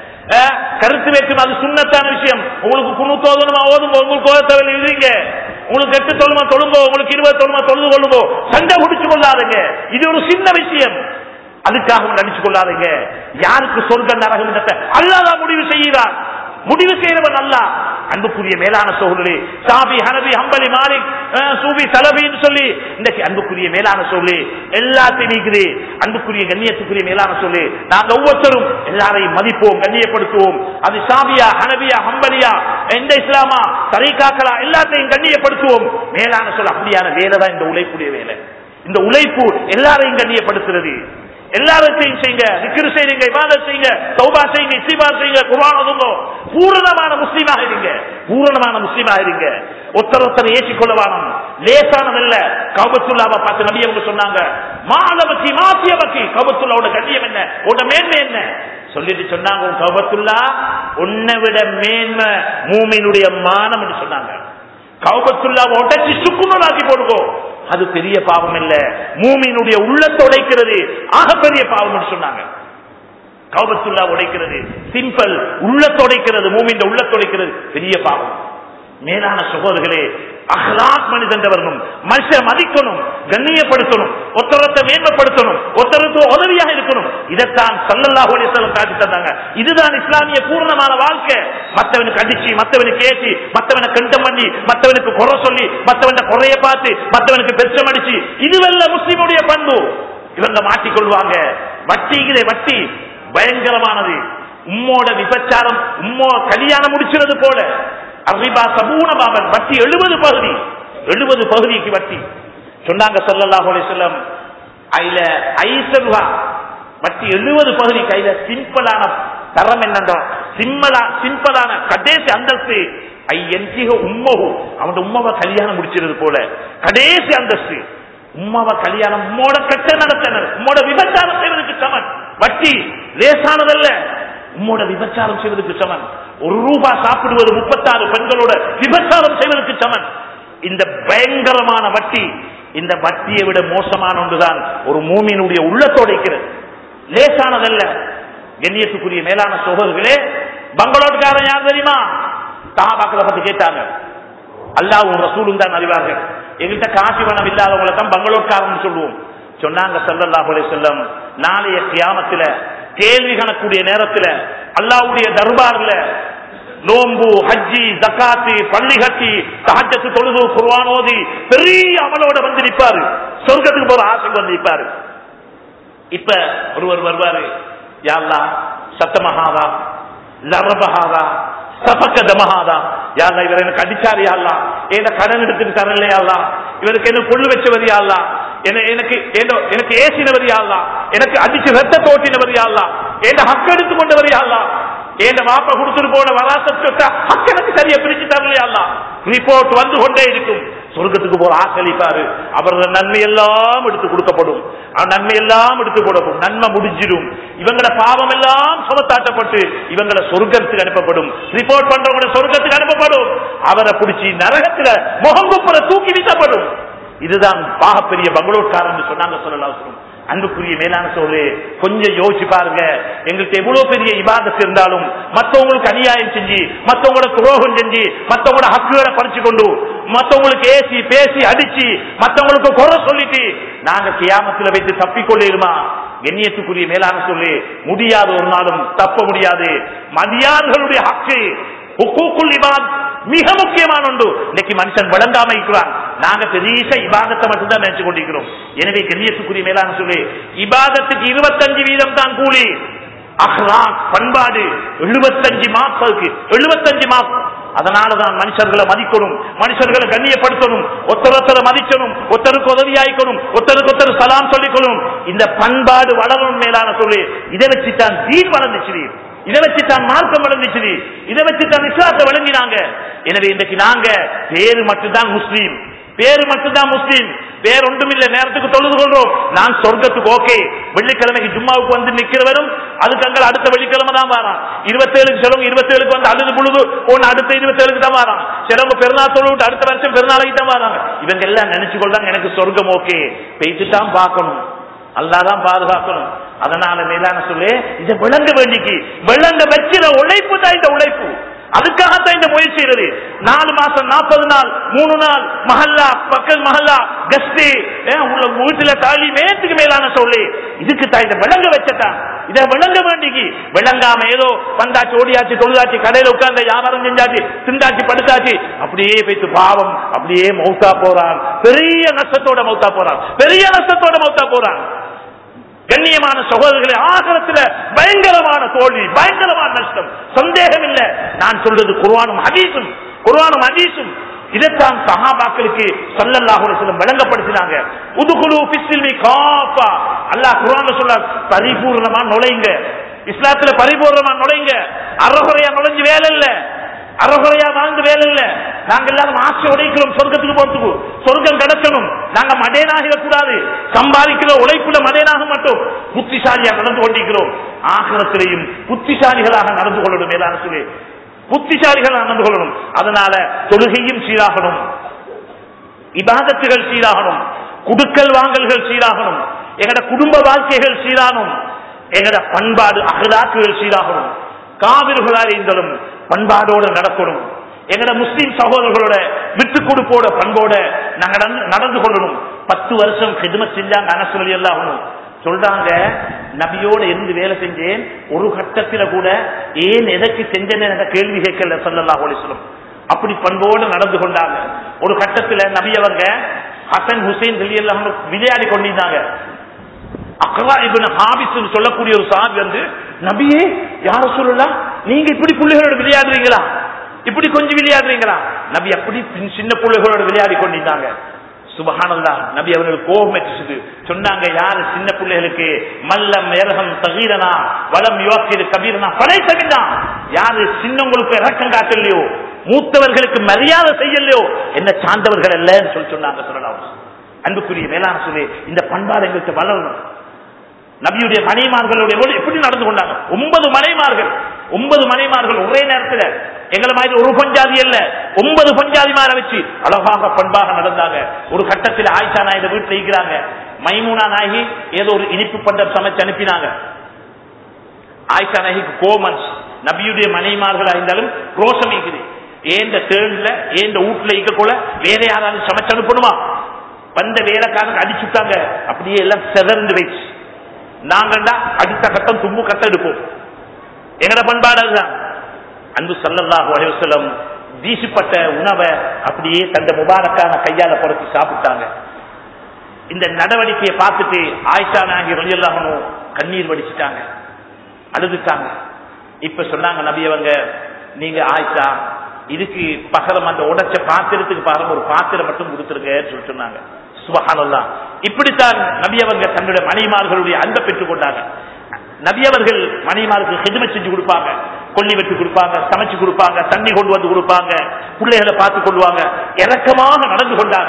கருத்து வேற்றுமை அது சுன்னத்தான விஷயம். உங்களுக்கு குணு தோதணுமா ஓதுங்க, உங்களுக்கு ஓதத்தவரை எழுதுங்க, உங்களுக்கு 8 தொழுமா தொழுங்கோ, உங்களுக்கு 20 தொழுமா தொழுது கொள்ளுங்கோ. சண்டை பிடிச்சு கொள்ளாதுங்க, இது ஒரு சின்ன விஷயம். அதுக்காக நடிச்சு கொள்ளாதீங்க. யாருக்கு சொர்க்க நரகம் அல்லாஹ் தான் முடிவு செய்கிறார். முடிவு செய்யறவன் அல்லாஹ். அன்புக்குரிய மேலான சோழர்களே, சாபி ஹனபி ஹம்பலி மாலிக் சூபி சலபின்னு சொல்லி இன்னைக்கு அன்புக்குரிய மேலான சொல்லி எல்லாத்தையும் நீக்குது. அன்புக்குரிய கண்ணியத்துக்குரிய மேலான சொல்லி நாங்க ஒவ்வொருத்தரும் எல்லாரையும் மதிப்போம், கண்ணியப்படுத்துவோம். அது சாபியா ஹனபியா ஹம்பலியா எந்த இஸ்லாமா தரீகாக்களா எல்லாத்தையும் கண்ணியப்படுத்துவோம். மேலான சொல்ல அப்படியான வேலை தான் இந்த உழைப்புடைய வேலை. இந்த உழைப்பு எல்லாரையும் கண்ணியப்படுத்துறது. எல்லாத்தையும் செய்யுங்க, திக்ர் செய்யுங்க, இபாதத் செய்யுங்க, தௌபா செய்யுங்க, இஸ்திக்பார் செய்யுங்க, குர்ஆன் ஓதுங்க. பூரணமான முஸ்லிமாக இருங்க, பூரணமான முஸ்லிமாக இருங்க. ஒருத்தர் ஏற்றிக்கொள்ளவானம் லேசானதல்ல. கஅபத்துல்லாஹ்வை பார்த்து நபி அவங்க சொன்னாங்க, மாலபத்தி மாசியபத்தி, கஅபத்துல்லாஹ்வோட கண்ணியம் என்ன, உட மேன்மை என்ன சொல்லிட்டு சொன்னாங்க, கஅபத்துல்லாஹ் உன்னை விட மேன்மை மூமினுடைய மானம் என்று சொன்னாங்க. கஅபத்துல்லாஹ்வை உடைச்சு சுக்குநூறாக்கி போடுங்கோ, அது பெரிய பாவம் இல்ல. மூமினுடைய உள்ளத்தை உடைக்கிறது ஆகப்பெரிய பாவம் சொன்னாங்க. கஅபத்துல்லாஹ் உடைக்கிறது சிம்பிள், உள்ளத்தை உடைக்கிறது, மூமின் உள்ளத்தை உடைக்கிறது பெரிய பாவம். மேலான சகோதரர்களே, அஹ்லாக் மனிதன் வரணும், மனுஷன் மதிக்கணும், கண்ணியப்படுத்தணும், ஒருத்தரத்தை மேன்மைப்படுத்தணும், ஒருத்தருக்கு உதவியாக இருக்கணும். இதைத்தான் ஸல்லல்லாஹு அலைஹி வஸல்லம் காட்டி தந்தாங்க. இதுதான் இஸ்லாமிய பூர்ணமான வாழ்க்கை. மற்றவனுக்கு அடிச்சு, மற்றவனுக்கு ஏசி, மற்றவனை கண்டம் பண்ணி, மற்றவனுக்கு குறை சொல்லி, மற்றவன் குறைய பார்த்து, மற்றவனுக்கு பெச்சம் அடிச்சு, இதுவல்ல முஸ்லிமுடைய பண்பு. இவங்க மாட்டிக்கொள்வாங்க. வட்டி பயங்கரமானது. உம்மோட விபச்சாரம், உம்மோ கல்யாணம் முடிச்சுறது போல. அரிபா சபூன பாபன், வட்டி 70 பகுதி, 70 பகுதிக்கு வட்டி சொன்னாங்க ஸல்லல்லாஹு அலைஹி வஸல்லம். ஐல ஐசர்வா வட்டி 70 பகுதி. கையில சிம்பிளான தரம் என்னன்றா, சிம்பிளான கடைசி அந்தஸ்து ஐயன்சிக உம்மஹு, அவன் உம்மவை கல்யாணம் முடிச்சிருது போல கடைசி அந்தஸ்து. உம்மவை கல்யாணம், உம்மோட கட்ட நடத்தினர், உம்மோட விபச்சாரம் செய்வதற்கு சமன். வட்டி லேசானதல்ல, உம்மோட விபச்சாரம் செய்வதற்கு சமன். 1 ரூபாய் சாப்பிடுவது 36 பெண்களோட விபச்சாரம் செய்வதற்கு சமன். இந்த பயங்கரமான வட்டி, இந்த வட்டியை விட மோசமான ஒன்றுதான் ஒரு மூமினுடைய உள்ளத்தோட இருக்கிறது. லேசானதல்ல. கண்ணியத்துக்குரிய மேலான சகோதரர்களே, பங்களோட்காரன் யார் தெரியுமா? சஹாபாக்களை பத்தி கேட்டாங்க. அல்லாஹ்வும் ரசூலும் தான் அறிவார்கள். எங்கிட்ட காசி பணம் இல்லாதவங்களை தான் பங்களோட்காரன் சொல்லுவோம். சொன்னாங்க ஸல்லல்லாஹு அலைஹி வஸல்லம், நாளைய கியாமத்தில கேள்வி கணக்கூடிய நேரத்தில் அல்லாஹ்வுடைய தர்பார்ல நோம்பு, ஹஜ்ஜி, ஜகாத்து, பள்ளி கட்டி, தஹஜ்ஜத் தொழுது, குர்ஆன் ஓதி பெரிய அமலோட வந்து நிற்பாரு. சொர்க்கத்துக்கு போற ஆசை வந்து நிற்பாரு. இப்ப ஒருவர் வருவாரு, யா அல்லாஹ் சத்தமஹாதா லரபஹாதா சபக்கதமஹாதா, யா அல்லாஹ் இவர் எனக்கு அடிச்சாரு, யா அல்லாஹ் என்ன கடன் எடுத்துட்டு தரல, யா அல்லாஹ் இவருக்கு என்ன கொள்ளு வச்சவர், யா அல்லாஹ் எனக்கு ஏசினவர், யா அல்லாஹ் எனக்கு அடிச்சு ரத்த தோட்டினவர், யா அல்லாஹ் என்ன ஹக் எடுத்து கொண்டவர், யா அல்லாஹ் என் வாப்பா கொடுத்துட்டு போன வராசத்த ஹக் எனக்கு சரியா பிரிச்சு தரல, யா அல்லாஹ். ரிப்போர்ட் வந்து கொண்டே இருக்கும். சொர்க்கத்துக்கு போற ஆசலிப்பாரு, அவரது நன்மை எல்லாம் எடுத்து கொடுக்கப்படும், நன்மை எல்லாம் எடுத்து கொடுக்கும், நன்மை முடிஞ்சிடும், இவங்கள பாவம் எல்லாம் சுமத்தாட்டப்பட்டு இவங்கள சொர்க்கத்துக்கு அனுப்பப்படும், ரிப்போர்ட் பண்றவங்க சொர்க்கத்துக்கு அனுப்பப்படும், அவரை பிடிச்சி நரகத்துல முகங்குப்புற தூக்கி வீசப்படும். இதுதான் பாகப்பெரிய பங்களோட்காரன் சொன்னாங்க சொல்லலாம். அன்புக்குரிய மேலான சோழே, கொஞ்சம் யோசிச்சு பாருங்க. எங்களுக்கு எவ்வளவு பெரிய இபாதத் இருந்தாலும் மற்றவங்களுக்கு அநியாயம் செஞ்சு, மற்றவங்களோட துரோகம் செஞ்சு, மற்றவங்களோட ஹக்குகளை பறிச்சு கொண்டு, மற்றவங்களுக்கு ஏசி பேசி அடிச்சு, மற்றவங்களுக்கு குறை சொல்லிட்டு நாங்க கியாமத்துல வைத்து தப்பிக்கொள்ளிருமா? கண்ணியத்துக்குரிய மேலான சொல்லி முடியாது, ஒரு நாளும் தப்ப முடியாது. மதியார்களுடைய ஹக்கு மிக முக்கியமான ஒன்று. இன்னைக்கு மனுஷன் விளங்காம இருக்கிறான். நாங்க பெரிய இபாதத்தை மட்டும்தான் நினைச்சு கொண்டிருக்கிறோம். எனவே கண்ணியத்துக்குரிய மேலான சொல்லி இபாதத்துக்கு 25% தான் கூலி. அஹ்லாக் பண்பாடு 75 மார்க்கு, 75 மார்க். அதனாலதான் மனுஷர்களை மதிக்கணும், மனுஷர்களை கண்ணியப்படுத்தணும், ஒருத்தரை மதிக்கணும், ஒருத்தருக்கு உதவியாய்க்கணும், ஒருத்தருக்கு சலாம் சொல்லிக்கணும். இந்த பண்பாடு வளரும் மேலான சொல்லி இதை வச்சுதான் தீன் வளர்ந்துச்சு, இதை வச்சுதான் மார்க்கம் வளர்ந்துச்சு, இதை வச்சுதான் இஸ்லாத்தை வழங்கினாங்க. எனவே இன்றைக்கு நாங்க பேரு மட்டும்தான் முஸ்லீம், பேரு மட்டும்தான் முஸ்லீம், வேற ஒன்றும் இல்லை. நேரத்துக்கு தொழுது கொள்றோம், நான் சொர்க்கத்துக்கு ஓகே. வெள்ளிக்கிழமைக்கு ஜும்மாவுக்கு வந்து நிக்கிறவரும் அதுக்கு அங்கே அடுத்த வெள்ளிக்கிழமை தான் வரான். 27க்கு சிலவங்க 27க்கு வந்து அழுது பொழுது ஒன்னு அடுத்த 27க்கு தான் வரான். சிலவங்க பெருநாள் தொழுவிட்டு அடுத்த வருஷம் பெருநாளைக்கு தான் வராங்க. இவங்க எல்லாம் நினைச்சு கொள்றாங்க எனக்கு சொர்க்கம் ஓகே. பேச்சு தான் பார்க்கணும், அல்லாதான் பாதுகாக்கணும். அதனால மேலான சொல்லு இதை விளங்க வேண்டிக்கு விளங்க வைக்கிற உழைப்பு தான் இந்த உழைப்பு. அதுக்காகத்தான் இந்த முயற்சி செய்யறது. 4 மாசம் 40 நாள் 3 நாள் மஹல்லா பக்கல் மஹல்லா கஸ்தி உள்ள வீட்டுல தாலி மேத்துக்கு மேலான சொல்லி இதுக்கு தான் இதை விளங்க வச்சதான். இதை விளங்க வேண்டிக்கு விளங்காம ஏதோ வந்தாச்சு ஓடியாச்சு தொழுதாச்சு கடையில உட்கார்ந்து வியாபாரம் செஞ்சாச்சு திண்டாச்சு படுத்தாச்சு அப்படியே போய்த்து பாவம் அப்படியே மௌத்தா போறான். பெரிய நஷ்டத்தோட மௌத்தா போறான், பெரிய நஷ்டத்தோட மௌத்தா போறான். கண்ணியமான சகோதரர்களே, ஆகிரத்துல பயங்கரமான தோல்வி, பயங்கரமான நஷ்டம், சந்தேகம் இல்லை. நான் சொல்றது குர்ஆனும் ஹதீஸும், குர்ஆனும் ஹதீஸும். இதைத்தான் சஹாபாக்களுக்கு ஸல்லல்லாஹு அலைஹி வஸல்லம் விளங்கப்படுத்தினாங்க. உதுகுலு ஃபிஸ்ஸில்மி காஃபா, அல்லாஹ் குர்ஆன்ல சொல்றார், பரிபூர்ணமா நுழைங்க, இஸ்லாத்துல பரிபூர்ணமா நுழைங்க. அறகுறையா நுழைஞ்சு வேலை இல்ல, அறகுறையா வாழ்ந்து வேலை இல்ல. நாங்க எல்லாரும் ஆசை உடைக்கிறோம் சொர்க்கத்துக்கு போறதுக்கு, சொர்க்கம் கிடைக்கணும். நாங்க மடேனாக கூடாது, சம்பாதிக்கிற உழைப்புல மடேனாக மட்டும் புத்திசாலியா நடந்து கொண்டிருக்கிறோம். ஆகிரத்திலையும் புத்திசாலிகளாக நடந்து கொள்ளணும். மேலான சொல்லி புத்திசாலிகள் நடந்து கொள்ளணும். அதனால தொழுகையும் சீராகணும், இபாதத்துகள் சீராகணும், குடுக்கல் வாங்கல்கள் சீராகணும், எங்கட குடும்ப வாழ்க்கைகள் சீராகணும், எங்கட பண்பாடு அகலாக்குகள் சீராகணும். காவிர்களாக இருந்தாலும் பண்பாடோடு நடக்கணும். எங்கட முஸ்லீம் சகோதரர்களோட விட்டு கொடுப்போட பண்போட நாங்க நடந்து கொள்ளணும். 10 வருஷம் ஹிதமத் செஞ்சாங்க அனஸ் ரலியல்லாஹு அன்ஹு சொல்றாங்க, நபியோட இருந்து வேலை செஞ்சேன், ஒரு கட்டத்தில கூட ஏன் எதற்கு செஞ்சேன்னு கேள்வி கேட்கல ஸல்லல்லாஹு அலைஹி வஸல்லம். அப்படி பண்போடு நடந்து கொண்டாங்க. ஒரு கட்டத்தில் நபி அவங்க ஹசன் ஹுசைன் ரலியல்லாஹு அன்ஹு விளையாடி கொண்டிருந்தாங்க. அக்ரா இப்னு ஹாபிஸ் சொல்லக்கூடிய ஒரு சஹாபி வந்து, நபியே யா ரசூலுல்லாஹ் நீங்க இப்படி பிள்ளைகளோட விளையாடுறீங்களா, இப்படி கொஞ்சம் விளையாடுறீங்களா? நபி அப்படி சின்ன பிள்ளைகளோட விளையாடி கொண்டிருந்தாங்க. சுபஹானல்லாஹ், நபி அவர்களுக்கு கோபம் ஏற்றுச்சு. சொன்னாங்க, யாரு சின்ன பிள்ளைகளுக்கு மல்லம் இரகம் தகீரனா வலம் யுவக்கிரு கபீரனா படைத்தவில்லா, யாரு சின்னவங்களுக்கு இரக்கம் காட்டலையோ, மூத்தவர்களுக்கு மரியாதை செய்யலையோ என்ன சார்ந்தவர்கள் அல்லன்னு சொன்னாங்க சொல்லலாம். அன்புக்குரிய மேலான சொல்லி இந்த பண்பாடு எங்களுக்கு வளரணும். நபியுடைய மனைமார்களுடைய எப்படி நடந்து கொண்டாங்க? 9 மனைமார்கள், 9 மனைமார்கள் ஒரே நேரத்தில். எங்களை மாதிரி ஒரு பஞ்சாதி அல்ல, 9 பஞ்சாதிமாரை வச்சு அழகாக பண்பாக நடந்தாங்க. ஒரு கட்டத்தில் ஆயிஷா நாயுடு வீட்டில் இருக்கிறாங்க. மைமூனா நாயகி ஏதோ ஒரு இனிப்பு பண்டம் சமைச்சு அனுப்பினாங்க. ஆயிஷா நாயகிக்கு கோமன், நபியுடைய மனைமார்களா இருந்தாலும் ரோஷம் இருக்குது. ஏந்த தேர்ல ஏந்த வீட்டுல இருக்கக்கூட வேற யாராலும் சமைச்சு அனுப்பணுமா? வந்த வேலைக்காரங்க அடிச்சுட்டாங்க, அப்படியே எல்லாம் செதர்ந்து வச்சு. நாங்கள்டா அடுத்த கட்டம் தும்பு கட்டம் எடுப்போம். எங்கட பண்பாடு அதுதான். அன்பு ஸல்லல்லாஹு அலைஹி வஸல்லம் வீசிப்பட்ட உணவை அப்படியே தந்த முபாரக்கான கையால புரட்டி சாப்பிட்டாங்க. இந்த நடவடிக்கையை பார்த்துட்டு ஆயிஷா நாயகி ரலியல்லாஹு அன்ஹா கண்ணீர் வடிச்சிட்டாங்க. அழுதுட்டாங்க. இப்ப சொன்னாங்க நபி அவங்க, நீங்க ஆயிஷா இதுக்கு பகரம் அந்த உடைச்ச பாத்திரத்துக்கு பாருங்க ஒரு பாத்திரம் மட்டும் கொடுத்துருக்கேன்னு சொல்லி சொன்னாங்க. சுப்ஹானல்லாஹ். இப்படித்தான் நபி அவங்க தன்னுடைய மனைவிமார்களுடைய அன்பை பெற்றுக் கொண்டாங்க. நபி அவர்கள் மனைவிமாருக்கு ஹிதமத் செஞ்சு கொடுப்பாங்க, கொல்லி வெட்டி கொடுப்பாங்க, சமைச்சு கொடுப்பாங்க, தண்ணி கொண்டு வந்து கொடுப்பாங்க, பிள்ளைகளை பார்த்துக் கொள்வாங்க, இரக்கமாக நடந்து கொண்டாங்க.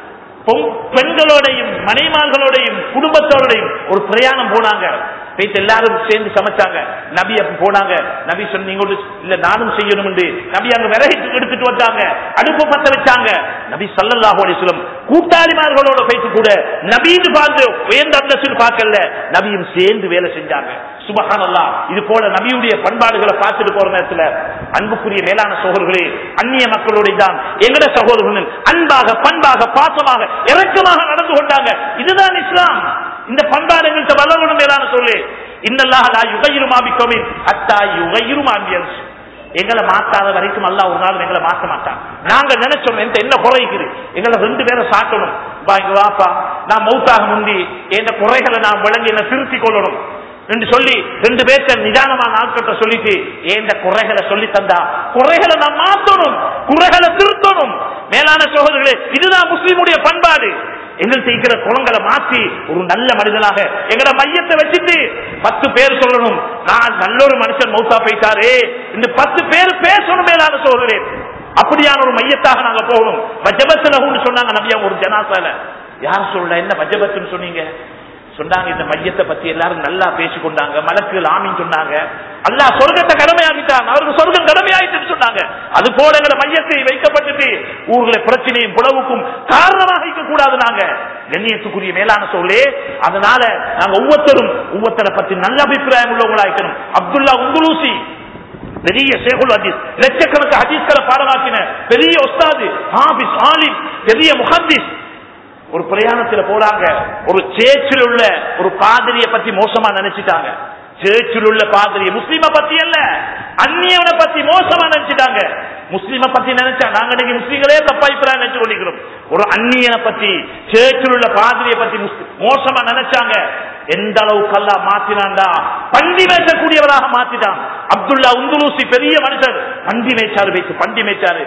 பெண்களோடையும் மனைவிமார்களோடையும் குடும்பத்தோடையும் ஒரு பிரயாணம் போனாங்க. போயிட்டு எல்லாரும் சேர்ந்து சமைச்சாங்க. நபி அப்ப போனாங்க. நபி சொன்னீங்க இல்ல நானும் செய்யணும் என்று நபி அங்க விறகு எடுத்துட்டு வந்தாங்க. அடுப்பு பத்த வச்சாங்க. நபி ஸல்லல்லாஹு அலைஹி வஸல்லம் கூட்டாளிமார்களோட போயிட்டு கூட நபின்னு பார்த்து உயர்ந்த அந்தஸ்து பார்க்கல, நபியும் சேர்ந்து வேலை செஞ்சாங்க. சுப்ஹானல்லாஹ். இது போல நபியுடைய பண்பாடுகளை பார்த்துட்டு போற நேரத்துல அன்புக்குரிய மேலான சகோதரர்களே, அந்நிய மக்களோட தான் எங்கட சகோதரர்கள் அன்பாக பண்பாக பாசமாக இரக்கமாக நடந்து கொண்டாங்க. இதுதான் இஸ்லாம். இந்த பண்பாடு எங்கள்கிட்ட வளரணும். மேலான சொல்லு, இன்னல்லாஹ் லா யுகையிரு மா பிகௌமின் ஹத்தா யுகையிரு மா பிஅன்ஃபுஸிஹிம். எங்களை மாத்தாத வரைக்கும் அல்லாஹ் ஒரு நாள் எங்களை மாற்ற மாட்டான். நாங்க நினைச்சோம் என்ன குறைக்குது, எங்களை 2 பேரை சாட்டணும், வாப்பா நான் மௌத்தாக முந்தி என் குறைகளை நான் விளங்கி என்ன திருத்திக் கொள்ளணும் என்று சொல்லி 2 பேர்த்த நிதானமான ஆட்கிட்ட சொல்லிட்டு என் குறைகளை சொல்லி தந்தா குறைகளை நான் மாற்றணும், குறைகளை திருத்தணும். மேலான சகோதரர்களே, இதுதான் முஸ்லிமுடைய பண்பாடு. எங்கள்கிட்ட இருக்கிற குளங்களை மாற்றி ஒரு நல்ல மனிதனாக எங்கட மையத்தை வச்சுட்டு 10 பேர் சொல்லணும், நான் நல்ல ஒரு மனுஷன் மௌத்தா போயிட்டாரே இந்த 10 பேர் பேசணும். மேலான சகோதரரே, அப்படியான ஒரு மையத்தாக நாங்க போகணும். வஜபத்துல சொன்னாங்க நபியா ஒரு ஜனாசால. யார் சொல்ல என்ன வஜபத்துன்னு சொன்னீங்க? சொன்னாங்க இந்த மையத்தை பத்தி எல்லாரும் நல்லா பேசிக்கொண்டாங்க, மலக்குகள் ஆமீன் சொன்னாங்க, அல்லாஹ் சொர்க்கத்தை கடமையாகிட்டான், அவருக்கு சொர்க்கம் கடமையாயிட்டு சொன்னாங்க. அது போல எங்களை மையத்தை வைக்கப்பட்டு ஊர்களை பிரச்சனையும் புலவுக்கும் காரணமாக இருக்க கூடாது. நாங்க கண்ணியத்துக்குரிய மேலான சொல்லே, அதனால நாங்க ஒவ்வொருத்தரை பத்தி நல்ல அபிப்பிராயம் உள்ளவங்களாக்கணும். அப்துல்லா உந்துலூசி பெரிய ஷேகுல் ஹதீஸ், லட்சக்கணக்கு ஹதீஸ்களை பாடமாக்கின பெரிய உஸ்தாது, ஹாபிஸ் ஆலிம், பெரிய முஹத்திஸ். ஒரு பிரயாணத்தில் போறாங்க, ஒரு சேர்ச்சில் உள்ள ஒரு பாதிரியை பத்தி மோசமா நினைச்சிட்டாங்க. சேர்ச்சில் உள்ள பாதிரி முஸ்லிம பத்தி அல்ல, அந்நியவனை பத்தி மோசமா நினைச்சிட்டாங்க. முஸ்லிம பத்தி நினைச்சா நாங்க இன்னைக்கு முஸ்லீம்களே தப்பாய்ப்பு நினைச்சு கொண்டிருக்கிறோம். ஒரு அந்நியனை பத்தி சேர்ச்சில் உள்ள பாதிரியை பத்தி மோசமா நினைச்சாங்க. எந்த அளவுக்கு அல்லாஹ் மாத்தினான்டா, பண்டி மேய்ச்சக்கூடியவராக மாத்திட்டான். அப்துல்லா உந்துலூசி பெரிய மனுஷர், பண்டி மேய்ச்சாரு, வைத்து பண்டி மேய்ச்சாரு.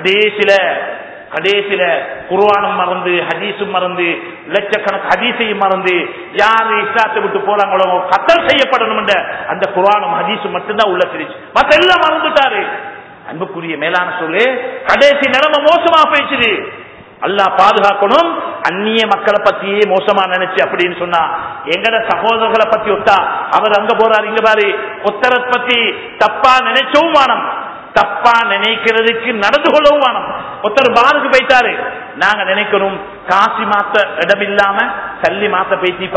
கடைசியில குர்ஆனும் மறந்து ஹதீஸும் மறந்து லட்சக்கணக்கு ஹதீஸையும் மறந்து யாரு இஸ்லாத்தை விட்டு போறாங்களோ கத்தல் செய்யப்படணும் என்ற அந்த குர்ஆனும் ஹதீஸும் மட்டும்தான் உள்ள தெரிச்சு, மத்த எல்லாம் மறந்துட்டாரு. அன்புக்குரிய மேலான சொல்லு, கடைசி நிலைமை மோசமா போயிடுச்சு. அல்லாஹ் பாதுகாக்கணும். அந்நிய மக்களை பத்தியே மோசமா நினைச்சு அப்படின்னு சொன்னா எங்கட சகோதரர்களை பத்தி ஒத்தா அவர் அங்க போறாரு இங்க பாரு, ஒத்தரை பத்தி தப்பா நினைச்சவும் வானம், தப்பா நினைக்கிறதுக்கு நடந்து கொள்ளவும் வேணும். ஒருத்தர் பாருக்கு போயிட்டாரு, நாங்க நினைக்கணும் காசி மாத்த இடம் இல்லாம தள்ளி மாத்த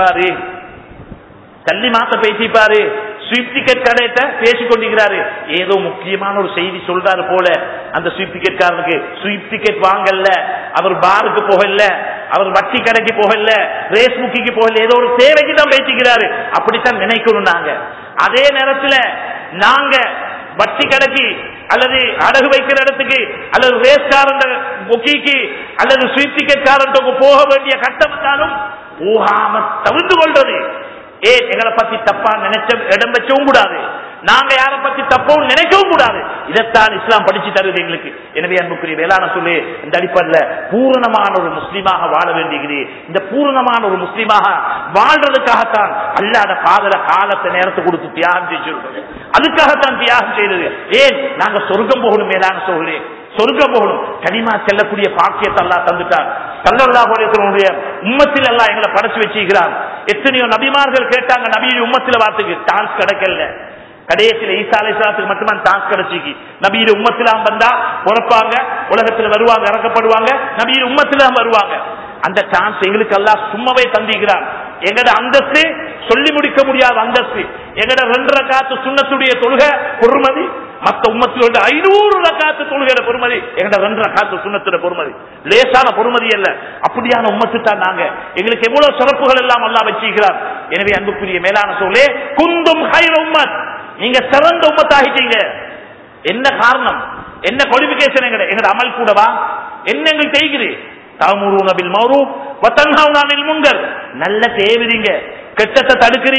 பேசிப்பாரு, ஸ்வீப் டிக்கெட் கடையிட்ட பேசிக்கொண்டிருக்கிறாரு. ஏதோ முக்கியமான ஒரு செய்தி சொல்றாரு போல. அந்த ஸ்வீப் டிக்கெட் காரனுக்கு ஸ்வீப் டிக்கெட் வாங்கல, அவர் பாருக்கு போகல, அவர் வட்டி கடைக்கு போகல, ரேஸ் புக்கிக்கு போகல, ஏதோ ஒரு தேவைக்கு தான் பேசிக்கிறாரு. அப்படித்தான் நினைக்கணும் நாங்க. அதே நேரத்துல நாங்க வட்டி கடைக்கு அல்லது அடகு வைக்கிற இடத்துக்கு அல்லது ரேஸ் காரண்ட புக்கிக்கு அல்லது ஸ்வீப் டிக்கெட் காரண்ட போக வேண்டிய கட்டம் வந்தாலும் போகாம தவிர்த்து கொள்றது. எங்களை பத்தி தப்பா நினைச்ச இடம் வச்சவும் கூடாது, நாங்க யாரை பத்தி தப்பவும் நினைக்கவும் கூடாது. இதைத்தான் இஸ்லாம் படிச்சு தருது எங்களுக்கு. எனவே அன்புக்குரிய வேளாண் சொல்லி இந்த அடிப்படையில் பூரணமான ஒரு முஸ்லீமாக வாழ வேண்டியது. இந்த பூரணமான ஒரு முஸ்லீமாக வாழ்றதுக்காகத்தான் அல்லாத காதல காலத்தை நேரத்தை கொடுத்து தியாகம் செஞ்சிருக்கிறது. அதுக்காகத்தான் தியாகம் செய்தது. ஏன் நாங்க சொர்க்கம் போகணும். மேலான சொல்லி சொர்க்கம் போகணும், கனிமா செல்லக்கூடிய பாக்கியத்தை அல்லாஹ் தந்துட்டார். ஸல்லல்லாஹு அலைஹி வஸல்லம் உம்மத்தில் எல்லாம் எங்களை படைச்சு வச்சிருக்கிறார். எத்தனையோ நபிமார்கள் கேட்டாங்க, நபியுடைய உம்மத்தில் வார்த்தைக்கு சான்ஸ் கிடைக்கல. கடைசியில ஈசா அலைஹிஸ்ஸலாத்துக்கு மட்டும்தான் சான்ஸ் கிடைச்சிக்கு. நபியுடைய உம்மத்திலாம் வந்தா பொறப்பாங்க, உலகத்துல வருவாங்க, இறக்கப்படுவாங்க, நபியுடைய உம்மத்திலாம் வருவாங்க. அந்த சான்ஸ் எங்களுக்கு எல்லாம் சும்மாவே தந்திக்கிறார். எங்கட அந்தஸ்து சொல்லி முடிக்க முடியாத அந்தஸ்து. எங்கட 2 ரக்காத்து சுன்னத்துடைய தொழுகை பொறுமதி மற்ற உம்மத்திலோட 500 ரக்காத்து தொழுகையோட பொறுமதி எங்கட 2 ரக்காத்து சுன்னத்தோட பொறுமதி லேசான பொறுமதி அல்ல. அப்படியான உம்மத்து தான் நாங்க. எங்களுக்கு எவ்வளவு சிறப்புகள் எல்லாம் அல்லாஹ் வச்சிருக்கிறார். எனவே அன்புக்குரிய மேலான சொல்லே, குந்தும் ஹைர உம்மத், நீங்க சிறந்த உம்மத்தாகிட்டீங்க. என்ன காரணம், என்ன குவாலிஃபிகேஷன்? எங்கட அமல் கூடவா என்ன எங்களுக்கு தெரியுது? தஅமுருன பில் மஅரூஃப் வ தன்ஹவுன அனில் முன்கர், நல்ல தேவீங்க, கெட்டத்தை தடுக்கிறீங்க,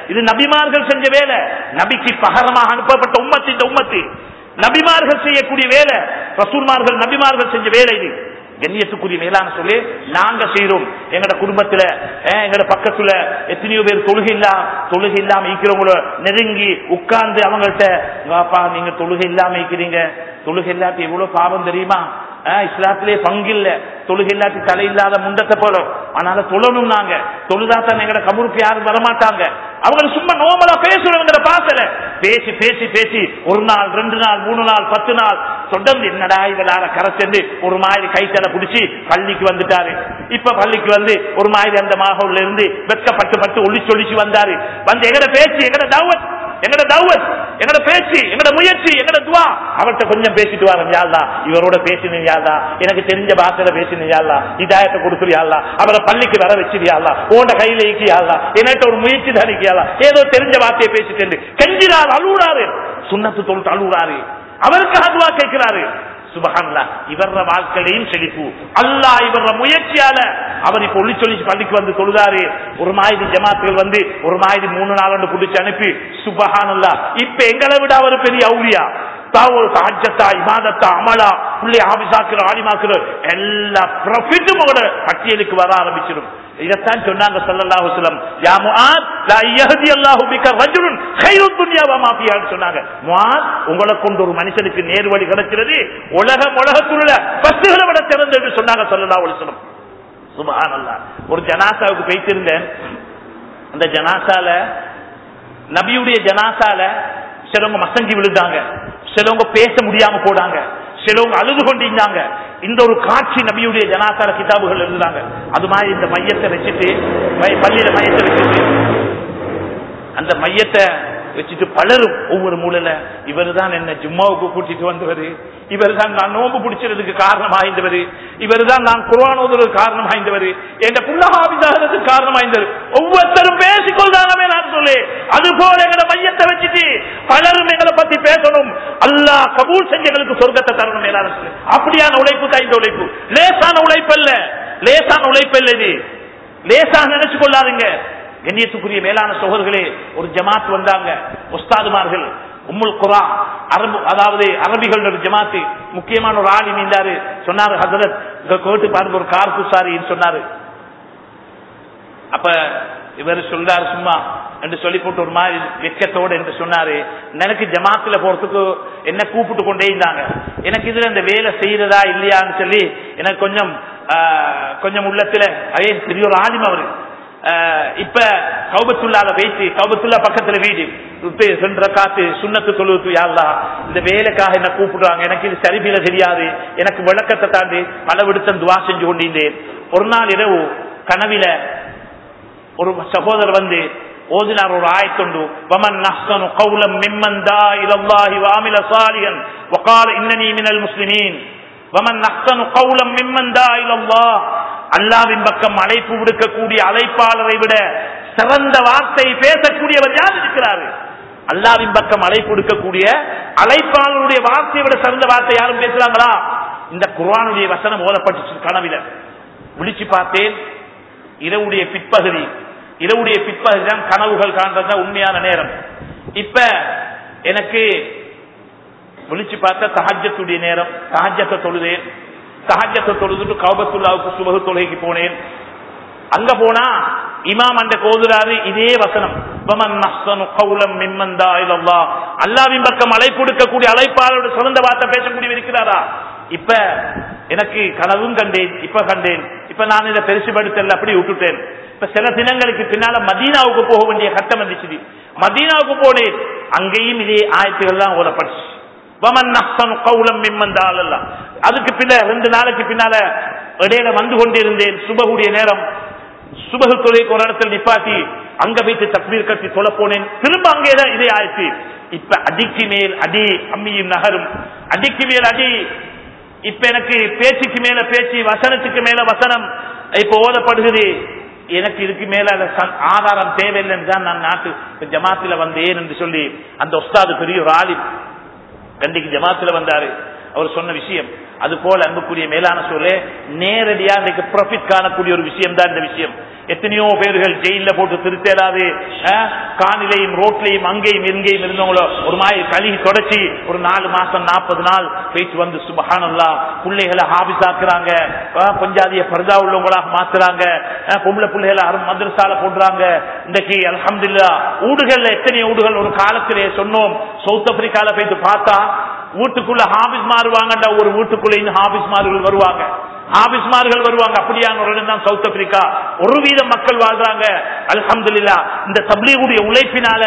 இது நபிமார்கள் செஞ்ச வேலை. நபிக்கு பகரமாக அனுப்பப்பட்ட உம்மத்து இந்த உம்மத்து. நபிமார்கள் செய்யக்கூடிய வேலை, ரசூல்மார்கள் நபிமார்கள் செஞ்ச வேலை இது. கண்ணியத்துக்குரிய மேலான சொல்லி நாங்க செய்யறோம். எங்கட குடும்பத்துல எங்கட பக்கத்துல எத்தனையோ பேர் தொழுகை இல்லாம இருக்கிறவங்கள நெருங்கி உட்கார்ந்து அவங்கள்ட்ட, வாப்பா நீங்க தொழுகை இல்லாம இருக்கிறீங்க, தொழுகை இல்லாட்டி எவ்வளவு பாவம் தெரியுமா, இஸ்லாத்திலே பங்கில்ல, தொழுகை இல்லாட்டி தலை இல்லாத முண்டத்தை போல, அதனால தொழணும், நாங்க தொழுதாத்தான் எங்கட கபருக்கு யாரும் வரமாட்டாங்க. அவங்க சும்மா நோமலா பேசுறவங்க பாசல பேசி பேசி பேசி 1 நாள் 2 நாள் 3 நாள் 10 நாள் தொடர்ந்து என்னடா இவளால கரைச்சென்று ஒரு மாதிரி கைத்தலை பிடிச்சி பள்ளிக்கு வந்துட்டாரு. இப்ப பள்ளிக்கு வந்து ஒரு மாதிரி அந்த மாகோல்ல இருந்து வெட்கப்பட்டு ஒளிச்சு வந்தாரு. வந்து எங்கட பேச்சு, எங்கட தாவத், எங்கட பேச்சு, எங்கட முயற்சி, எங்கட துவா, அவர்கிட்ட கொஞ்சம் பேசிட்டு வரேன் யாழ்லா, இவரோட பேசினேன் யாழ்லா, எனக்கு தெரிஞ்ச பாசையில பேசினேன் யாழ்லா, இதாயத்தை கொடுத்துரு யாழ்லா, அவரை பள்ளிக்கு வர வச்சிரு யாழ்லா, உன்ட கையில இருக்கு யாழ்லா, என்கிட்ட ஒரு முயற்சி தான் இருக்கு யாழ்லா, ஏதோ தெரிஞ்ச வார்த்தையை பேசிட்டு கெஞ்சினார், அழுறாரு, சுண்ணத்து தொழுத்து அழுறாரு, அவருக்காக துவா கேட்கிறாரு. சுபஹானல்லாஹ், இவர வாழ்க்கையிலையும் செழிப்பு. அல்லாஹ் இவர முயற்சியால அவர் இப்ப ஒளிச்சொலிச்சு பள்ளிக்கு வந்து தொழுதாரு. ஒரு மாதிரி ஜமாத்துகள் வந்து ஒரு மாதிரி 3 நாள் குடிச்சு அனுப்பி, சுபஹானல்லாஹ் இப்ப எங்களை விட அவர் பெரிய அவுலியா. தாஜத்தா இபாதத்தா அமலா புள்ளி ஆபிசாக்குற ஆலிமாக்குற எல்லா ப்ராஃபிட்டும் அவரோட பட்டியலுக்கு வர ஆரம்பிச்சிடும். இதைத்தான் சொன்னாங்க ஸல்லல்லாஹு அலைஹி வஸல்லம், யா முஆத் லா யஹ்தி அல்லாஹு பிக ரஜுலுன் கைருத் துன்யா வ மா ஃபிஹா சொன்னாங்க. முஆத், உங்களை கொண்டு ஒரு மனுஷனுக்கு நேர்வழி கிடைக்கிறது உலகத்துள்ள வஸ்துகளை விட சிறந்தது என்று சொன்னாங்க ஸல்லல்லாஹு அலைஹி வஸல்லம். சுப்ஹானல்லாஹ். ஒரு ஜனாசாவுக்கு போயிட்டிருந்தேன். அந்த ஜனாசால, நபியுடைய ஜனாசால சிலவங்க மசங்கி விழுந்தாங்க, சிலவங்க பேச முடியாம போனாங்க, சிலவங்க அழுது கொண்டிருந்தாங்க. இந்த ஒரு காட்சி நபியுடைய ஜனாசார கிதாபுகள் இருந்தாங்க. அது மாதிரி இந்த மையத்தை வச்சுட்டு, பள்ளியில மையத்தை வச்சுட்டு, அந்த மையத்தை வச்சுட்டு பலரும் ஒவ்வொரு மூலையில, இவர் தான் என்ன ஜும்மாவுக்கு கூட்டிட்டு வந்தவர், இவர் தான் நான் நோம்பு பிடிச்சதுக்கு காரணமாய்ந்தவர், இவர் தான் நான் குர்ஆன் ஓதுறதுக்கு காரணமாய்ந்தவர், என் புள்ளஹாபிதாகிறதுக்கு காரணமாய்ந்தவர், ஒவ்வொருத்தரும் பேசிக்கொள்றாங்க. நான் சொல்லு, அது போல எங்களை மையத்தை வச்சுட்டு பலரும் எங்களை பத்தி பேசணும், அல்லாஹ் கபூல் செஞ்சு எங்களுக்கு சொர்க்கத்தை தரணும். எல்லாரும் சொல்லு, அப்படியான உழைப்பு தான் இந்த உழைப்பு. லேசான உழைப்பல்ல, லேசான உழைப்பல்ல, இது லேசாக நினைச்சு கொள்ளாதீங்க. கண்ணியத்துக்குரிய மேலான சகோதரர்களே, ஒரு ஜமாத் வந்தாங்க, உஸ்தாதுமார்கள், உம்முல் குரா, அதாவது அரபிகள் ஒரு ஜமாத்து, முக்கியமான ஒரு ஆளி நீந்தாரு. சொன்னாரு, ஹஜரத் கேட்டு பாருங்க, ஒரு கார் குசாரின்னு சொன்னாரு. அப்ப இவர் சொல்றாரு சும்மா என்று சொல்லி போட்டு ஒரு மாதிரி வெக்கத்தோடு என்று சொன்னாரு, எனக்கு ஜமாத்துல போறதுக்கு என்ன கூப்பிட்டு கொண்டே இருந்தாங்க, எனக்கு இதுல இந்த வேலை செய்யறதா இல்லையான்னு சொல்லி எனக்கு கொஞ்சம் உள்ளத்துல, அதே பெரிய ஒரு ஆலிம் அவரு. இப்ப கௌபத்துல்லால பேசி, கௌபத்துல்லா பக்கத்துல வீடு, சென்ற காத்து சுண்ணத்து தொழுவுக்கு யாருலா இந்த வேலைக்காக என்ன கூப்பிடுறாங்க, எனக்கு இது சரிபீல தெரியாது, எனக்கு விளக்கத்தை தாண்டி பல விடுத்தம் துவா செஞ்சு கொண்டிருந்தேன். ஒரு நாள் இரவு கனவில ஒரு சகோதரர் வந்து ஓதினார் ஒரு ஆயத்தொண்டு, வமன் அஹ்ஸனு கௌலம் மிம்மன் தா இலல்லாஹி வ அமில ஸாலிஹன் வ கால இன்னனி மினல் முஸ்லிமீன். வமன் அஹ்ஸனு கௌலம் மிம்மன் தா இலல்லாஹ், அல்லாஹ்வின் பக்கம் அழைப்பு விடுக்கக்கூடிய அழைப்பாளரை விட சிறந்த வார்த்தை பேசக்கூடியவர் யார் இருக்கிறார்? அல்லாஹ்வின் பக்கம் அழைப்பு விடுக்கக்கூடிய அழைப்பாளருடைய வார்த்தையை விட சிறந்த வார்த்தை யாரும் பேசுறாங்களா? இந்த குர்ஆனுடைய வசனம் ஓதப்பட்டுச்சு. கனவில விழிச்சு பார்த்தேன், இரவுடைய பிற்பகுதி தான் கனவுகள் காண்றத உண்மையான நேரம். இப்ப எனக்கு விழிச்சு பார்த்த தஹஜ்ஜத்துடைய நேரம், தஹஜ்ஜத்தை தொழுதேன். தஹஜ்ஜத்தை தொழுதுட்டு கௌபத்துல்லாவுக்கு சுபஹ் தொழுகைக்கு போனேன். அங்க போனா இமாம் அந்த கோதுராரு இதே வசனம், வமன் அஹ்ஸனு கௌலம் மிம்மன் தா இலல்லாஹ், அல்லாஹ்வின் பக்கம் அழைப்பு கொடுக்கக்கூடிய அழைப்பாளரோட சிறந்த வார்த்தை பேசக்கூடிய இருக்கிறாரா? இப்ப எனக்கு கனவும் கண்டேன், இப்ப நான் இதை பெருசுபடுத்தல, அப்படி விட்டுட்டேன். இப்ப சில தினங்களுக்கு பின்னால மதீனாவுக்கு போக வேண்டிய கட்டம் வந்துச்சு. மதீனாவுக்கு போனேன், அங்கேயும் இதே ஆயத்துகள் தான் ஓதப்பட்டுச்சு. அதுக்கு பின்ன 2 நாளைக்கு பின்னால இடையில வந்து கொண்டிருந்தேன். சுபகுடைய நேரம், சுபகு தொழிலுக்கு ஒரு இடத்துல நிப்பாட்டி அங்க வைத்து தக்பீர் கட்டி தொழ போனேன். திரும்ப அங்கேதான் இதே ஆயிடுச்சு. இப்ப அடிக்கு மேல் அடி, அம்மியும் நகரும், அடிக்கு மேல் அடி. இப்ப எனக்கு பேச்சுக்கு மேல பேச்சு, வசனத்துக்கு மேல வசனம் இப்ப ஓதப்படுகிறது. எனக்கு இதுக்கு மேல ஆதாரம் தேவையில்லைன்னு தான் நான் நாட்டு ஜமாத்துல வந்தேன் என்று சொல்லி அந்த உஸ்தாது பெரிய ஒரு ஆலிம் கண்டிக்கு ஜமாத்துல வந்தாரு. அவர் சொன்ன விஷயம். அது போல அன்புக்குரிய மேலான சொல்லே நேரடியா இன்னைக்கு ப்ராஃபிட் காணக்கூடிய ஒரு விஷயம் தான் இந்த விஷயம். எத்தனையோ பேர்கள் ஜெயில போட்டு திருத்தேலாது காணிலையும் ரோட்லையும் அங்கேயும் இங்கேயும் இருந்தவங்களோ ஒரு மாதிரி கழுகி தொடச்சி ஒரு 4 மாசம் 40 நாள் போயிட்டு வந்து சுப்ஹானல்லாஹ் பிள்ளைகளை ஹாபிஸ் ஆக்குறாங்க, பஞ்சாதிய பர்தா உள்ளவங்களாக மாத்துறாங்க, பொம்பளை பிள்ளைகளை மதரசால போடுறாங்க. இன்றைக்கு அல்ஹம்துலில்லாஹ் ஊடுகள்ல எத்தனையோ ஊடுகள் ஒரு காலத்திலே சொன்னோம். சவுத் ஆப்பிரிக்கால போயிட்டு பார்த்தா வீட்டுக்குள்ள ஹாபிஸ் மாறுவாங்கடா, ஒரு வீட்டுக்குள்ள ஹாபிஸ்மார்கள் வருவாங்க, ஹாபிஸ்மார்கள் வருவாங்க. அப்படியான ஒரு இடம் தான் சவுத் ஆப்பிரிக்கா. 1% மக்கள் வாழ்றாங்க. அல்ஹம்துலில்லாஹ் இந்த தப்லீகுடைய உழைப்பினால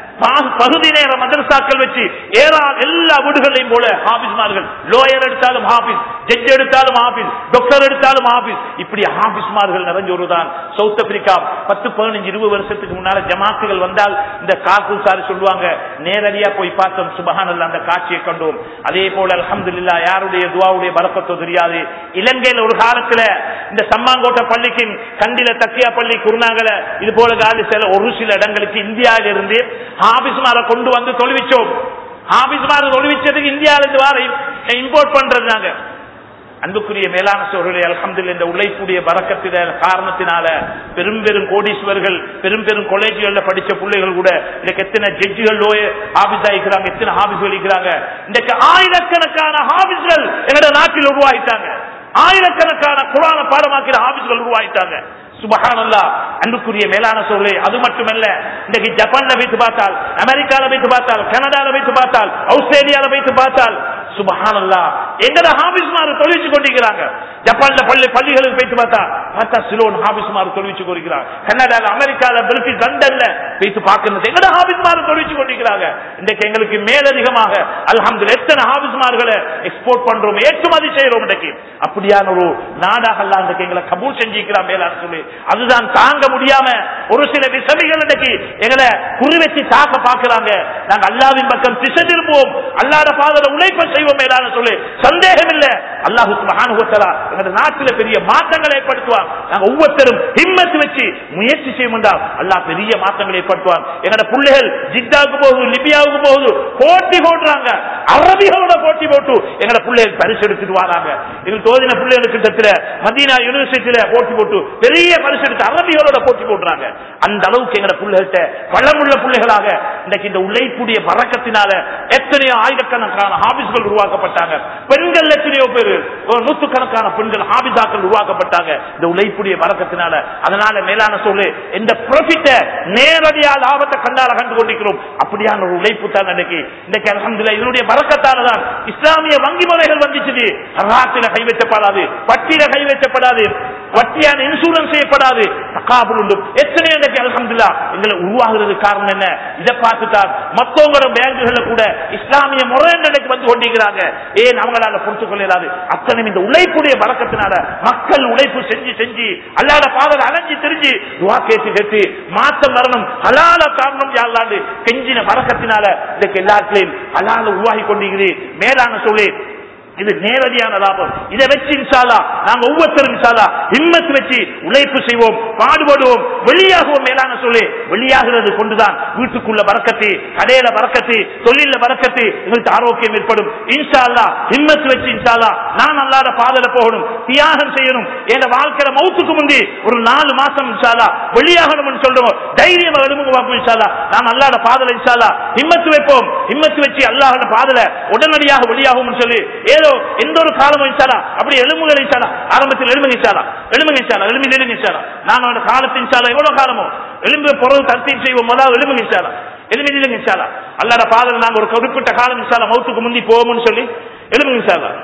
பகுதி நேர மதரசாக்கள் வச்சு எல்லா வீடுகளையும் போல ஹாபிஸ்மார்கள், லோயர் எடுத்தாலும் ஹாபிஸ், ஜட்ஜ் எடுத்தாலும் ஹாபிஸ், டாக்டர் எடுத்தாலும் ஹாபிஸ், இப்படி ஹாபிஸ்மார்கள் நிறைஞ்சொருதான் சவுத் ஆப்பிரிக்கா. 10, 15, 20 வருஷத்துக்கு முன்னால ஜமாத்துகள் வந்தால் இந்த காக்கூர் சாரி சொல்லுவாங்க, நேரடியா போய் பார்த்தோம் சுப்ஹானல்லாஹ் அந்த காட்சியை கண்டோம். அதே போல அல்ஹம்துலில்லாஹ் யாருடைய துஆவுடைய பரக்கத்தோ தெரியாது. இலங்கையில் ஒரு காலத்துல இந்த சம்மாங்கோட்டை பள்ளிக்கு கண்டில தக்கியா பள்ளி குருநாகல இது போல காலி ஒரு சில இடங்களுக்கு இந்தியாவிலிருந்து ஹாபிஸ்மாரை கொண்டு வந்து தொழுவிச்சோம். ஹாபிஸ்மாரை தொழுவிச்சதுக்கு இந்தியாவிலிருந்து வார இம்போர்ட் பண்றது நாங்க. அன்புக்குரிய மேலான சோழர்களே அல்ஹம்துலில்லாஹ் இந்த உழைப்புடைய பரக்கத்தின காரணத்தினால பெரும் பெரும் கோடீஸ்வரர்கள், பெரும் பெரும் காலேஜ்கள்ல படிச்ச பிள்ளைகள் கூட இன்னைக்கு எத்தனை ஜட்ஜுகள் ஹாபிஸ் ஆகிக்கிறாங்க, எத்தனை ஹாபிஸ்கள் இருக்கிறாங்க. இன்றைக்கு ஆயிரக்கணக்கான ஹாபிஸ்கள் எங்களுடைய நாட்டில் உருவாகிட்டாங்க. ஆயிரக்கணக்கான குர்ஆனை பாடமாக்கிற ஹாபிஸ்கள் உருவாகிட்டாங்க. சுப்ஹானல்லாஹ் அன்புக்குரிய மேலான சோழர்களே அது மட்டுமல்ல, இன்னைக்கு ஜப்பான்ல வைத்து பார்த்தால், அமெரிக்கால வைத்து பார்த்தால், கனடால வைத்து பார்த்தால், ஆஸ்திரேலியால வைத்து பார்த்தால் சுப்ஹானல்லாஹ் எங்கட ஹாபிஸ்மார் தொழிச்சு கொண்டிருக்கிறாங்க. ஜப்பான்ல பள்ளிகளுக்கு வைத்து பார்த்தா சிலோன் ஹாபிஸ்மார் தொழிச்சு கொண்டிருக்கிறாங்க. கனடால, அமெரிக்கால, பிரிட்டிஷ் லண்டன்ல வைத்து பார்க்கிறது எங்கட ஹாபிஸ்மார் தொழிச்சு கொண்டிருக்கிறாங்க. இன்றைக்கு எங்களுக்கு மேலதிகமாக அல்ஹம்துலில்லாஹ் எத்தனை ஹாபிஸ்மார்களை எக்ஸ்போர்ட் பண்றோம், ஏற்றுமதி செய்யறோம். இன்றைக்கு அப்படியான ஒரு நாடாக அல்லாஹ் இன்றைக்கு எங்களை கபூல் செஞ்சிருக்கிறான் மேலான சொல்லி. அதுதான் தாங்க முடியாம ஒரு சில விசவிகள் இன்றைக்கு எங்களை குறிவெற்றி தாக்க பார்க்கிறாங்க. நாங்க அல்லாஹ்வின் பக்கம் திசை திரும்புவோம், அல்லாஹ்வுடைய பாதையில உழைப்பை செய்வோம் மேலான சொல்லி. சந்தேகம் இல்லை அல்லாஹ் சுப்ஹானஹு வ தஆலா எங்க நாட்டில பெரிய மாற்றங்களை ஏற்படுத்துவாங்க. நாங்க ஒவ்வொருத்தரும் ஹிம்மத் வச்சு முயற்சி செய்யும் என்றால் அல்லாஹ் பெரிய மாற்றங்களை ஏற்படுத்துவாங்க. எங்கட பிள்ளைகள் ஜித்தாவுக்கு போகுது, லிபியாவுக்கு போகுது, போட்டி போடுறாங்க, அரபிகளோட போட்டி போட்டு எங்கட பிள்ளைகள் பரிசு எடுத்துட்டு வராங்க. எங்களுக்கு தோதின பிள்ளைகள் கிட்டத்தில் மதீனா யூனிவர்சிட்டியில போட்டி போட்டு பெரிய பரிசு எடுத்து அரபிகளோட போட்டி போடுறாங்க. அந்த அளவுக்கு எங்கட பிள்ளைகிட்ட பழமுள்ள பிள்ளைகளாக இன்றைக்கு இந்த உழைப்புடைய பரக்கத்தினால எத்தனையோ ஆயிரக்கணக்கான ஹாபிஸ்கள் உருவாக்கப்பட்டாங்க. பெண்கள் எத்தனையோ பேர், நூற்றுக்கணக்கான பெண்கள் ஹாபிஸாக்கள் உருவாக்கப்பட்டாங்க இந்த உழைப்புடைய பரக்கத்தினால. அதனால மேலான சொல்லு இந்த ப்ராஃபிட்ட நேரடியா லாபத்தை கண்டால கண்டு கொண்டிருக்கிறோம். அப்படியான ஒரு உழைப்பு தான் இன்னைக்கு அல்ஹம்துலில்லாஹ் இதனுடைய பரக்கத்தால தான் இஸ்லாமிய வங்கி முறைகள் வந்துச்சு. ஹராத்தில கை வைக்கப்படாது, வட்டியில கை வைக்கப்படாது, வட்டியான இன்சூரன்ஸ் செய்யப்படாது, தகாபுல் உண்டு. எத்தனை இன்னைக்கு அல்ஹம்துலில்லாஹ் எங்களை உருவாகிறது காரணம் என்ன? இதை பார்த்துட்டால் மற்றவங்களோட பேங்குகளை கூட இஸ்லாமிய முறை வந்து கொண்டிருக்கிறாங்க. ஏன் அவங்களால பொறுத்துக் கொள்ளாது? அத்தனை இந்த உழைப்புடைய பரக்கத்தினால மக்கள் உழைப்பு செஞ்சு செஞ்சு அல்லாஹ்வுடைய பாதையில அலைஞ்சு திரிஞ்சு துஆ கேட்டு கேட்டு மாற்றம் வரணும், ஹலால காரணம் யா அல்லாஹ் கெஞ்சின பரக்கத்தினால இதுக்கு எல்லாத்திலையும் ஹலால உருவாகி கொண்டிருக்கிறது. மேலான சொல்லி இது நேரடியான லாபம். இதை வச்சு இன்ஷா அல்லாஹ் நாங்க ஒவ்வொருத்தரும் இன்ஷா அல்லாஹ் ஹிம்மத் வச்சு உழைப்பு செய்வோம், பாடுபடுவோம், வெளியாகுவோம். மேலான சொல்லி வெளியாகிறது கொண்டுதான் வீட்டுக்குள்ள பரக்கத்து, கடையில பரக்கத்து, தொழில பரக்கத்து, எங்களுக்கு ஆரோக்கியம் ஏற்படும். இன்ஷா அல்லாஹ் ஹிம்மத் வச்சு இன்ஷா அல்லாஹ் நான் அல்லாஹ்வுடைய பாதையில போகணும், தியாகம் செய்யணும். என் வாழ்க்கையில மௌத்துக்கு முந்தி ஒரு 4 மாசம் இன்ஷா அல்லாஹ் வெளியாகணும்னு சொல்றோம். தைரியமா எழுமுக பார்ப்போம் இன்ஷா அல்லாஹ். நாம் அல்லாஹ்வுடைய பாதையில இன்ஷா அல்லாஹ் ஹிம்மத் வைப்போம். ஹிம்மத் வச்சு அல்லாஹ்வுடைய பாதையில உடனடியாக வெளியாகும்னு சொல்லி ஏதோ எந்த ஒரு காலமும் இன்ஷா அல்லாஹ் அப்படி எழுமுகள் இன்ஷா அல்லாஹ் ஆரம்பத்தில் எழுமுங்க இன்ஷா அல்லாஹ் எழுமுங்க இன்ஷா அல்லாஹ் எழுமி எழுங்க இன்ஷா அல்லாஹ். நான் அவருடைய காலத்தின் இன்ஷா அல்லாஹ் எவ்வளவு காலமோ எழும்பு பொருள் தர்த்தீப் செய்வோம். முதல்ல எழுமுங்க இன்ஷா அல்லாஹ் எழுமி எழுங்க இன்ஷா அல்லாஹ். அல்லாஹ்வுடைய பாதையில நாங்க ஒரு குறிப்பிட்ட காலம் இன்ஷா அல்லாஹ் மௌத்துக்கு முந்தி போவோம்னு சொல்லி எழுமுங்க இன்ஷா அல்லாஹ்.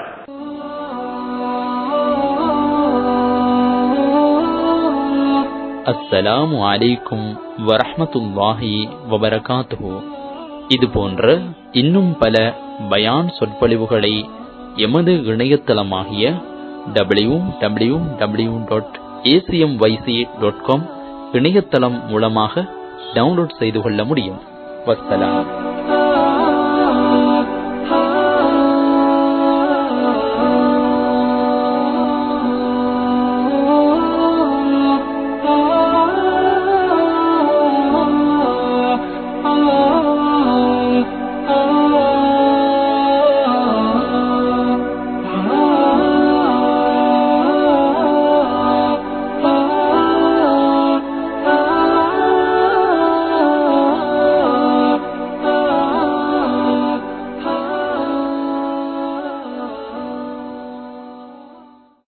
அஸ்ஸலாமு அலைக்கும் வரஹ்மத்துல்லாஹி வபரகாத்துஹு. இது போன்ற இன்னும் பல பயான் சொற்பொழிவுகளை எமது இணையதளமாகிய www.acmyc.com இணையதளம் மூலமாக டவுன்லோட் செய்து கொள்ள முடியும். வஸ்ஸலாம்.